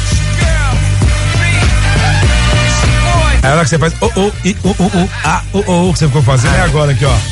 É a hora que você faz. Oh, oh, i, oh, oh, oh, ah, oh, oh, que você ficou fazendo é agora aqui, ó.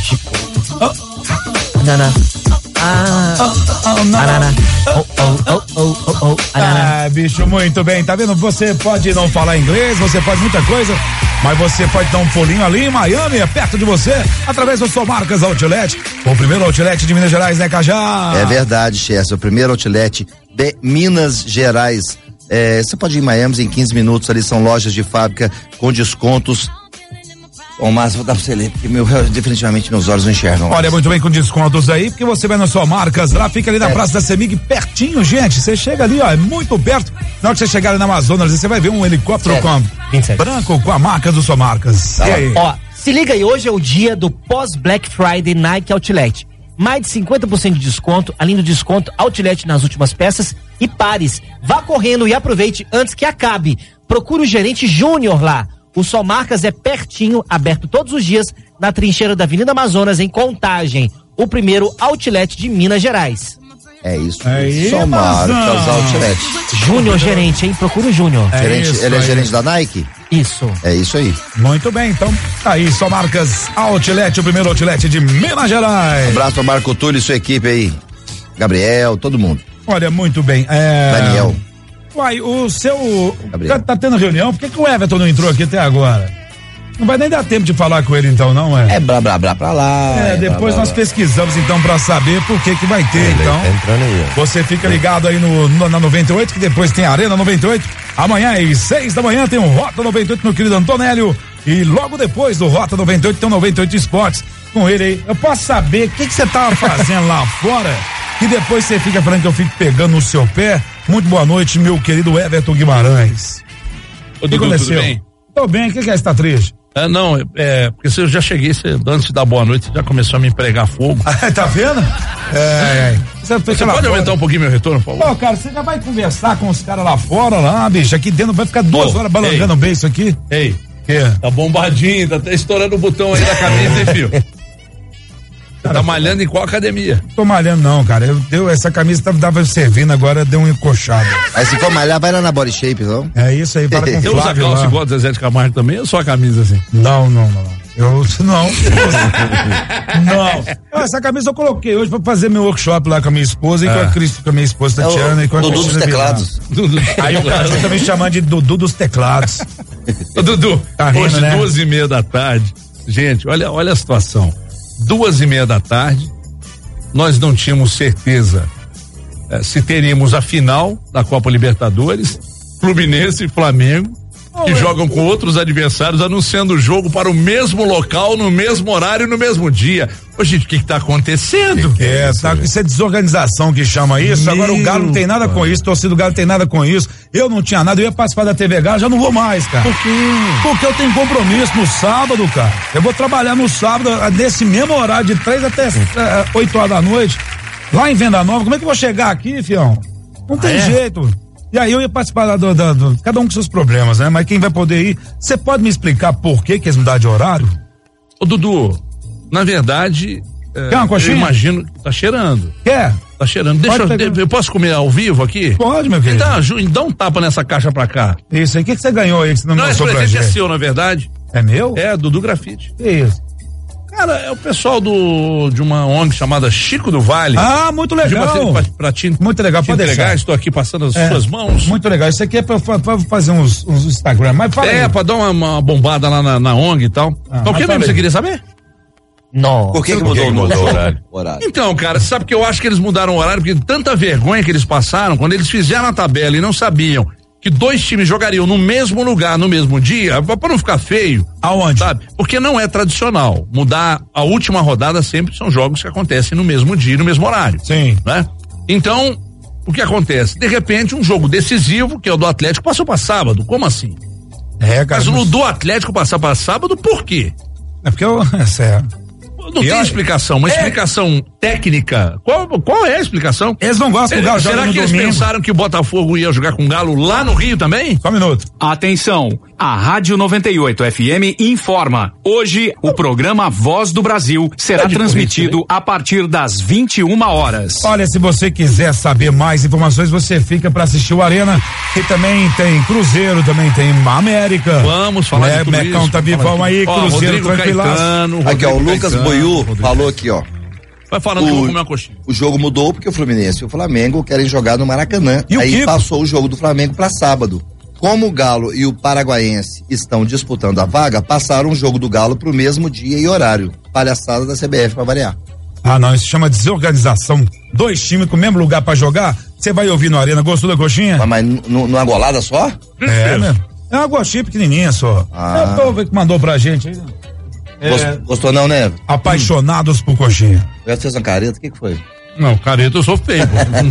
Oh. Nana. Ah, oh, oh, anana. Oh, oh, oh, oh, oh, oh, ah, bicho, muito bem, tá vendo? Você pode não falar inglês, você faz muita coisa, mas você pode dar um pulinho ali em Miami, é perto de você, através do Só Marcas Outlet, o primeiro outlet de Minas Gerais, né, Cajá? É verdade, Chester, o primeiro outlet de Minas Gerais. É, você pode ir em Miami em quinze minutos, ali são lojas de fábrica com descontos. Ô, mas vou dar pra você ler, porque meu, definitivamente meus olhos não enxergam. Olha, muito bem, com descontos aí, porque você vai na Só Marcas, lá fica ali na é. Praça da Semig, pertinho, gente, você chega ali, ó, é muito perto, na hora que você chegar ali na Amazonas, você vai ver um helicóptero é. com branco, com a marca do Só Marcas. Tá. E aí? Ó, se liga aí, hoje é o dia do pós-Black Friday Nike Outlet. Mais de cinquenta por cento de desconto, além do desconto Outlet nas últimas peças e pares. Vá correndo e aproveite antes que acabe. Procure o gerente Júnior lá. O Só Marcas é pertinho, aberto todos os dias, na trincheira da Avenida Amazonas, em Contagem. O primeiro outlet de Minas Gerais. É isso. Aí, Só Marcas Outlet. Júnior gerente, hein? Procura o Júnior. É gerente, isso, ele é aí. gerente da Nike? Isso. É isso aí. Muito bem, então, tá aí, Só Marcas Outlet, o primeiro outlet de Minas Gerais. Um abraço para Marco Túlio e sua equipe aí. Gabriel, todo mundo. Olha, muito bem. É... Daniel. Uai, o seu. Tá, tá tendo reunião? Por que, que o Everton não entrou aqui até agora? Não vai nem dar tempo de falar com ele então, não é? É blá blá blá pra lá. É, é depois blá, blá, nós blá. pesquisamos então pra saber por que que vai ter, é, então. Tá entrando aí. Você fica ligado aí no, no, na noventa e oito, que depois tem Arena noventa e oito. Amanhã às seis da manhã tem o Rota noventa e oito, meu querido Antonélio. E logo depois do Rota noventa e oito tem o noventa e oito Esportes com ele aí. Eu posso saber o que que você tava fazendo lá fora? E depois você fica falando que eu fico pegando no seu pé. Muito boa noite, meu querido Everton Guimarães. Ô, Dudu, tudo bem? Tô bem, o que, que é essa triste? É, não, é, porque se eu já cheguei, você, antes de dar boa noite, você já começou a me pregar fogo. Tá vendo? É, é. Você, você pode aumentar fora. um pouquinho meu retorno, por favor? Pô, cara, você já vai conversar com os caras lá fora, lá, bicho, aqui dentro vai ficar duas Pô, horas balangando bem isso aqui. Ei, que? Tá bombadinho, tá até estourando o botão aí da camisa, hein, filho? Cara, tá malhando em qual academia? Tô malhando não, cara. Eu, eu, essa camisa tava, tava servindo, agora deu uma encoxada. Aí se for malhar, vai lá na Body Shape, não? É isso aí, para com o Flávio. Você usa calça igual do Zezé de Camargo também ou só a camisa assim? Não, não, não. Eu, não. não. Essa camisa eu coloquei hoje pra fazer meu workshop lá com a minha esposa e é. com, a Cris, com a minha esposa Tatiana. É o, e com a Dudu dos teclados. Dudu. Aí o cara tá me chamando de Dudu dos teclados. Dudu, tá rindo, hoje né? duas e meia da tarde. Gente, olha, olha a situação. Duas e meia da tarde, nós não tínhamos certeza eh, se teríamos a final da Copa Libertadores, Fluminense e Flamengo, oh, que é. jogam com outros adversários, anunciando o jogo para o mesmo local, no mesmo horário e no mesmo dia. Ô, gente, o que que tá acontecendo? Que é, tá, isso é desorganização que chama isso. Meu Agora o Galo não tem nada com isso, torcida do Galo não tem nada com isso. Eu não tinha nada, eu ia participar da T V Galo, já não vou mais, cara. Por quê? Porque eu tenho compromisso no sábado, cara. Eu vou trabalhar no sábado, nesse mesmo horário, de três até oito horas da noite, lá em Venda Nova. Como é que eu vou chegar aqui, fião? Não tem ah, é? jeito. E aí eu ia participar do, do, do, cada um com seus problemas, né? Mas quem vai poder ir, você pode me explicar por que que eles mudaram de horário? Ô Dudu, na verdade, Quer uma coxinha? eu imagino que tá cheirando. Quer? Tá cheirando. Deixa eu, eu, eu posso comer ao vivo aqui? Pode, meu querido. Dá, dá um tapa nessa caixa pra cá. Isso aí, o que que você ganhou aí que você não, não mostrou esse pra presente gente? é seu, na verdade. É meu? É, Dudu Grafite. Que isso? Cara, é o pessoal do, de uma O N G chamada Chico do Vale. Ah, muito legal. Pra, pra te, muito legal, te pode entregar, deixar. estou aqui passando as É, suas mãos. Muito legal. Isso aqui é pra, pra, pra fazer uns, uns Instagram. Mas fala É, aí. pra dar uma, uma bombada lá na, na O N G e tal. Ah, Qual que mas mesmo fala você aí. queria saber? Não. Por que, que Por mudou, mudou o o horário? horário? Então, cara, você sabe que eu acho que eles mudaram o horário porque tanta vergonha que eles passaram quando eles fizeram a tabela e não sabiam que dois times jogariam no mesmo lugar, no mesmo dia, pra não ficar feio. Aonde? Sabe? Porque não é tradicional. Mudar a última rodada sempre são jogos que acontecem no mesmo dia, no mesmo horário. Sim. Né? Então, o que acontece? De repente, um jogo decisivo, que é o do Atlético, passou pra sábado. Como assim? É, cara. Mas o do Atlético passar pra sábado, por quê? É porque eu. É sério. Não E tem olha, explicação, uma é- explicação técnica. Qual, qual é a explicação? Eles não gostam que o Galo Será joga no que eles domingo. pensaram que o Botafogo ia jogar com o Galo lá no Rio também? Só um minuto. Atenção, a Rádio noventa e oito F M informa. Hoje, o programa Voz do Brasil será É de transmitido corrida, a partir das vinte e uma horas. Olha, se você quiser saber mais informações, você fica pra assistir o Arena. E também tem Cruzeiro, também tem América. Vamos falar né? de tudo Mecão isso, tá vamos vivão falar aí, de- Ó, Cruzeiro Rodrigo tranquilaço. Caetano, Aqui, ó, o Rodrigo Lucas Caetano, Boiú Rodrigo. falou aqui, ó. Vai falando que eu vou comer uma coxinha. O jogo mudou porque o Fluminense e o Flamengo querem jogar no Maracanã. E o Aí Kiko? passou o jogo do Flamengo pra sábado. Como o Galo e o Paraguaiense estão disputando a vaga, passaram o jogo do Galo pro mesmo dia e horário. Palhaçada da C B F pra variar. Ah, não, isso chama desorganização. Dois times com o mesmo lugar pra jogar, você vai ouvir no Arena. Gostou da coxinha? Mas, mas n- n- numa golada só? É, né? É uma coxinha pequenininha só. Ah. É o povo que mandou pra gente aí. É, Gost- Gostou não, né? apaixonados por coxinha. Já fez uma careta? O que que foi? Não, careta, eu sou feio.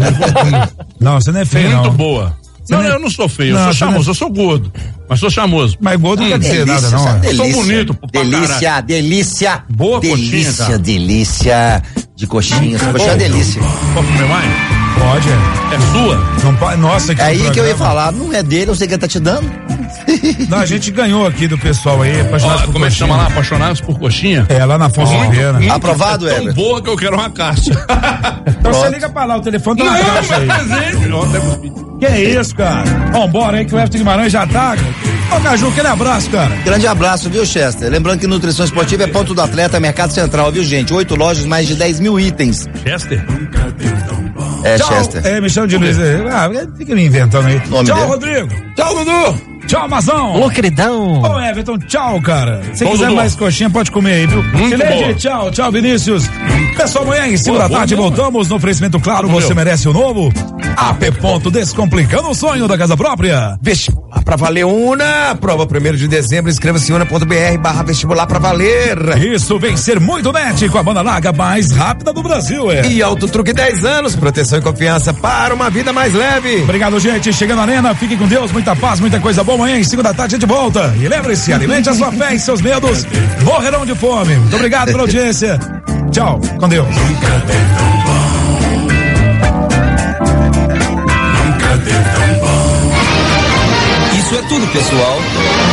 Não, você não é feio, Muito não. boa. Você Não, não é- eu não sou feio, Não, eu sou você charmoso, não é- eu sou gordo. Mas sou charmoso. Mas gordo não quer dizer nada, não. essa é. Eu sou delícia. bonito, pra Delícia, caralho. delícia. Boa coxinha, delícia, cara. delícia de coxinha. Essa coxinha é uma delícia. Posso comer mais? Pode, é. É sua? Não pode, nossa, que É aí no que eu ia programa. falar, não é dele, eu sei que ele tá te dando. Não, a gente ganhou aqui do pessoal aí, apaixonados Ó, por como é que coxinha. chama lá? Apaixonados por coxinha? É, lá na Afonso Muito, Pena. muito. Aprovado, é tão Heber? boa que eu quero uma caixa. Então você liga pra lá, o telefone tá na caixa aí. presente. Ó, até cuspi. Que é isso, cara? Vambora aí que o Everton Guimarães já tá. Ô, Caju, aquele abraço, cara. Grande abraço, viu, Chester? Lembrando que nutrição esportiva é ponto do atleta, Mercado Central, viu, gente? Oito lojas, mais de dez mil itens. Chester? É, Tchau. Chester. É, me chama de Luiz. Ah, fica me inventando aí. Nome Tchau, dele? Rodrigo. Tchau, Dudu. Tchau, Mazão. Ô, queridão. Ô, Everton, tchau, cara. Se Bom, quiser Dudu. mais coxinha, pode comer aí, viu? Muito Silene, boa. tchau, tchau, Vinícius. Pessoal, amanhã em cima Boa, da boa tarde mesmo. voltamos no oferecimento claro, Valeu. você merece o novo. A P Ponto, descomplicando o sonho da casa própria. Vestibular pra valer Una. Prova primeiro de dezembro. Inscreva-se em una.br barra vestibular pra valer. Isso vem ser muito net com a banda larga mais rápida do Brasil, é. E Auto Truque dez anos. Proteção e confiança para uma vida mais leve. Obrigado, gente. Chegando na arena, fiquem com Deus, muita paz, muita coisa boa. Amanhã, em cinco da tarde, a gente volta. E lembre-se, alimente a sua fé e seus medos morrerão de fome. Muito obrigado pela audiência. Tchau, com Deus. Isso é tudo, pessoal.